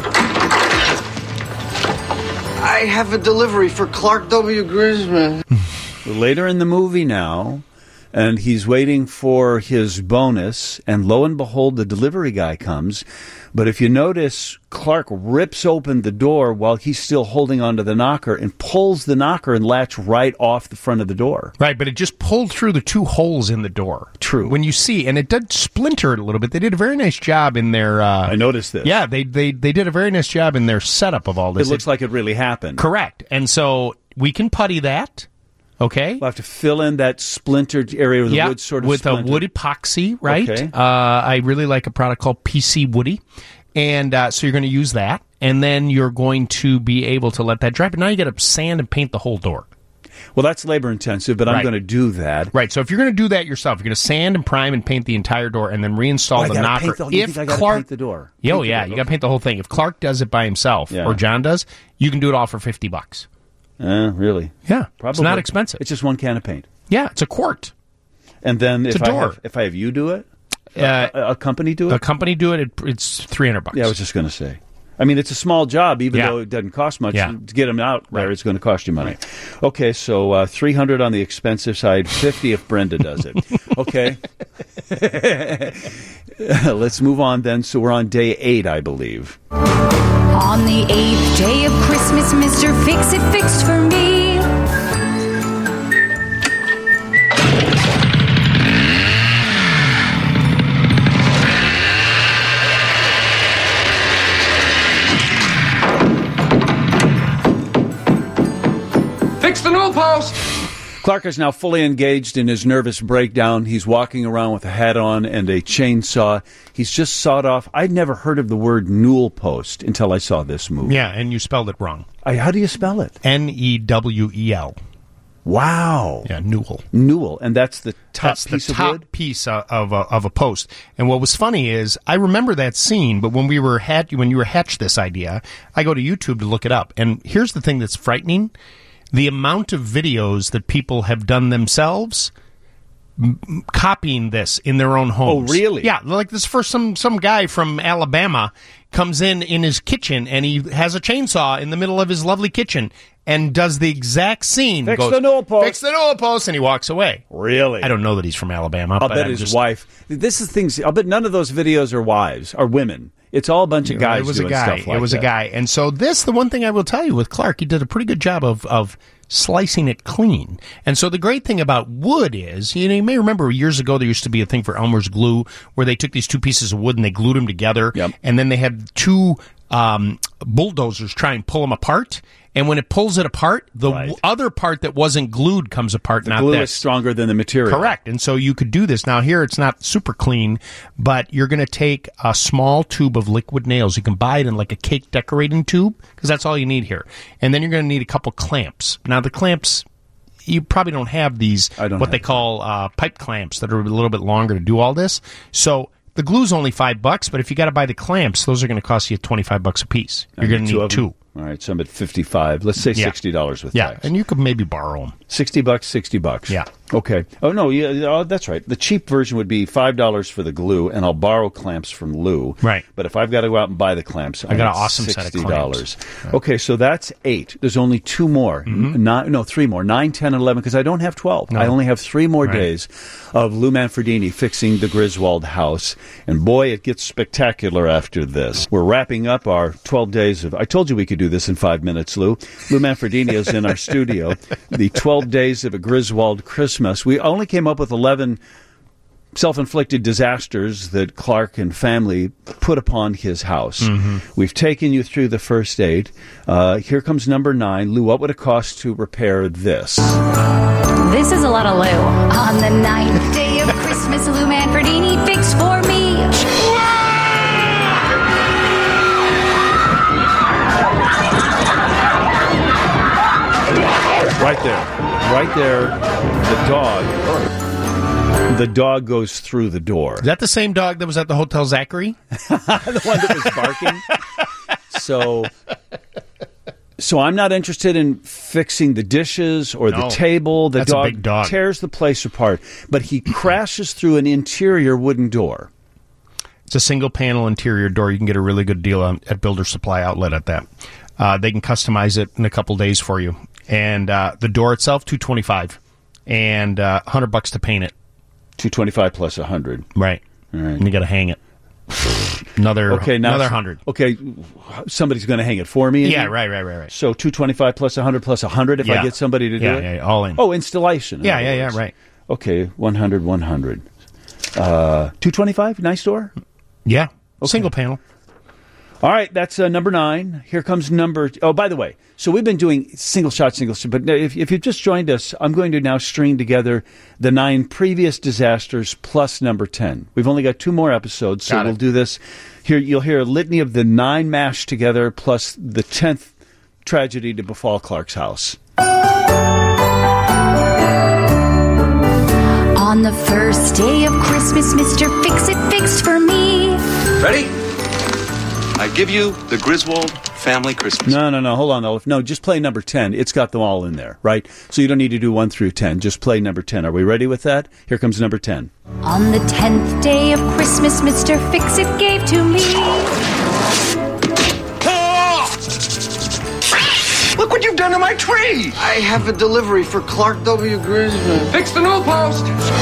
[SPEAKER 19] I have a delivery for Clark W. Grisman.
[SPEAKER 2] Later in the movie now, and he's waiting for his bonus, and lo and behold, the delivery guy comes. But if you notice, Clark rips open the door while he's still holding onto the knocker and pulls the knocker and latch right off the front of the door.
[SPEAKER 16] Right, but it just pulled through the two holes in the door.
[SPEAKER 2] True.
[SPEAKER 16] When you see, and it did splinter it a little bit. They did a very nice job in their... Uh,
[SPEAKER 2] I noticed this.
[SPEAKER 16] Yeah, they, they, they did a very nice job in their setup of all this.
[SPEAKER 2] It looks like it really happened.
[SPEAKER 16] Correct. And so we can putty that, okay?
[SPEAKER 2] We'll have to fill in that splintered area where the
[SPEAKER 16] Yeah,
[SPEAKER 2] wood sort of
[SPEAKER 16] with
[SPEAKER 2] splintered.
[SPEAKER 16] a wood epoxy, right?
[SPEAKER 2] Okay.
[SPEAKER 16] Uh, I really like a product called P C Woody. And uh, so you're going to use that, and then you're going to be able to let that dry. But now you got to sand and paint the whole door.
[SPEAKER 2] Well, that's labor intensive, but I'm
[SPEAKER 16] Right.
[SPEAKER 2] going to do that.
[SPEAKER 16] Right. So if you're going to do that yourself, you're going to sand and prime and paint the entire door, and then reinstall
[SPEAKER 2] Oh, I
[SPEAKER 16] the
[SPEAKER 2] gotta
[SPEAKER 16] knocker.
[SPEAKER 2] paint the- you
[SPEAKER 16] if
[SPEAKER 2] think I gotta
[SPEAKER 16] Clark,
[SPEAKER 2] paint the door?
[SPEAKER 16] Yeah, oh
[SPEAKER 2] Paint the
[SPEAKER 16] yeah,
[SPEAKER 2] door,
[SPEAKER 16] you got to paint the whole thing. If Clark does it by himself,
[SPEAKER 2] Yeah.
[SPEAKER 16] or John does, you can do it all for fifty bucks.
[SPEAKER 2] Uh, really?
[SPEAKER 16] Yeah,
[SPEAKER 2] Probably.
[SPEAKER 16] it's not expensive.
[SPEAKER 2] It's just one can of paint.
[SPEAKER 16] Yeah, it's a quart.
[SPEAKER 2] And then
[SPEAKER 16] It's
[SPEAKER 2] if
[SPEAKER 16] a
[SPEAKER 2] I
[SPEAKER 16] door.
[SPEAKER 2] have, if I have you do it,
[SPEAKER 16] Uh,
[SPEAKER 2] a, a company do it.
[SPEAKER 16] A company do it. it it's three hundred bucks.
[SPEAKER 2] Yeah, I was just going to say. I mean, it's a small job, even
[SPEAKER 16] Yeah.
[SPEAKER 2] though it doesn't cost much.
[SPEAKER 16] Yeah.
[SPEAKER 2] To get them out there,
[SPEAKER 16] Right.
[SPEAKER 2] it's going to cost you money. Okay, so uh, three hundred on the expensive side, fifty if Brenda does it. Okay. Let's move on then. So we're on day eight, I believe.
[SPEAKER 18] On the eighth day of Christmas, Mister Fix It fixed for me.
[SPEAKER 21] post!
[SPEAKER 2] Clark is now fully engaged in his nervous breakdown. He's walking around with a hat on and a chainsaw. He's just sawed off. I'd never heard of the word newel post until I saw this movie.
[SPEAKER 16] Yeah, and you spelled it wrong.
[SPEAKER 2] I, how do you spell it?
[SPEAKER 16] N E W E L.
[SPEAKER 2] Wow.
[SPEAKER 16] Yeah, newel.
[SPEAKER 2] Newel, and that's the top
[SPEAKER 16] that's
[SPEAKER 2] piece
[SPEAKER 16] the
[SPEAKER 2] of
[SPEAKER 16] top
[SPEAKER 2] wood?
[SPEAKER 16] piece of, of, a, of a post. And what was funny is, I remember that scene, but when we were hat- when you were hatched this idea, I go to YouTube to look it up. And here's the thing that's frightening. The amount of videos that people have done themselves m- copying this in their own homes.
[SPEAKER 2] Oh, really?
[SPEAKER 16] Yeah, like this first some some guy from Alabama comes in in his kitchen and he has a chainsaw in the middle of his lovely kitchen and does the exact scene.
[SPEAKER 2] Fix
[SPEAKER 16] goes,
[SPEAKER 2] the newel post.
[SPEAKER 16] Fix the newel post, and he walks away.
[SPEAKER 2] Really?
[SPEAKER 16] I don't know that he's from Alabama.
[SPEAKER 2] I'll
[SPEAKER 16] but
[SPEAKER 2] bet
[SPEAKER 16] I'm
[SPEAKER 2] his
[SPEAKER 16] just,
[SPEAKER 2] wife. This is things. I'll bet none of those videos are wives, are women. It's all a bunch of guys
[SPEAKER 16] It was
[SPEAKER 2] doing
[SPEAKER 16] a guy.
[SPEAKER 2] stuff like
[SPEAKER 16] it was
[SPEAKER 2] that.
[SPEAKER 16] a guy. And so this, the one thing I will tell you with Clark, he did a pretty good job of of slicing it clean. And so the great thing about wood is, you know, you may remember years ago there used to be a thing for Elmer's glue where they took these two pieces of wood and they glued them together.
[SPEAKER 2] Yep.
[SPEAKER 16] And then they had two um, bulldozers try and pull them apart. And when it pulls it apart, the
[SPEAKER 2] Right.
[SPEAKER 16] w- other part that wasn't glued comes apart,
[SPEAKER 2] The
[SPEAKER 16] not
[SPEAKER 2] glue
[SPEAKER 16] this.
[SPEAKER 2] is stronger than the material.
[SPEAKER 16] Correct. And so you could do this. Now, here it's not super clean, but you're going to take a small tube of liquid nails. You can buy it in like a cake decorating tube because that's all you need here. And then you're going to need a couple clamps. Now, the clamps, you probably don't have these,
[SPEAKER 2] I don't
[SPEAKER 16] what
[SPEAKER 2] have
[SPEAKER 16] they call uh, pipe clamps that are a little bit longer to do all this. So the glue's only five bucks, but if you got to buy the clamps, those are going to cost you twenty-five bucks a piece. You're
[SPEAKER 2] I
[SPEAKER 16] going
[SPEAKER 2] need
[SPEAKER 16] to
[SPEAKER 2] two
[SPEAKER 16] need
[SPEAKER 2] of them.
[SPEAKER 16] two.
[SPEAKER 2] All right, so I'm at fifty-five. Let's say
[SPEAKER 16] Yeah.
[SPEAKER 2] sixty dollars with
[SPEAKER 16] Yeah,
[SPEAKER 2] tax.
[SPEAKER 16] and you could maybe borrow them.
[SPEAKER 2] Sixty bucks, sixty bucks.
[SPEAKER 16] Yeah.
[SPEAKER 2] Okay. Oh no, yeah, oh, that's right. The cheap version would be five dollars for the glue, and I'll borrow clamps from Lou.
[SPEAKER 16] Right.
[SPEAKER 2] But if I've got to go out and buy the clamps,
[SPEAKER 16] I got
[SPEAKER 2] I'm
[SPEAKER 16] an
[SPEAKER 2] at
[SPEAKER 16] awesome set of
[SPEAKER 2] sixty dollars.
[SPEAKER 16] clamps.
[SPEAKER 2] Okay, so that's eight. There's only two more.
[SPEAKER 16] Mhm.
[SPEAKER 2] N- nine, no, three more. Nine, ten, and eleven. Because I don't have twelve.
[SPEAKER 16] No.
[SPEAKER 2] I only have three more
[SPEAKER 16] Right.
[SPEAKER 2] days of Lou Manfredini fixing the Griswold house, and boy, it gets spectacular after this. We're wrapping up our twelve days of. I told you we could do this in five minutes, Lou. Lou Manfredini is in our studio. The twelve days of a Griswold Christmas. We only came up with eleven self-inflicted disasters that Clark and family put upon his house.
[SPEAKER 16] Mm-hmm.
[SPEAKER 2] We've taken you through the first eight. Uh, here comes number nine. Lou, what would it cost to repair this?
[SPEAKER 18] This is a lot of Lou. On the ninth day of Christmas, Lou Manfredini fixed for me.
[SPEAKER 2] Right there. Right there, the dog. The dog goes through the door.
[SPEAKER 16] Is that the same dog that was at the Hotel Zachary?
[SPEAKER 2] The one that was barking. So, so I'm not interested in fixing the dishes or the
[SPEAKER 16] No.
[SPEAKER 2] table. The
[SPEAKER 16] That's a
[SPEAKER 2] dog,
[SPEAKER 16] big dog.
[SPEAKER 2] tears the place apart, but he crashes through an interior wooden door.
[SPEAKER 16] It's a single panel interior door. You can get a really good deal on, at Builder Supply Outlet at that. Uh, they can customize it in a couple days for you. And uh, the door itself, two twenty five, and uh, hundred bucks to paint it.
[SPEAKER 2] Two twenty five plus a hundred.
[SPEAKER 16] Right.
[SPEAKER 2] All right.
[SPEAKER 16] And you got to hang it. Another
[SPEAKER 2] Okay, now
[SPEAKER 16] another hundred.
[SPEAKER 2] Okay, somebody's going to hang it for me.
[SPEAKER 16] Yeah,
[SPEAKER 2] again?
[SPEAKER 16] right, right, right, right.
[SPEAKER 2] So two twenty five plus a hundred plus a hundred. If I
[SPEAKER 16] Yeah.
[SPEAKER 2] get somebody to do
[SPEAKER 16] Yeah,
[SPEAKER 2] it.
[SPEAKER 16] yeah, yeah, all in.
[SPEAKER 2] Oh, installation. in
[SPEAKER 16] Yeah,
[SPEAKER 2] other
[SPEAKER 16] yeah, yeah,
[SPEAKER 2] words.
[SPEAKER 16] right.
[SPEAKER 2] Okay, one hundred, one hundred. Uh, two twenty five. Nice door.
[SPEAKER 16] Yeah, single panel.
[SPEAKER 2] All right, that's uh, number nine. Here comes number. Oh, by the way, so we've been doing single shot, single shot. But if, if you've just joined us, I'm going to now string together the nine previous disasters plus number ten. We've only got two more episodes, so
[SPEAKER 16] Got it.
[SPEAKER 2] we'll do this. Here, you'll hear a litany of the nine mashed together plus the tenth tragedy to befall Clark's house.
[SPEAKER 18] On the first day of Christmas, Mister Fix-It fixed for me.
[SPEAKER 19] Ready? I give you the Griswold family Christmas.
[SPEAKER 2] No, no, no. Hold on, Olive. No, just play number ten. It's got them all in there, right? So you don't need to do one through ten. Just play number ten. Are we ready with that? Here comes number ten.
[SPEAKER 18] On the tenth day of Christmas, Mister Fix-It gave to me.
[SPEAKER 21] Look what you've done to my tree!
[SPEAKER 22] I have a delivery for Clark W. Griswold.
[SPEAKER 21] Fix the newel post!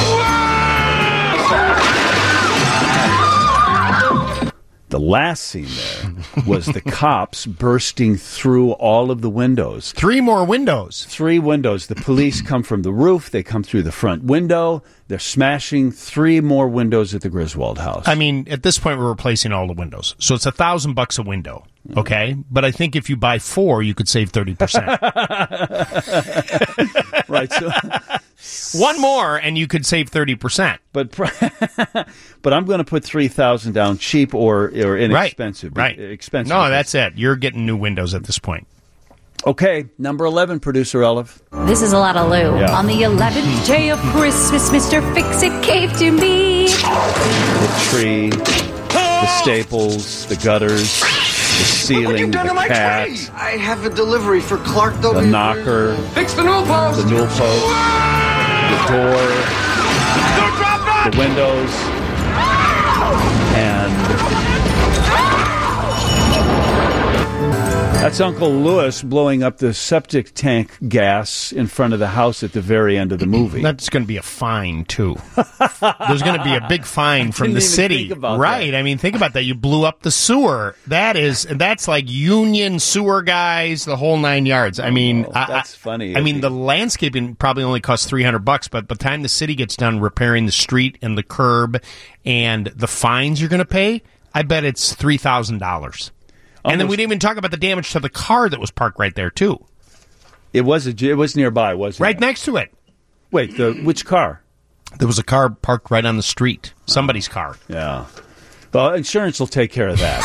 [SPEAKER 2] The last scene there was the cops bursting through all of the windows.
[SPEAKER 16] Three more windows.
[SPEAKER 2] Three windows. The police come from the roof. They come through the front window. They're smashing three more windows at the Griswold house.
[SPEAKER 16] I mean, at this point, we're replacing all the windows, so it's a thousand bucks a window. Okay, but I think if you buy four, you could save thirty percent.
[SPEAKER 2] Right. So
[SPEAKER 16] one more, and you could save thirty percent.
[SPEAKER 2] But but I'm going to put three thousand down, cheap or or inexpensive.
[SPEAKER 16] Right.
[SPEAKER 2] Right. Expensive.
[SPEAKER 16] No, that's it. You're getting new windows at this point.
[SPEAKER 2] Okay, number eleven, producer Olive.
[SPEAKER 18] This is a lot of Lou.
[SPEAKER 2] Yeah.
[SPEAKER 18] On the eleventh day of Christmas, Mister Fix-It gave to me
[SPEAKER 2] The tree, the staples, the gutters, the ceiling, the cat,
[SPEAKER 22] I have a delivery for Clark W.
[SPEAKER 2] the knocker,
[SPEAKER 21] Fix the newel post.
[SPEAKER 2] the newel post, the door, the windows, and that's Uncle Lewis blowing up the septic tank gas in front of the house at the very end of the movie.
[SPEAKER 16] That's going to be a fine, too. There's going to be a big fine from the
[SPEAKER 2] Didn't even
[SPEAKER 16] city.
[SPEAKER 2] think about
[SPEAKER 16] Right.
[SPEAKER 2] that.
[SPEAKER 16] I mean, think about that. You blew up the sewer. That is, that's like union sewer guys, the whole nine yards. I mean, I,
[SPEAKER 2] that's funny.
[SPEAKER 16] I mean, the landscaping probably only costs three hundred bucks, but by the time the city gets done repairing the street and the curb and the fines you're going to pay, I bet it's three thousand dollars. And then we didn't even talk about the damage to the car that was parked right there, too.
[SPEAKER 2] It was a, it was nearby, wasn't
[SPEAKER 16] Right
[SPEAKER 2] it?
[SPEAKER 16] next to it.
[SPEAKER 2] Wait, the which car?
[SPEAKER 16] There was a car parked right on the street. Somebody's car.
[SPEAKER 2] Yeah. Well, insurance will take care of that.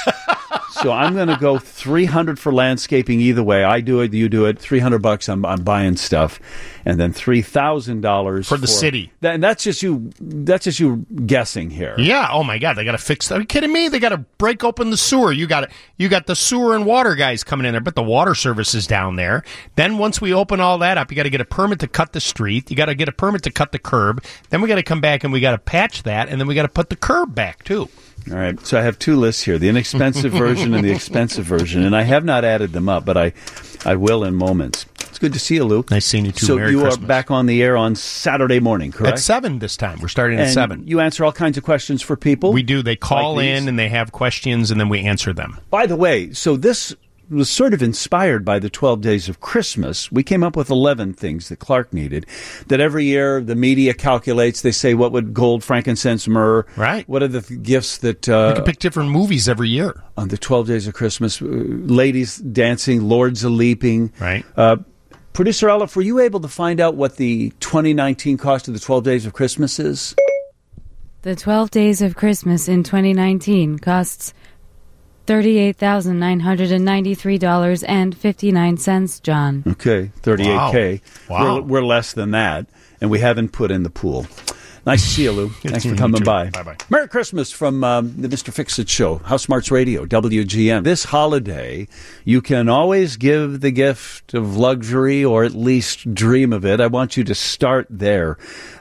[SPEAKER 2] So I'm going to go three hundred for landscaping either way. I do it, you do it. three hundred bucks. I'm, I'm buying stuff, and then three thousand dollars
[SPEAKER 16] For the city.
[SPEAKER 2] That, and that's just you. That's just you guessing here.
[SPEAKER 16] Yeah. Oh my God. They got to fix that. Are you kidding me? They got to break open the sewer. You got You got the sewer and water guys coming in there, but the water service is down there. Then once we open all that up, you got to get a permit to cut the street. You got to get a permit to cut the curb. Then we got to come back and we got to patch that, and then we got to put the curb back too.
[SPEAKER 2] All right. So I have two lists here: the inexpensive version and the expensive version, and I have not added them up, but I, I will in moments. It's good to see you, Luke.
[SPEAKER 16] Nice seeing you too.
[SPEAKER 2] So
[SPEAKER 16] Merry
[SPEAKER 2] you
[SPEAKER 16] Christmas.
[SPEAKER 2] are back on the air on Saturday morning, correct?
[SPEAKER 16] At seven this time. We're starting at
[SPEAKER 2] And
[SPEAKER 16] seven.
[SPEAKER 2] You answer all kinds of questions for people.
[SPEAKER 16] We do. They call
[SPEAKER 2] Like
[SPEAKER 16] in
[SPEAKER 2] these?
[SPEAKER 16] and they have questions, and then we answer them.
[SPEAKER 2] By the way, so this was sort of inspired by the twelve Days of Christmas. We came up with eleven things that Clark needed, that every year the media calculates. They say, what would gold, frankincense, myrrh?
[SPEAKER 16] Right.
[SPEAKER 2] What are the th- gifts that... Uh,
[SPEAKER 16] We can pick different movies every year.
[SPEAKER 2] On the twelve Days of Christmas, uh, ladies dancing, lords a-leaping.
[SPEAKER 16] Right.
[SPEAKER 2] Uh, Producer Olive, were you able to find out what the twenty nineteen cost of the twelve Days of Christmas is?
[SPEAKER 20] The twelve Days of Christmas in twenty nineteen costs thirty-eight thousand nine hundred ninety-three dollars and fifty-nine cents, John.
[SPEAKER 2] Okay, thirty-eight K.
[SPEAKER 16] Wow.
[SPEAKER 2] We're, we're less than that, and we haven't put in the pool. Nice to see you, Lou. Thanks for
[SPEAKER 16] You
[SPEAKER 2] coming
[SPEAKER 16] too.
[SPEAKER 2] by.
[SPEAKER 16] Bye-bye.
[SPEAKER 2] Merry Christmas from um, the Mister Fix-It Show, House Smarts Radio, W G M. This holiday, you can always give the gift of luxury or at least dream of it. I want you to start there.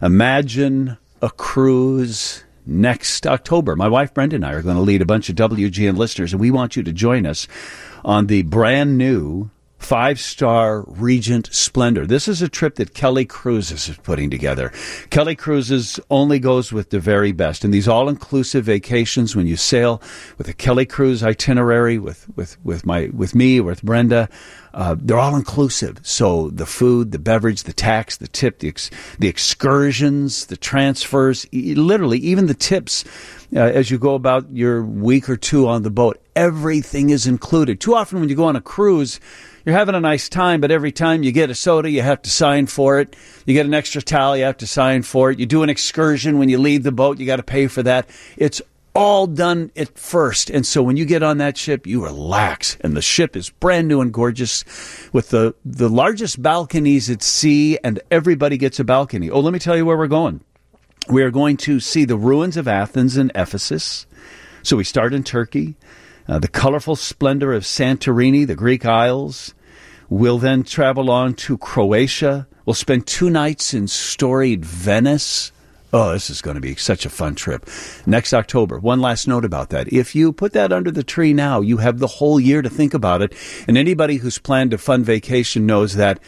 [SPEAKER 2] Imagine a cruise next October. My wife Brenda and I are going to lead a bunch of W G N listeners, and we want you to join us on the brand new five-star Regent Splendor. This is a trip that Kelly Cruises is putting together. Kelly Cruises only goes with the very best. And these all-inclusive vacations, when you sail with a Kelly Cruise itinerary with, with, with, my, with me, with Brenda, uh, they're all-inclusive. So the food, the beverage, the tax, the tip, the, ex- the excursions, the transfers, e- literally even the tips uh, as you go about your week or two on the boat. Everything is included. Too often when you go on a cruise, you're having a nice time, but every time you get a soda, you have to sign for it. You get an extra towel, you have to sign for it. You do an excursion when you leave the boat, you got to pay for that. It's all done at first. And so when you get on that ship, you relax. And the ship is brand new and gorgeous with the, the largest balconies at sea, and everybody gets a balcony. Oh, let me tell you where we're going. We are going to see the ruins of Athens and Ephesus. So we start in Turkey. Uh, the colorful splendor of Santorini, the Greek Isles. We'll then travel on to Croatia. We'll spend two nights in storied Venice. Oh, this is going to be such a fun trip. Next October. One last note about that. If you put that under the tree now, you have the whole year to think about it. And anybody who's planned a fun vacation knows that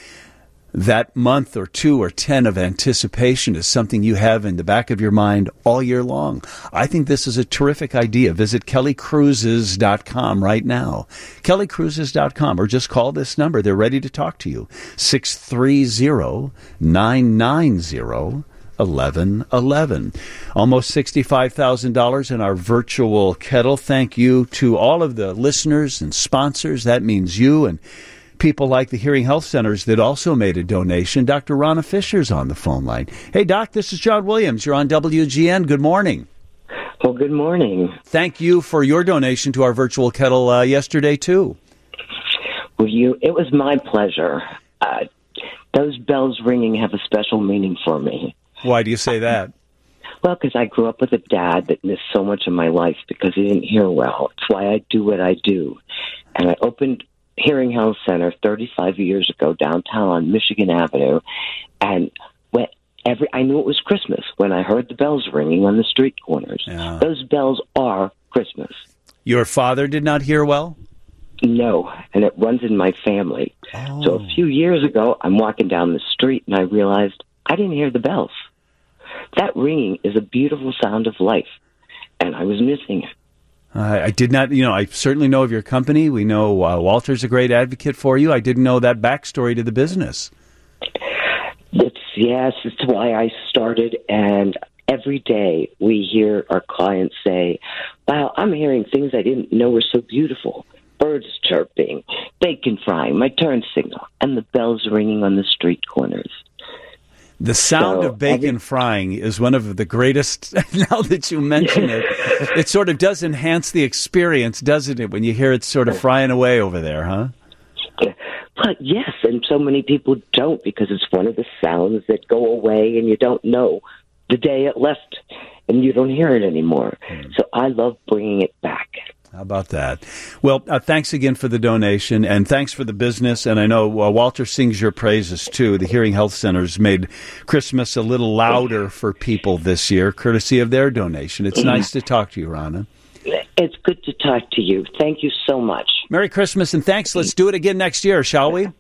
[SPEAKER 2] that month or two or ten of anticipation is something you have in the back of your mind all year long. I think this is a terrific idea. Visit Kelly Cruises dot com right now. Kelly Cruises dot com, or just call this number. They're ready to talk to you. six three zero, nine nine zero, eleven eleven. Almost sixty-five thousand dollars in our virtual kettle. Thank you to all of the listeners and sponsors. That means you and people like the Hearing Health Centers that also made a donation. Doctor Ronna Fisher's on the phone line. Hey, Doc, this is John Williams. You're on W G N. Good morning.
[SPEAKER 1] Well, good morning.
[SPEAKER 2] Thank you for your donation to our virtual kettle uh, yesterday, too.
[SPEAKER 1] Well, you, it was my pleasure. Uh, those bells ringing have a special meaning for me.
[SPEAKER 2] Why do you say that?
[SPEAKER 1] Well, because I grew up with a dad that missed so much of my life because he didn't hear well. It's why I do what I do. And I opened Hearing Health Center thirty-five years ago downtown on Michigan Avenue. And when every I knew it was Christmas when I heard the bells ringing on the street corners.
[SPEAKER 2] Yeah.
[SPEAKER 1] Those bells are Christmas.
[SPEAKER 2] Your father did not hear well?
[SPEAKER 1] No, and it runs in my family.
[SPEAKER 2] Oh.
[SPEAKER 1] So a few years ago, I'm walking down the street and I realized I didn't hear the bells. That ringing is a beautiful sound of life, and I was missing it.
[SPEAKER 2] I, I did not, you know, I certainly know of your company. We know uh, Walter's a great advocate for you. I didn't know that backstory to the business.
[SPEAKER 1] It's, yes, it's why I started, and every day we hear our clients say, wow, I'm hearing things I didn't know were so beautiful. Birds chirping, bacon frying, my turn signal, and the bells ringing on the street corners.
[SPEAKER 2] The sound
[SPEAKER 1] So,
[SPEAKER 2] of bacon
[SPEAKER 1] every-
[SPEAKER 2] frying is one of the greatest, now that you mention it, it sort of does enhance the experience, doesn't it, when you hear it sort of frying away over there, huh?
[SPEAKER 1] But yes, and so many people don't because it's one of the sounds that go away and you don't know the day it left and you don't hear it anymore. So I love bringing it back.
[SPEAKER 2] How about that? Well, uh, thanks again for the donation, and thanks for the business. And I know uh, Walter sings your praises, too. The Hearing Health Centers made Christmas a little louder for people this year, courtesy of their donation. It's nice to talk to you, Ronna.
[SPEAKER 1] It's good to talk to you. Thank you so much.
[SPEAKER 2] Merry Christmas, and thanks. Let's do it again next year, shall we?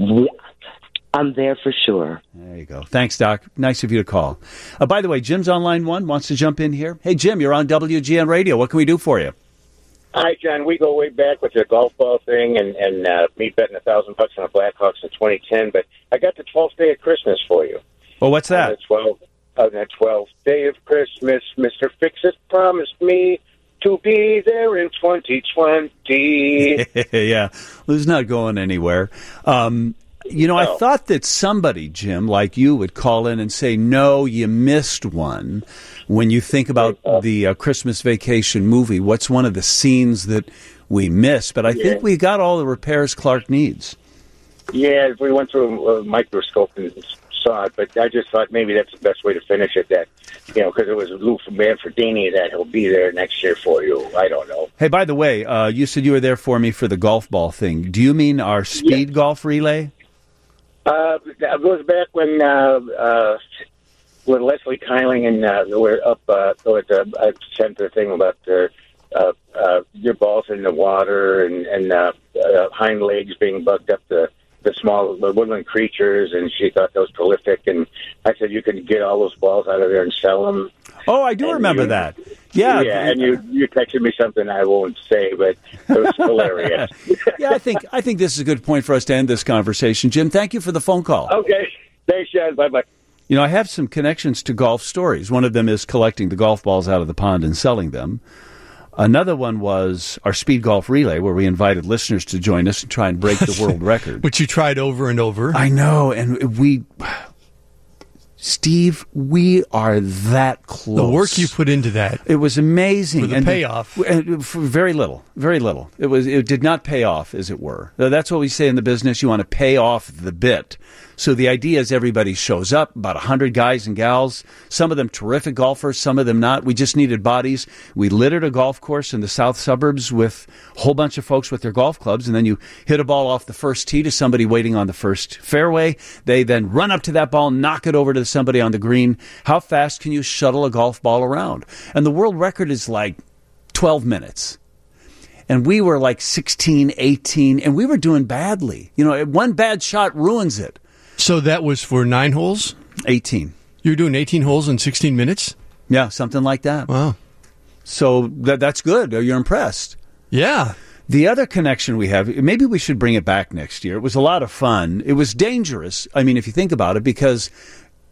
[SPEAKER 1] I'm there for sure.
[SPEAKER 2] There you go. Thanks, Doc. Nice of you to call. Uh, by the way, Jim's on line one, wants to jump in here. Hey, Jim, you're on W G N Radio. What can we do for you?
[SPEAKER 4] Hi, John. We go way back with the golf ball thing and, and uh, me betting a thousand bucks on the Blackhawks in twenty ten. But I got the twelfth day of Christmas for you.
[SPEAKER 2] Well, what's that?
[SPEAKER 4] On the twelfth, on the twelfth day of Christmas, Mister Fix-It promised me to be there in twenty twenty.
[SPEAKER 2] Yeah, Lou's not going anywhere. Um, you know, I thought that somebody, Jim, like you, would call in and say, no, you missed one. When you think about the uh, Christmas Vacation movie, what's one of the scenes that we miss? But I
[SPEAKER 4] Yeah.
[SPEAKER 2] think we got all the repairs Clark needs.
[SPEAKER 4] Yeah, we went through a microscope and saw it, but I just thought maybe that's the best way to finish it. That, you know, because it was Lou Manfredini that he'll be there next year for you. I don't know.
[SPEAKER 2] Hey, by the way, uh, you said you were there for me for the golf ball thing. Do you mean our speed golf relay?
[SPEAKER 4] Uh, that goes back when uh, uh, when Leslie Kyling and uh, were up uh, with uh, I sent the thing about uh, uh, uh, your balls in the water and and uh, uh, hind legs being bugged up the the small the woodland creatures, and she thought that was prolific. And I said you could get all those balls out of there and sell them.
[SPEAKER 2] Oh, I do
[SPEAKER 4] And
[SPEAKER 2] remember
[SPEAKER 4] you-
[SPEAKER 2] that. Yeah,
[SPEAKER 4] yeah, and you you texted me something I won't say, but it was hilarious.
[SPEAKER 2] yeah, I think I think this is a good point for us to end this conversation. Jim, thank you for the phone call.
[SPEAKER 4] Okay, thanks, John. Bye bye.
[SPEAKER 2] You know, I have some connections to golf stories. One of them is collecting the golf balls out of the pond and selling them. Another one was our speed golf relay, where we invited listeners to join us and try and break the world record.
[SPEAKER 10] Which you tried over and over.
[SPEAKER 2] I know, and we, Steve, we are that close.
[SPEAKER 10] The work you put into that.
[SPEAKER 2] It was amazing.
[SPEAKER 10] For the
[SPEAKER 2] and
[SPEAKER 10] payoff.
[SPEAKER 2] and for very little, very little. It was. It did not pay off, as it were. That's what we say in the business. You want to pay off the bit. So the idea is everybody shows up, about one hundred guys and gals, some of them terrific golfers, some of them not. We just needed bodies. We littered a golf course in the south suburbs with a whole bunch of folks with their golf clubs, and then you hit a ball off the first tee to somebody waiting on the first fairway. They then run up to that ball, knock it over to somebody on the green. How fast can you shuttle a golf ball around? And the world record is like twelve minutes. And we were like sixteen, eighteen, and we were doing badly. You know, one bad shot ruins it.
[SPEAKER 10] So that was for nine holes?
[SPEAKER 2] eighteen.
[SPEAKER 10] You were doing eighteen holes in sixteen minutes?
[SPEAKER 2] Yeah, something like that.
[SPEAKER 10] Wow.
[SPEAKER 2] So that that's good. You're impressed.
[SPEAKER 10] Yeah.
[SPEAKER 2] The other connection we have, maybe we should bring it back next year. It was a lot of fun. It was dangerous. I mean, if you think about it, because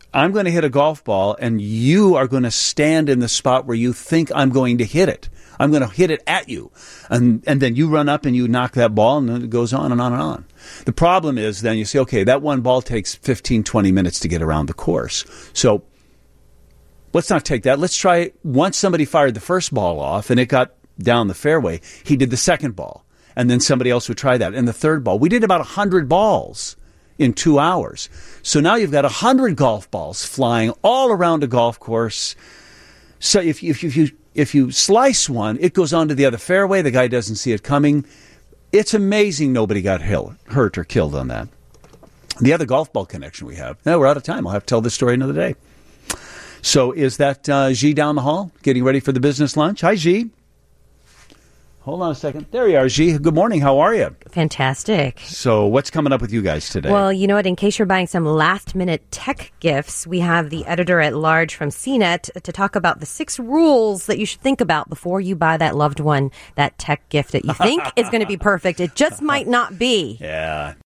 [SPEAKER 2] I'm going to hit a golf ball, and you are going to stand in the spot where you think I'm going to hit it. I'm going to hit it at you. And and then you run up and you knock that ball, and then it goes on and on and on. The problem is then you say, okay, that one ball takes fifteen, twenty minutes to get around the course. So let's not take that. Let's try it. Once somebody fired the first ball off and it got down the fairway, he did the second ball. And then somebody else would try that. And the third ball. We did about one hundred balls in two hours. So now you've got one hundred golf balls flying all around a golf course. So if, if, if you if you slice one, it goes onto the other fairway. The guy doesn't see it coming. It's amazing nobody got hurt or killed on that. The other golf ball connection we have. Now, we're out of time. I'll have to tell this story another day. So is that uh, G down the hall getting ready for the business lunch? Hi, G. Hold on a second. There you are, G. Good morning. How are you?
[SPEAKER 6] Fantastic.
[SPEAKER 2] So what's coming up with you guys today?
[SPEAKER 6] Well, you know what? In case you're buying some last-minute tech gifts, we have the editor-at-large from C net to talk about the six rules that you should think about before you buy that loved one that tech gift that you think is going to be perfect. It just might not be.
[SPEAKER 2] Yeah.